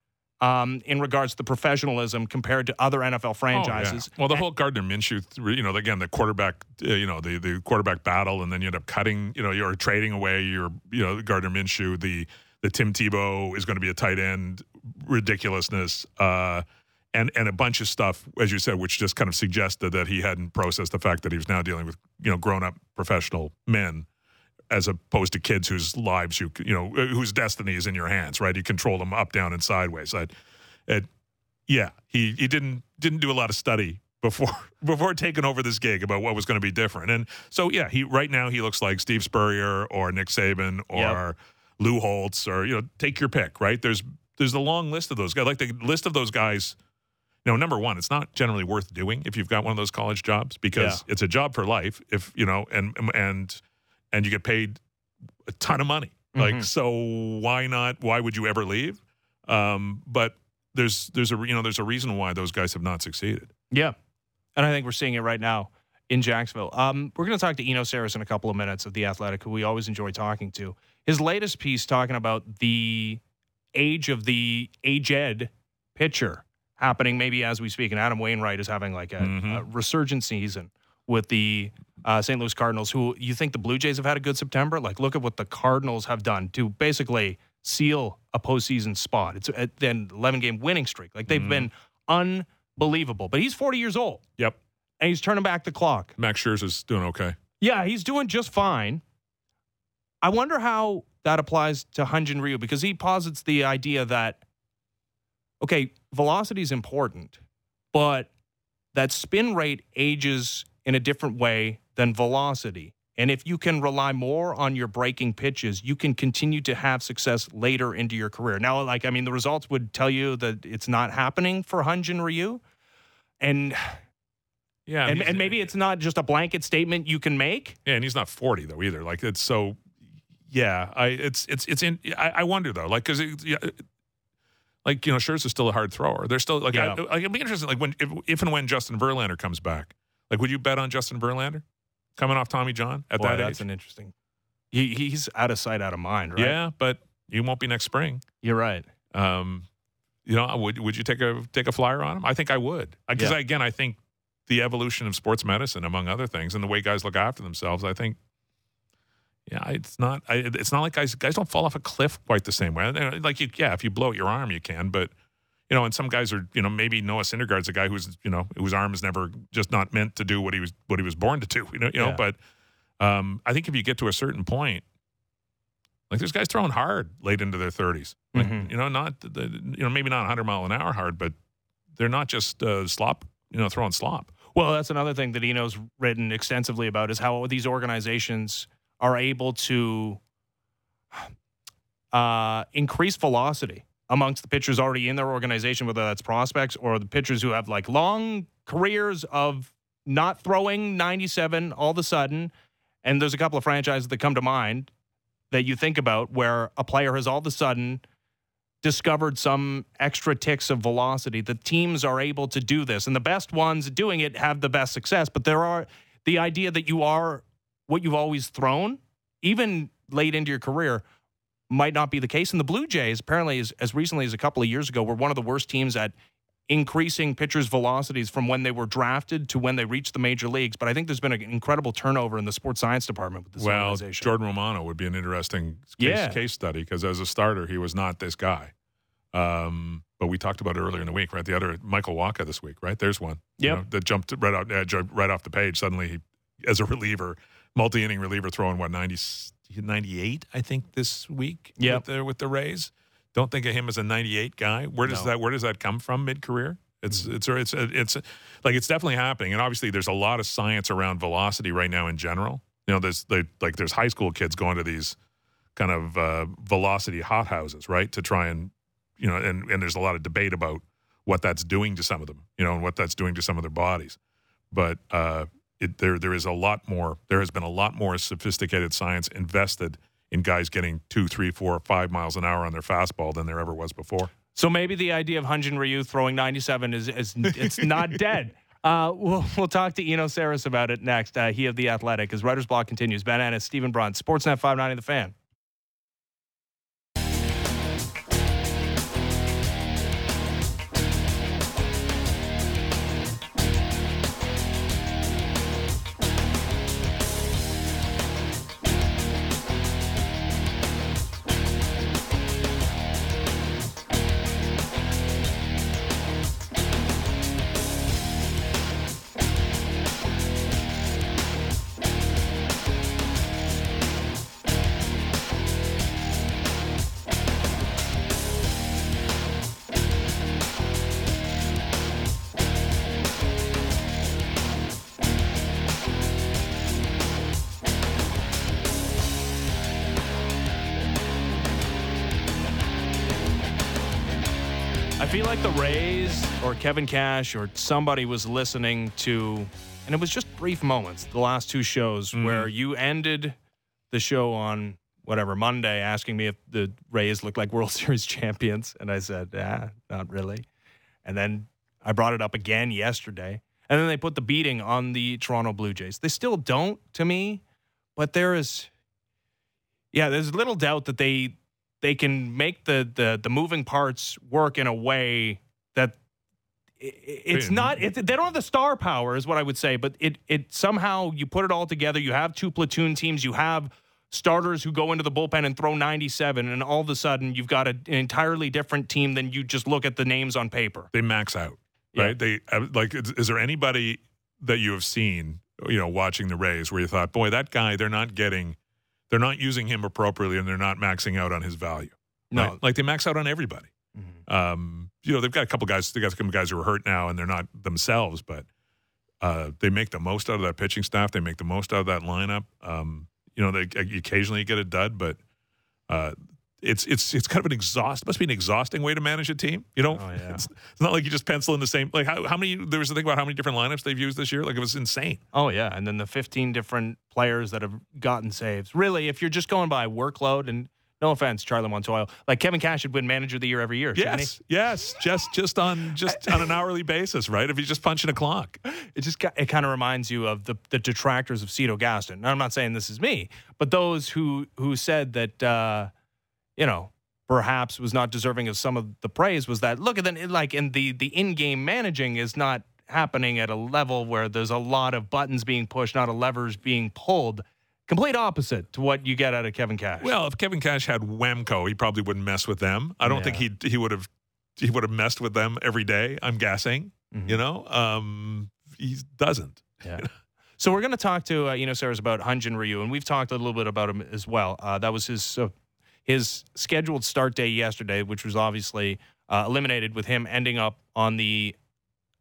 um, in regards to professionalism compared to other N F L franchises.
Oh, yeah. Well, the whole Gardner Minshew, you know, again, the quarterback, uh, you know, the, the quarterback battle, and then you end up cutting, you know, you're trading away your, you know, Gardner Minshew, the the Tim Tebow is going to be a tight end ridiculousness. Uh, And and a bunch of stuff, as you said, which just kind of suggested that he hadn't processed the fact that he was now dealing with, you know, grown-up professional men, as opposed to kids whose lives you you know whose destiny is in your hands, right? You control them up, down, and sideways. I, it, yeah, he he didn't didn't do a lot of study before before taking over this gig about what was going to be different. And so yeah, he right now he looks like Steve Spurrier or Nick Saban or
Yep.
Lou Holtz, or you know, take your pick, right? There's there's a long list of those guys. Like the list of those guys. You know, number one, it's not generally worth doing if you've got one of those college jobs, because
Yeah.
it's a job for life. If you know, and and and you get paid a ton of money.
Mm-hmm.
Like, so why not? Why would you ever leave? Um, but there's there's a you know there's a reason why those guys have not succeeded.
Yeah. And I think we're seeing it right now in Jacksonville. Um, we're going to talk to Eno Saris in a couple of minutes of The Athletic, who we always enjoy talking to. His latest piece talking about the age of the aged pitcher happening maybe as we speak. And Adam Wainwright is having like a,
Mm-hmm.
a resurgent season with the uh, Saint Louis Cardinals, who you think the Blue Jays have had a good September? Like, look at what the Cardinals have done to basically seal a postseason spot. It's an eleven-game winning streak. Like, they've
Mm-hmm.
been unbelievable. But he's forty years old.
Yep,
And he's turning back the clock.
Max Scherzer's doing okay.
Yeah, he's doing just fine. I wonder how that applies to Hyun-Jin Ryu, because he posits the idea that, okay, velocity is important, but that spin rate ages in a different way than velocity. And if you can rely more on your breaking pitches, you can continue to have success later into your career. Now, like, I mean, the results would tell you that it's not happening for Hyun-Jin Ryu. And
Yeah,
and,
he's-
and maybe it's not just a blanket statement you can make.
Yeah, and he's not forty though either. Like, it's so. Yeah, I it's it's it's in. I, I wonder though, like, because yeah, like, you know, Scherzer's still a hard thrower. They're still like,
Yeah.
I, like it'd be interesting. Like, when if, if and when Justin Verlander comes back, like, would you bet on Justin Verlander coming off Tommy John at
Boy,
that
that's
age?
an interesting. He, he's out of sight, out of mind, right?
Yeah, but you won't be next spring.
You're right.
Um, you know, would would you take a take a flyer on him? I think I would, because
Yeah.
again, I think the evolution of sports medicine, among other things, and the way guys look after themselves, I think. Yeah, it's not. I, it's not like guys. Guys don't fall off a cliff quite the same way. Like, you, yeah, if you blow out your arm, you can. But you know, and some guys are. You know, maybe Noah Syndergaard's a guy who's, you know, whose arm is never just not meant to do what he was what he was born to do. You know, you know.
Yeah.
But um, I think if you get to a certain point, like, there's guys throwing hard late into their thirties. Like,
Mhm.
you know, not the, you know maybe not one hundred mile an hour hard, but they're not just uh, slop you know, throwing slop.
Well, that's another thing that Eno's written extensively about is how these organizations are able to uh, increase velocity amongst the pitchers already in their organization, whether that's prospects or the pitchers who have like long careers of not throwing ninety-seven all of a sudden. And there's a couple of franchises that come to mind that you think about where a player has all of a sudden discovered some extra ticks of velocity. The teams are able to do this, and the best ones doing it have the best success. But there are the idea that you are what you've always thrown, even late into your career, might not be the case. And the Blue Jays, apparently, as, as recently as a couple of years ago, were one of the worst teams at increasing pitchers' velocities from when they were drafted to when they reached the major leagues. But I think there's been an incredible turnover in the sports science department with this
well,
organization.
Jordan Romano would be an interesting case,
Yeah.
case study because as a starter, he was not this guy. Um, but we talked about it earlier in the week, right? The other, Michael Wacha this week, right? There's one you
Yep.
know, that jumped right out, uh, jumped right off the page. Suddenly, he, as a reliever, multi-inning reliever throwing, what, ninety, ninety-eight, I think, this week
Yep.
with, the, with the Rays. Don't think of him as a ninety-eight guy. Where does
No.
that Where does that come from mid-career? It's it's it's it's like it's definitely happening, and obviously there's a lot of science around velocity right now in general. You know, there's they, like there's high school kids going to these kind of uh, velocity hothouses, right, to try and you know, and and there's a lot of debate about what that's doing to some of them, you know, and what that's doing to some of their bodies. But uh, it, there there is a lot more. There has been a lot more sophisticated science invested in guys getting two, three, four, five miles an hour on their fastball than there ever was before.
So maybe the idea of Hyun-Jin Ryu throwing ninety-seven is, is it's not dead. Uh, we'll we'll talk to Eno Sarris about it next. Uh, he of The Athletic. As Writer's Block continues. Ben Ennis, Stephen Brunt, Sportsnet five ninety The Fan. I feel like the Rays or Kevin Cash or somebody was listening to, and it was just brief moments, the last two shows,
Mm-hmm.
where you ended the show on whatever, Monday, asking me if the Rays looked like World Series champions. And I said, ah, not really. And then I brought it up again yesterday. And then they put the beating on the Toronto Blue Jays. They still don't, to me, but there is, yeah, there's little doubt that they they can make the the the moving parts work in a way that it, it's not. It, they don't have the star power, is what I would say. But it it somehow you put it all together. You have two platoon teams. You have starters who go into the bullpen and throw ninety-seven, and all of a sudden you've got a, an entirely different team than you just look at the names on paper.
They max out, right?
Yeah.
They uh, like. Is, is there anybody that you have seen, you know, watching the Rays where you thought, boy, that guy, they're not getting. They're not using him appropriately, and they're not maxing out on his value.
No.
Right? Like they max out on everybody.
Mm-hmm.
Um, you know, they've got a couple guys. They got a couple guys who are hurt now, and they're not themselves, but uh, they make the most out of that pitching staff. They make the most out of that lineup. Um, you know, they occasionally get a dud, but uh, it's it's it's kind of an exhaust. Must be an exhausting way to manage a team. You know,
Oh, yeah.
it's, it's not like you just pencil in the same. Like how, how many? There was a thing about how many different lineups they've used this year. Like it was insane.
Oh, yeah. And then the fifteen different players that have gotten saves. Really, if you're just going by workload, and no offense, Charlie Montoyo, like Kevin Cash should win Manager of the Year every year, shouldn't
Yes, yes, just just on just on an hourly basis, right? If he's just punching a clock.
he? It just it kind of reminds you of the, the detractors of Cito Gaston. Now, I'm not saying this is me, but those who who said that, uh, you know, perhaps was not deserving of some of the praise was that, look, at the, like in the, the in-game managing is not happening at a level where there's a lot of buttons being pushed, not a levers being pulled. Complete opposite to what you get out of Kevin Cash.
Well, if Kevin Cash had Wemco, he probably wouldn't mess with them. I don't
Yeah.
think he he would have he would have messed with them every day. I'm guessing.
Mhm.
You know, um, he doesn't.
Yeah. So we're going to talk to uh, Eno Sarris about Hyun-Jin Ryu, and we've talked a little bit about him as well. Uh, that was his uh, his scheduled start day yesterday, which was obviously uh, eliminated with him ending up on the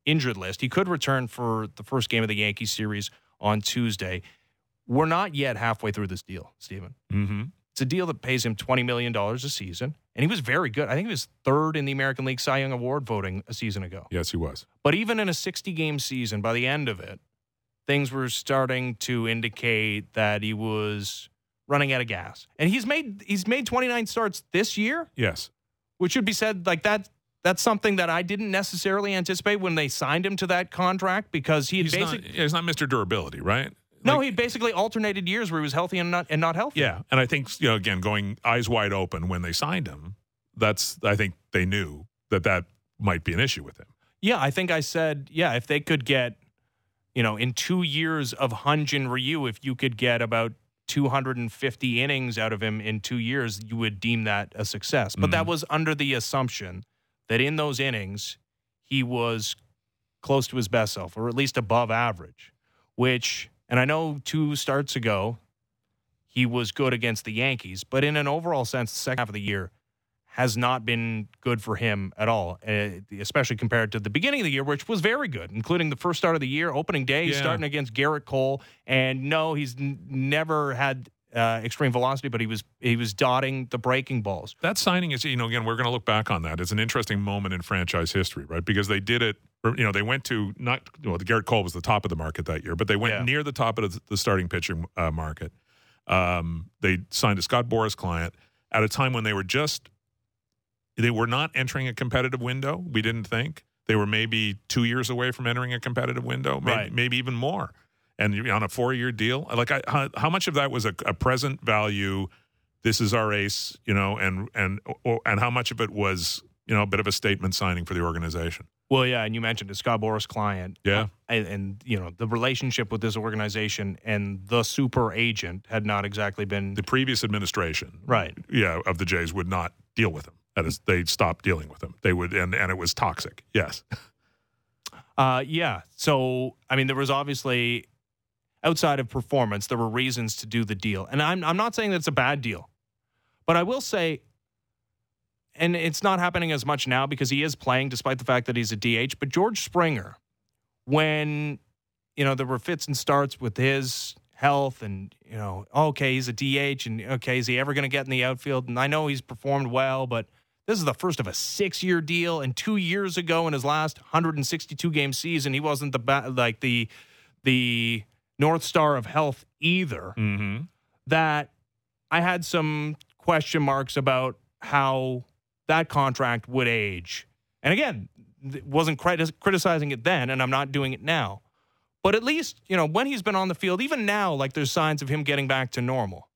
injured list. He could return for the first game of the Yankees series on Tuesday. We're not yet halfway through this deal, Stephen.
Mm-hmm.
It's a deal that pays him twenty million dollars a season, and he was very good. I think he was third in the American League Cy Young Award voting a season ago.
Yes, he was.
But even in a sixty-game season, by the end of it, things were starting to indicate that he was running out of gas. And he's made he's made twenty-nine starts this year,
Yes.
which should be said like that. That's something that I didn't necessarily anticipate when they signed him to that contract because he had
He's not,
basically
yeah, he's not Mister Durability, right?
no,
Like-
he basically alternated years where he was healthy and not and not healthy.
Yeah, and I think, you know, again, going eyes wide open when they signed him, that's, I think they knew that that might be an issue with him.
Yeah, I think I said, yeah, if they could get, you know, in two years of Hyun-Jin Ryu, if you could get about two hundred fifty innings out of him in two years, you would deem that a success. But that was under the assumption that in those innings, he was close to his best self, or at least above average, which, and I know two starts ago, he was good against the Yankees, but in an overall sense, the second half of the year has not been good for him at all, uh, especially compared to the beginning of the year, which was very good, including the first start of the year, opening day, he's
Yeah.
starting against Garrett Cole. And no, he's n- never had uh, extreme velocity, but he was he was dotting the breaking balls.
That signing is, you know, again, we're going to look back on that. It's an interesting moment in franchise history, right? Because they did it, you know, they went to not, well, the Garrett Cole was the top of the market that year, but they went
Yeah.
near the top of the, the starting pitching uh, market. Um, they signed a Scott Boras client at a time when they were just, they were not entering a competitive window. We didn't think they were maybe two years away from entering a competitive window, maybe,
Right.
maybe even more. And you're on a four-year deal, like I, how, how much of that was a, a present value? This is our ace, you know, and and or, and how much of it was, you know, a bit of a statement signing for the organization?
Well, yeah, and you mentioned a Scott Boras client.
Yeah.
Uh, and, and, you know, the relationship with this organization and the super agent had not exactly been
The previous administration,
right.
yeah, of the Jays would not deal with him. That is, they stopped dealing with him. They would, and and it was toxic. Yes.
Uh, yeah. So, I mean, there was obviously, outside of performance, there were reasons to do the deal. And I'm I'm not saying that it's a bad deal. But I will say, and it's not happening as much now because he is playing despite the fact that he's a D H, but George Springer, when, you know, there were fits and starts with his health and, you know, okay, he's a D H and, okay, is he ever going to get in the outfield? And I know he's performed well, but this is the first of a six-year deal. And two years ago in his last one hundred sixty-two game season, he wasn't the ba- like the the North Star of health either.
Mm-hmm.
That I had some question marks about how that contract would age. And again, wasn't criti- criticizing it then, and I'm not doing it now. But at least, you know, when he's been on the field, even now, like there's signs of him getting back to normal.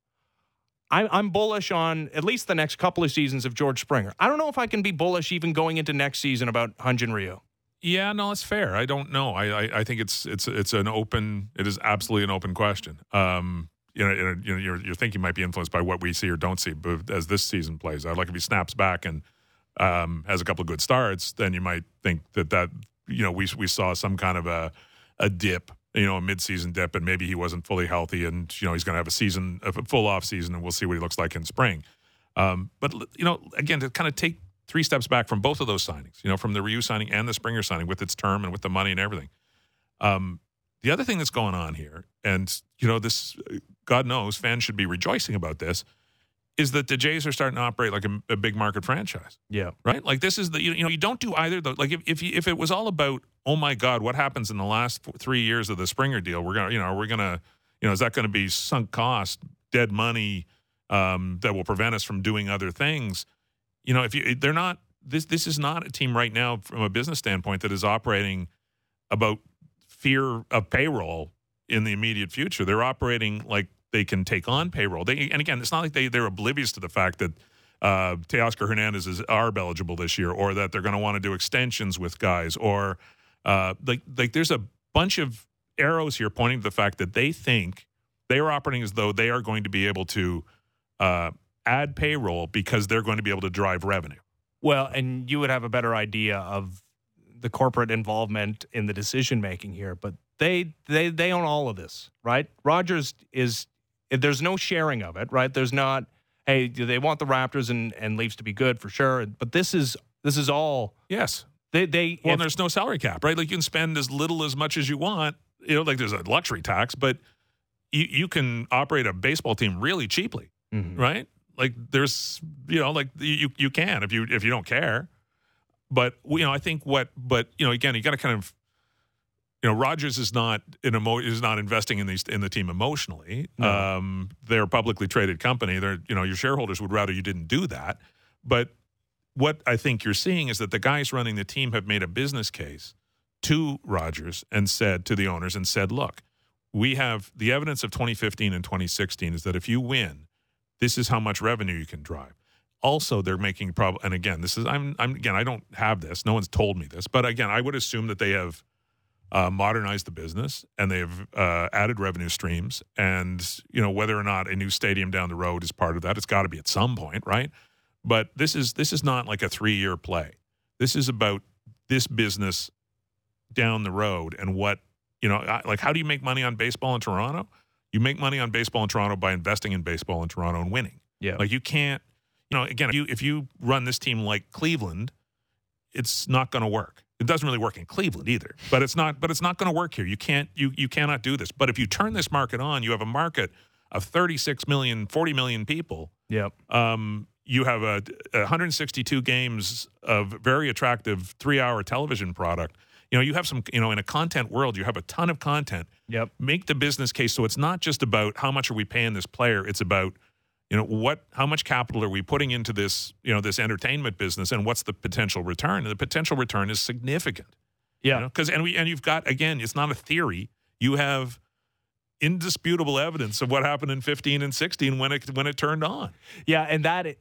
I, I'm bullish on at least the next couple of seasons of George Springer. I don't know if I can be bullish even going into next season about Hyun-Jin Ryu.
Yeah, no, it's fair. I don't know. I, I, I think it's it's it's an open. It is absolutely an open question. Um, you know, you know, your your thinking might be influenced by what we see or don't see. But as this season plays out, like if he snaps back and um, has a couple of good starts, then you might think that that you know we we saw some kind of a a dip, you know, a midseason dip, and maybe he wasn't fully healthy, and you know he's going to have a season, a full off season, and we'll see what he looks like in spring. Um, but you know, again, to kind of take three steps back from both of those signings, you know, from the Ryu signing and the Springer signing with its term and with the money and everything. Um, the other thing that's going on here, and, you know, this, God knows, fans should be rejoicing about this, is that the Jays are starting to operate like a, a big market franchise.
Yeah.
Right? Like this is the, you know, you don't do either. Though. Like if if, you, if it was all about, oh my God, what happens in the last three years of the Springer deal? We're going to, you know, we're going to, you know, is that going to be sunk cost, dead money um, that will prevent us from doing other things? You know, if you, they're not, this, this is not a team right now from a business standpoint that is operating about fear of payroll in the immediate future. They're operating like they can take on payroll. They, and again, it's not like they, they're oblivious to the fact that uh, Teoscar Hernandez is A R B eligible this year, or that they're going to want to do extensions with guys, or uh, like, like there's a bunch of arrows here pointing to the fact that they think they are operating as though they are going to be able to uh, add payroll because they're going to be able to drive revenue.
Well, and you would have a better idea of the corporate involvement in the decision making here, but they they they own all of this, right? Rogers is there's no sharing of it, right? There's not, hey, do they want the Raptors and, and Leafs to be good for sure, but this is this is all
Yes.
They, they
Well,
if,
there's no salary cap, right? Like you can spend as little as much as you want. You know, like there's a luxury tax, but you you can operate a baseball team really cheaply,
Mhm.
right? Like there's, you know, like you you can if you if you don't care. But you know, I think what, but you know, again, you got to kind of, you know, Rogers is not in emo- is not investing in these in the team emotionally.
No.
Um, they're a publicly traded company. They're, you know, your shareholders would rather you didn't do that. But what I think you're seeing is that the guys running the team have made a business case to Rogers and said to the owners and said, look, we have the evidence of twenty fifteen and twenty sixteen is that if you win, this is how much revenue you can drive. Also, they're making prob and again, this is I'm I'm again, I don't have this. No one's told me this, but again, I would assume that they have uh, modernized the business and they have uh, added revenue streams. And you know whether or not a new stadium down the road is part of that, it's got to be at some point, right? But this is this is not like a three-year play. This is about this business down the road and what you know. Like, how do you make money on baseball in Toronto? You make money on baseball in Toronto by investing in baseball in Toronto and winning.
Yeah.
Like you can't. You know, again, if you, if you run this team like Cleveland, it's not going to work. It doesn't really work in Cleveland either, but it's not. But it's not going to work here. You can't. You you cannot do this. But if you turn this market on, you have a market of thirty-six million, forty million people.
Yep.
Um, you have a, a one hundred sixty-two games of very attractive three-hour television product. You know, you have some. You know, in a content world, you have a ton of content.
Yep.
Make the business case so it's not just about how much are we paying this player. It's about You know, what? How much capital are we putting into this, you know, this entertainment business, and what's the potential return? And the potential return is significant.
Yeah.
Because you know? and we and you've got, again, it's not a theory. You have indisputable evidence of what happened in fifteen and sixteen when it when it turned on.
Yeah, and that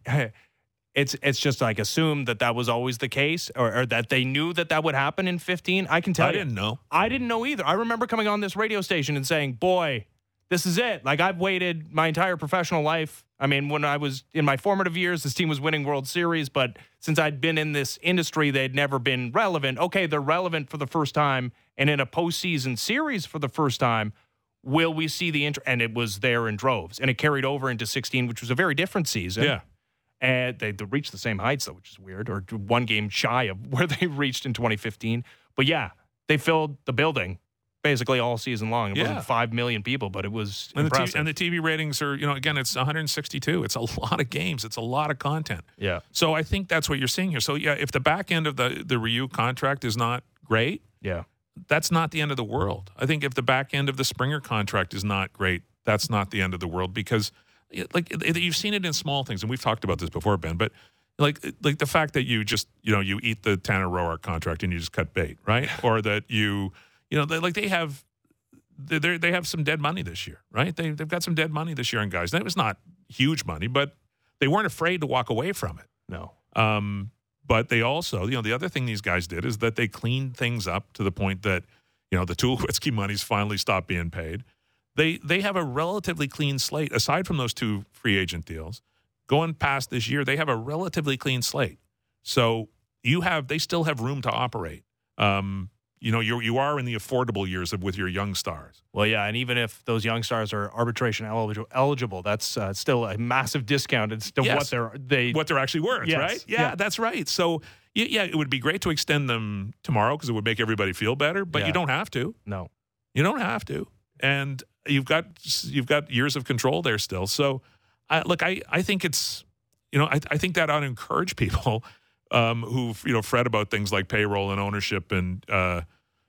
it's it's just like assumed that that was always the case, or, or that they knew that that would happen in fifteen. I can tell
I
you,
didn't know.
I didn't know either. I remember coming on this radio station and saying, "Boy, this is it." Like I've waited my entire professional life. I mean, when I was in my formative years, this team was winning World Series, but since I'd been in this industry, they'd never been relevant. Okay, they're relevant for the first time, and in a postseason series for the first time, will we see the inter- and it was there in droves, and it carried over into sixteen, which was a very different season.
Yeah.
And they, they reached the same heights, though, which is weird, or one game shy of where they reached in twenty fifteen. But yeah, they filled the building basically all season long. It
Yeah.
wasn't five million people, but it was
And the,
impressive.
T V, and the T V ratings are, you know, again, it's one hundred sixty-two. It's a lot of games. It's a lot of content.
yeah.
So I think that's what you're seeing here. So yeah, if the back end of the the Ryu contract is not great,
Yeah.
that's not the end of the world. I think if the back end of the Springer contract is not great, that's not the end of the world, because like you've seen it in small things, and we've talked about this before, Ben, but like like the fact that you just, you know, you eat the Tanner Roark contract and you just cut bait, right? Or that you, you know, they, like they have they they have some dead money this year, right? They they've got some dead money this year on guys. That was not huge money, but they weren't afraid to walk away from it.
No.
Um, but they also, you know, the other thing these guys did is that they cleaned things up to the point that, you know, the Tulowitzki money's finally stopped being paid. They they have a relatively clean slate, aside from those two free agent deals. Going past this year, they have a relatively clean slate. So you have, they still have room to operate. Um, you know, you you are in the affordable years of with your young stars.
Well, yeah, and even if those young stars are arbitration eligible, eligible that's uh, still a massive discount as to
Yes.
what they're they
What they're actually worth,
Yes.
right? Yeah,
Yeah.
that's right. So yeah, yeah, it would be great to extend them tomorrow because it would make everybody feel better. But
Yeah.
you don't have to.
no.
You don't have to, and you've got you've got years of control there still. So, I, look, I, I think it's, you know, I, I think that ought to encourage people um, who you know fret about things like payroll and ownership and uh,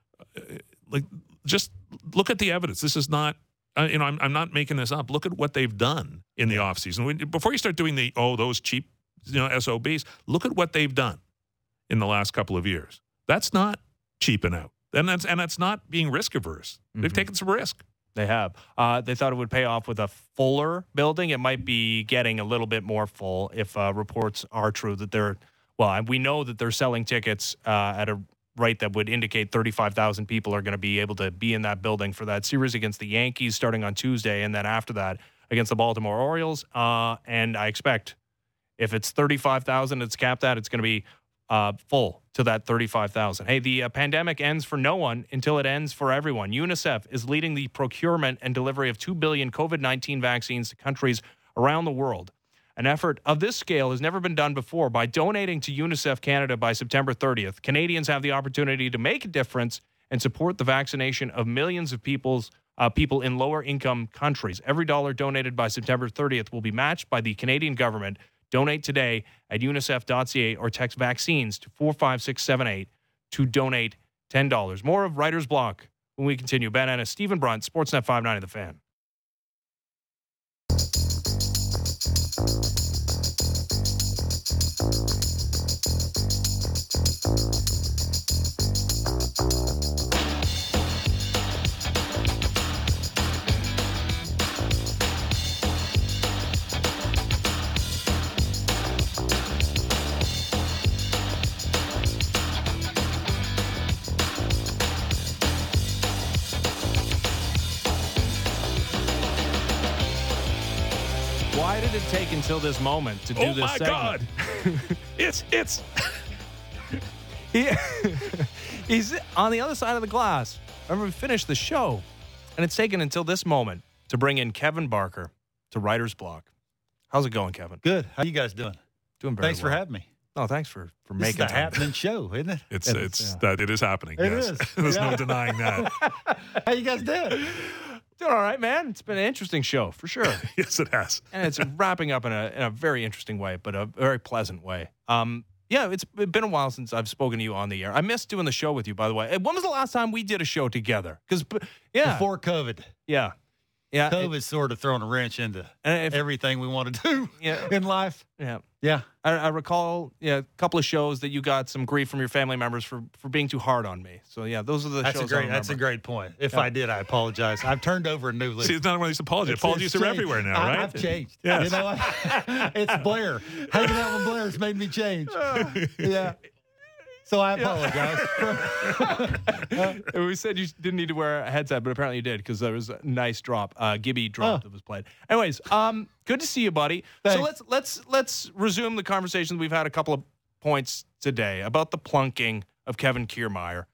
like just look at the evidence. This is not, uh, you know, I'm I'm not making this up. Look at what they've done in the offseason. When, before you start doing the oh those cheap you know S O Bs, look at what they've done in the last couple of years. That's not cheaping out. And that's and that's not being risk averse. They've
Mhm.
taken some risk.
They have. Uh, they thought it would pay off with a fuller building. It might be getting a little bit more full if uh, reports are true that they're, well, we know that they're selling tickets uh, at a rate that would indicate thirty-five thousand people are going to be able to be in that building for that series against the Yankees starting on Tuesday, and then after that against the Baltimore Orioles. Uh, and I expect if it's thirty-five thousand it's capped at, it's going to be Uh, full to that thirty-five thousand. Hey, the uh, pandemic ends for no one until it ends for everyone. UNICEF is leading the procurement and delivery of two billion COVID nineteen vaccines to countries around the world. An effort of this scale has never been done before. By donating to UNICEF Canada by September thirtieth, Canadians have the opportunity to make a difference and support the vaccination of millions of people's, uh, people in lower-income countries. Every dollar donated by September thirtieth will be matched by the Canadian government. Donate today at unicef dot c a or text vaccines to four five six seven eight to donate ten dollars. More of Writer's Block when we continue. Ben Ennis, Stephen Brunt, Sportsnet five ninety The Fan. Why did it take until this moment to do
oh
this
my
segment?
God. it's, it's.
He, he's on the other side of the glass. Remember, we finished the show, and it's taken until this moment to bring in Kevin Barker to Writer's Block. How's it going, Kevin?
Good. How you guys doing?
Doing very
Thanks
well.
for having me.
Oh, thanks for, for
This
making
is a
time.
happening show, isn't it?
It's,
It
it's,
is, yeah.
that it is happening.
It
yes.
is.
There's
Yeah.
no denying that.
How you guys doing?
Doing all right, man. It's been an interesting show, for sure.
Yes, it has.
And it's wrapping up in a, in a very interesting way, but a very pleasant way. Um, yeah, it's been a while since I've spoken to you on the air. I missed doing the show with you, by the way. When was the last time we did a show together? Because, yeah.
Before COVID.
Yeah. Yeah.
COVID's sort of thrown a wrench into
And if-
everything we want to do
Yeah.
in life.
Yeah.
Yeah.
I, I recall yeah, a couple of shows that you got some grief from your family members for, for being too hard on me. So, yeah, those are the
That's
shows
a
I
great. That's a
remember.
great point. If
Yeah.
I did, I apologize. I've turned over a new leaf.
See, it's not one of these apologies.
It's-
Apologies
it's
are
changed.
everywhere now,
I-
right?
I've changed.
Yes.
You know what? It's Blair. Hanging out with Blair's made me change. Yeah. So I apologize.
And we said you didn't need to wear a headset, but apparently you did because there was a nice drop, uh, Gibby drop
Oh.
that was played. Anyways, um, good to see you, buddy. So
Thanks.
let's let's let's resume the conversations we've had a couple of points today about the plunking of Kevin Kiermaier.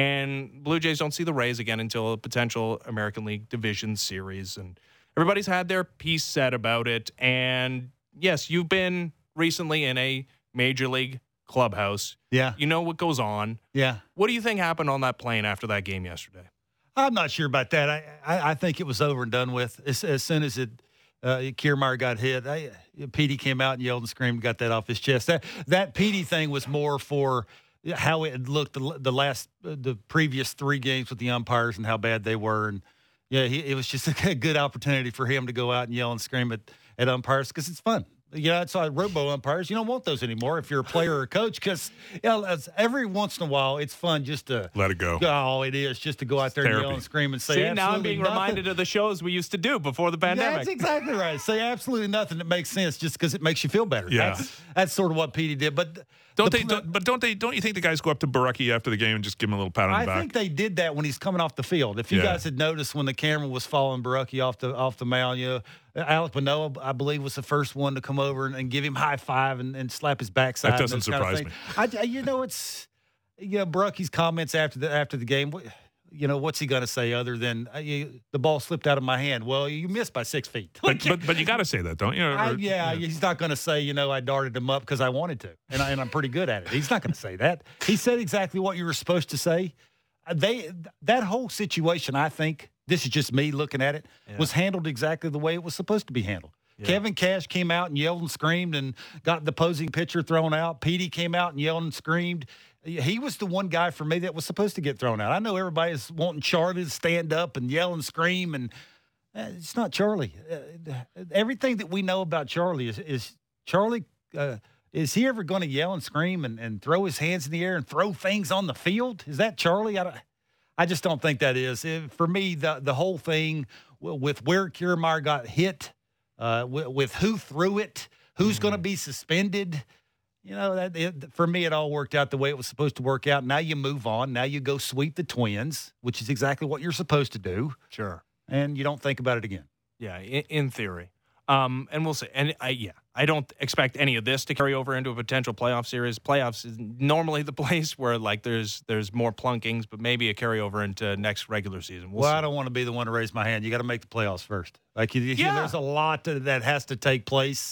And Blue Jays don't see the Rays again until a potential American League Division Series. And everybody's had their piece said about it. And yes, you've been recently in a major league clubhouse.
Yeah.
You know what goes on.
Yeah.
What do you think happened on that plane after that game yesterday?
I'm not sure about that. I, I, I think it was over and done with. As, as soon as it, uh, Kiermaier got hit, I, Petey came out and yelled and screamed, got that off his chest. That that Petey thing was more for how it had looked the, the last, the previous three games with the umpires and how bad they were. And yeah, he, it was just a good opportunity for him to go out and yell and scream at, at umpires because it's fun. You know, it's like robo umpires. You don't want those anymore if you're a player or a coach because you know, it's- every once in a while it's fun just to
Let it go.
Oh, it is just to go out there and
Therapy.
yell and scream and say.
See, now I'm
absolutely
being
nothing.
reminded of the shows we used to do before the pandemic.
That's exactly right. Say absolutely nothing that makes sense just because it makes you feel better.
Yeah.
That's, that's sort of what Petey did. But
Don't
the
they?
pl-
Don't, but don't they? Don't you think the guys go up to Barucki after the game and just give him a little pat on
I
the back?
think they did that when he's coming off the field. If you
Yeah.
guys had noticed when the camera was following Barucki off the off the mound, you know, Alec Manoah, I believe, was the first one to come over and, and give him high five and, and slap his backside.
That doesn't
and those kind of
surprise
things. I, you know, it's you know Barucki's comments after the after the game. what- You know, what's he going to say other than uh, you, the ball slipped out of my hand? Well, you missed by six feet.
but, but but you got to say that, don't you?
I,
Or-
yeah, he's not going to say, you know, I darted him up because I wanted to, and, I, and I'm pretty good at it. He's not going to say that. He said exactly what you were supposed to say. Uh, They that whole situation, I think, this is just me looking at it, was handled exactly the way it was supposed to be handled. Kevin Cash came out and yelled and screamed and got the opposing pitcher thrown out. Petey came out and yelled and screamed. He was the one guy for me that was supposed to get thrown out. I know everybody's wanting Charlie to stand up and yell and scream, and uh, it's not Charlie. Uh, everything that we know about Charlie is, is Charlie, uh, is he ever going to yell and scream and, and throw his hands in the air and throw things on the field? Is that Charlie? I, don't, I just don't think that is. It, for me, the, the whole thing with where Kiermaier got hit, uh, with, with who threw it, who's mm-hmm. going to be suspended, you know, that it, for me, it all worked out the way it was supposed to work out. Now you move on. Now you go sweep the Twins, which is exactly what you're supposed to do.
Sure.
And you don't think about it again.
Yeah, in, in theory. Um, and we'll see. And I, yeah, I don't expect any of this to carry over into a potential playoff series. Playoffs is normally the place where like there's there's more plunkings, but maybe a carryover into next regular season. We'll,
well,
see.
I don't want to be the one to raise my hand. You got to make the playoffs first. Like, you, you,
Yeah.
there's a lot to, that has to take place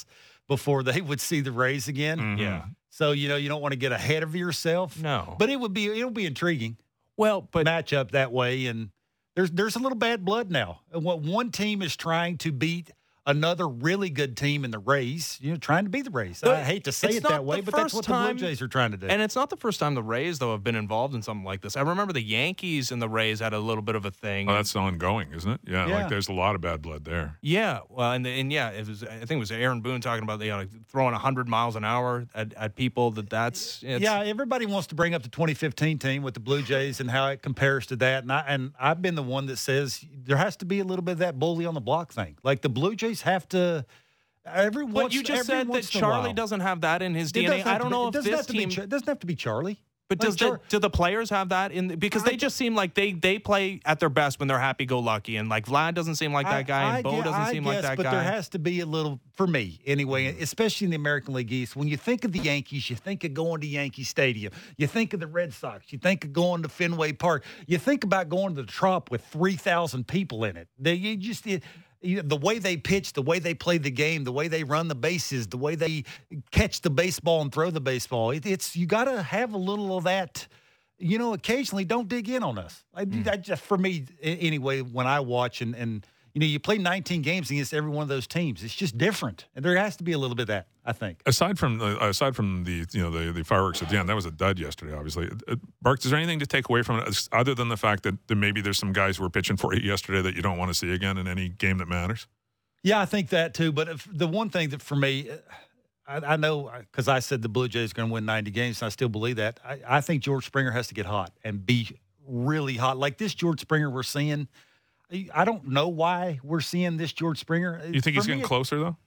before they would see the Rays again.
Mm-hmm.
Yeah.
So, you know, you don't want to get ahead of yourself.
No.
But it would be it'll be intriguing.
Well, but
match up that way, and there's there's a little bad blood now. And what one team is trying to beat another really good team in the Rays, you know, trying to be the Rays. I hate to say
it's
it
not
that way,
the
but that's
first
what
time-
the Blue Jays are trying to do.
And it's not the first time the Rays, though, have been involved in something like this. I remember the Yankees and the Rays had a little bit of a thing.
Oh, that's ongoing, isn't it? Yeah,
Yeah.
like there's a lot of bad blood there.
Yeah, well, and and yeah, it was. I think it was Aaron Boone talking about you know like throwing one hundred miles an hour at, at people. That that's it's,
yeah, everybody wants to bring up the twenty fifteen team with the Blue Jays and how it compares to that. And, I, and I've been the one that says there has to be a little bit of that bully on the block thing. Like the Blue Jays have to. Every
But
once,
you just
every
said that
once in a
Charlie
while.
doesn't have that in his
It
D N A.
doesn't have
I
to
don't
be-
know
it
if
doesn't
this
have to be
team.
Char- it doesn't have to be Charlie.
But
Like
does
Char-
the, do the players have that in because
I
they just seem like they they play at their best when they're happy-go-lucky, and like Vlad doesn't seem like that guy,
I,
and Bo
I,
doesn't
I
seem
guess,
like that
but
guy.
there has to be a little, for me anyway, especially in the American League East. When you think of the Yankees, you think of going to Yankee Stadium. You think of the Red Sox. You think of going to Fenway Park. You think about going to the Trop with three thousand people in it. They, you just it, you know, the way they pitch, the way they play the game, the way they run the bases, the way they catch the baseball and throw the baseball. It, it's you got to have a little of that. You know, occasionally don't dig in on us. I,
Mm.
I just, for me, anyway, when I watch and, and, you know, you play nineteen games against every one of those teams. It's just different. And there has to be a little bit of that, I think.
Aside from the, aside from the you know the, the fireworks at the end, that was a dud yesterday. Obviously, uh, Barks, is there anything to take away from it other than the fact that, that maybe there's some guys who were pitching for you yesterday that you don't want to see again in any game that matters?
Yeah, I think that too. But if, the one thing that for me, I, I know because I said the Blue Jays are going to win ninety games, and I still believe that. I, I think George Springer has to get hot and be really hot. Like this George Springer we're seeing, I don't know why we're seeing this George Springer.
You think
For
he's
me,
getting closer though?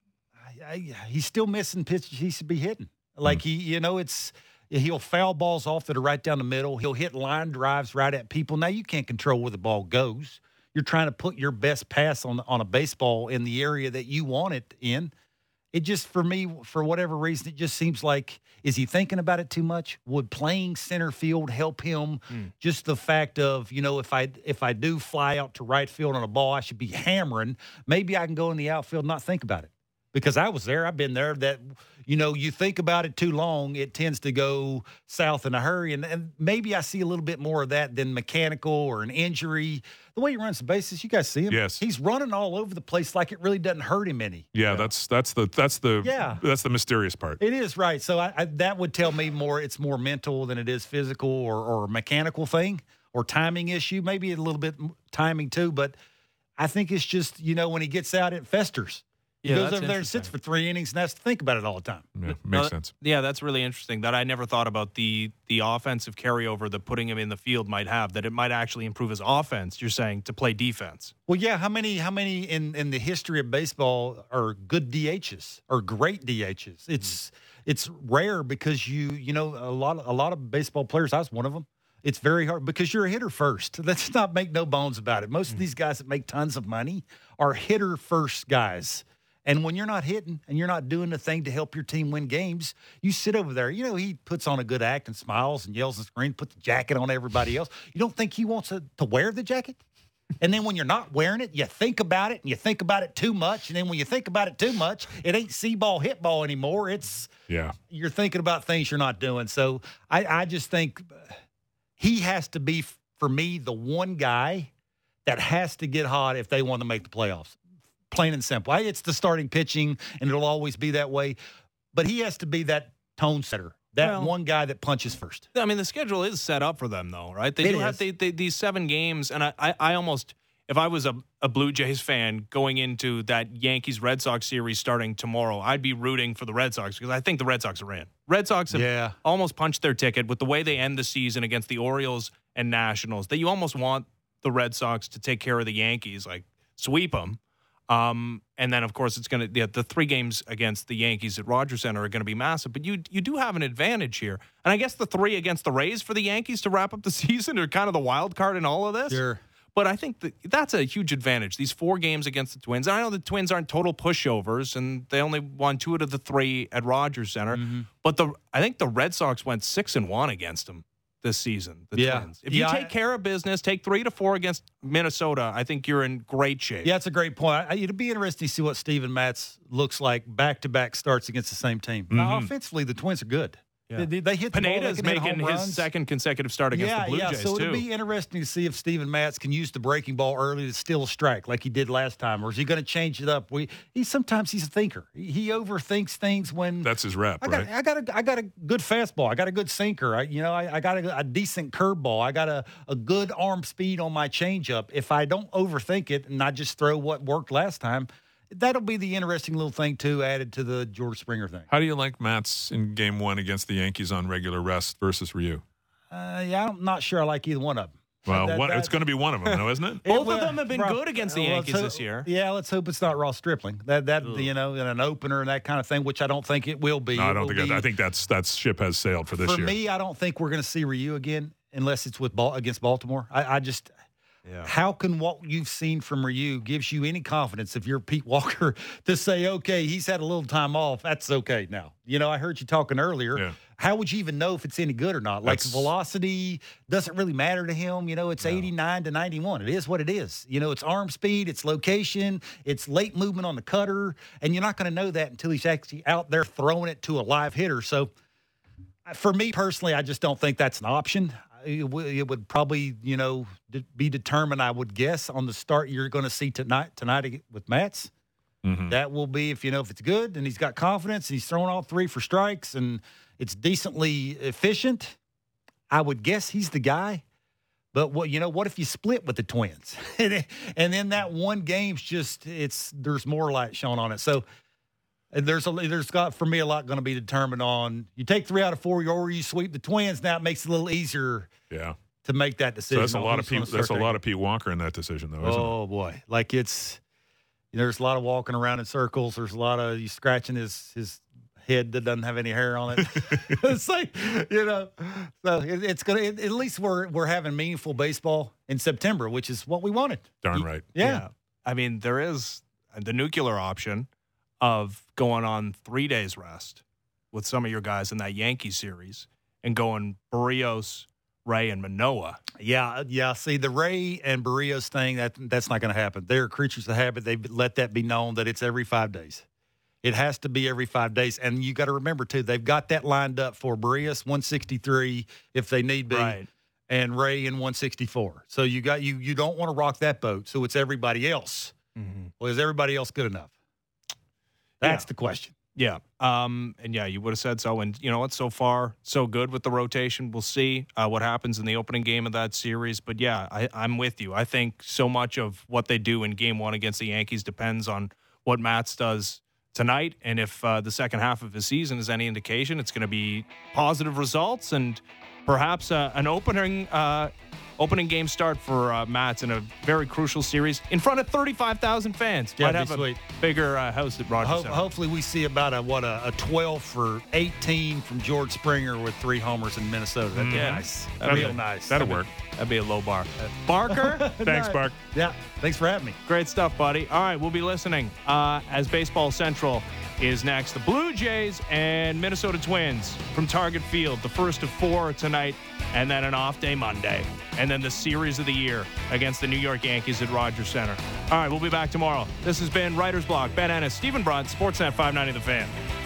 I, I, he's still missing pitches he should be hitting. Like
Mm.
he, you know, it's he'll foul balls off that are right down the middle. He'll hit line drives right at people. Now you can't control where the ball goes. You're trying to put your best pass on on a baseball in the area that you want it in. It just, for me, for whatever reason, it just seems like, is he thinking about it too much? Would playing center field help him?
Mm.
Just the fact of, you know, if I if I do fly out to right field on a ball, I should be hammering. Maybe I can go in the outfield and not think about it. Because I was there, I've been there, that, you know, you think about it too long, it tends to go south in a hurry. And, and maybe I see a little bit more of that than mechanical or an injury. The way he runs the bases, you guys see him?
Yes.
He's running all over the place like it really doesn't hurt him any.
Yeah, that's that's the that's the
Yeah.
that's the mysterious part.
It is, right. So I, I, that would tell me more it's more mental than it is physical or, or mechanical thing or timing issue. Maybe a little bit timing too, but I think it's just, you know, when he gets out, it festers. He
Yeah,
goes
that's
over there and sits for three innings and has to think about it all the time.
Yeah, makes
No, that-
sense.
Yeah, that's really interesting. That I never thought about the the offensive carryover that putting him in the field might have. That it might actually improve his offense. You're saying to play defense.
Well, yeah. How many? How many in, in the history of baseball are good D Hs or great D Hs? It's it's rare because you you know a lot of, a lot of baseball players. I was one of them. It's very hard because you're a hitter first. Let's not make no bones about it. Most of these guys that make tons of money are hitter first guys. And when you're not hitting and you're not doing the thing to help your team win games, you sit over there. You know, he puts on a good act and smiles and yells and screams, put the jacket on everybody else. You don't think he wants to, to wear the jacket? And then when you're not wearing it, you think about it and you think about it too much. And then when you think about it too much, it ain't see-ball, hit ball anymore. It's
Yeah.
you're thinking about things you're not doing. So I, I just think he has to be, for me, the one guy that has to get hot if they want to make the playoffs. Plain and simple. It's the starting pitching, and it'll always be that way. But he has to be that tone setter, that
Well-
one guy that punches first.
I mean, the schedule is set up for them, though, right? They
It
do have
is.
they, they, these seven games, and I, I, I almost, if I was a, a Blue Jays fan going into that Yankees Red Sox series starting tomorrow, I'd be rooting for the Red Sox because I think the Red Sox are in. Red Sox have
Yeah.
almost punched their ticket with the way they end the season against the Orioles and Nationals. That you almost want the Red Sox to take care of the Yankees, like sweep them. Um, and then, of course, it's going to yeah, the three games against the Yankees at Rogers Center are going to be massive. But you you do have an advantage here, and I guess the three against the Rays for the Yankees to wrap up the season are kind of the wild card in all of this.
Sure.
But I think that that's a huge advantage. These four games against the Twins. And I know the Twins aren't total pushovers, and they only won two out of the three at Rogers Center.
Mm-hmm.
But the I think the Red Sox went six and one against them this season, the
Yeah.
Twins. If
Yeah,
you
I-
take care of business, take three to four against Minnesota, I think you're in great shape.
Yeah, it's a great point. I, it'll be interesting to see what Steven Matz looks like back-to-back starts against the same team. Now, offensively, the Twins are good.
Yeah.
They, they hit the ball, they
Pineda's
can hit
making
home
his
runs.
second consecutive start against
yeah,
the Blue
yeah.
Jays,
So
too.
it'll be interesting to see if Steven Matz can use the breaking ball early to steal a strike like he did last time, or is he going to change it up? We he sometimes he's a thinker. He, he overthinks things when
That's his rep,
I got,
right?
I got a I got a good fastball. I got a good sinker. I, you know, I, I got a, a decent curveball. I got a, a good arm speed on my changeup. If I don't overthink it and I just throw what worked last time, that'll be the interesting little thing too, added to the George Springer thing.
How do you like Matz in game one against the Yankees on regular rest versus Ryu?
Uh, yeah, I'm not sure I like either one of them.
Well,
That-
one,
that-
it's going to be one of them, though, isn't it?
Both
Well,
of them have been
Rob-
good against the
well, let's
Yankees
hope-
this year.
Yeah, let's hope it's not Ross Stripling. That that you know, in an opener and that kind of thing, which I don't think it will be.
No, I
It
don't
will
think.
be-
I, I think that's that's ship has sailed for this
for
year.
me, I don't think we're going to see Ryu again unless it's with ball against Baltimore. I, I just.
Yeah.
How can what you've seen from Ryu gives you any confidence if you're Pete Walker to say, okay, he's had a little time off, that's okay now? You know, I heard you talking earlier.
Yeah.
How would you even know if it's any good or not? Like
That's-
velocity doesn't really matter to him. You know, it's eighty-nine to ninety-one. It is what it is. You know, it's arm speed, it's location, it's late movement on the cutter, and you're not going to know that until he's actually out there throwing it to a live hitter. So for me personally, I just don't think that's an option. It, w- it would probably, you know, d- be determined, I would guess, on the start you're going to see tonight tonight with Matz.
Mhm.
That will be if you know if it's good and he's got confidence, he's throwing all three for strikes and it's decently efficient. I would guess he's the guy. But what you know, what if you split with the Twins, and then that one game's just it's there's more light shown on it. So there's a there's got for me a lot going to be determined on you take three out of four or you sweep the Twins. Now it makes it a little easier
Yeah.
to make that
So
decision.
that's a
on
lot of
who's gonna
Pete. That's a
start
lot
that
of Pete Walker in that decision, though, isn't
Oh boy, like it's you know, there's a lot of walking around in circles. There's a lot of you scratching his his head that doesn't have any hair on it. It's like you know, so it, it's gonna it, at least we're we're having meaningful baseball in September, which is what we wanted.
it? Darn right.
Yeah,
I mean, there is the nuclear option of going on three days rest with some of your guys in that Yankee series and going Barrios, Ray, and Manoah.
yeah, yeah. See the Ray and Barrios thing that that's not going to happen. They're creatures of habit. They let that be known that it's every five days. It has to be every five days. And you got to remember, too, they've got that lined up for Barrios one sixty-three if they need be,
Right.
and Ray in one sixty-four. So you got you you don't want to rock that boat. So it's everybody else.
Mm-hmm.
Well, is everybody else good enough? That's
Yeah.
the question.
Yeah. Um, and yeah, you would have said so. And you know what? So far, so good with the rotation. We'll see uh, what happens in the opening game of that series. But yeah, I, I'm with you. I think so much of what they do in game one against the Yankees depends on what Matz does tonight. And if uh, the second half of his season is any indication, it's going to be positive results and perhaps uh, an opening uh, opening game start for uh, Matz in a very crucial series in front of thirty-five thousand fans.
Yeah,
Might
it'd
have
be
a
sweet.
bigger uh, house at Rogers
Ho-
Center.
hopefully we see about a what a, a twelve for eighteen from George Springer with three homers in Minnesota. That'd be
Yeah.
nice.
That'd
Real
be-
nice.
That'll work.
That'd be a low bar. Barker,
Thanks, Bark.
Yeah. Thanks for having me.
great stuff, buddy. All right, we'll be listening uh, as Baseball Central is next. The Blue Jays and Minnesota Twins from Target Field, the first of four tonight, and then an off day Monday. And then the series of the year against the New York Yankees at Rogers Center. All right, we'll be back tomorrow. This has been Writer's Block. Ben Ennis, Stephen Brunt, Sportsnet five ninety The Fan.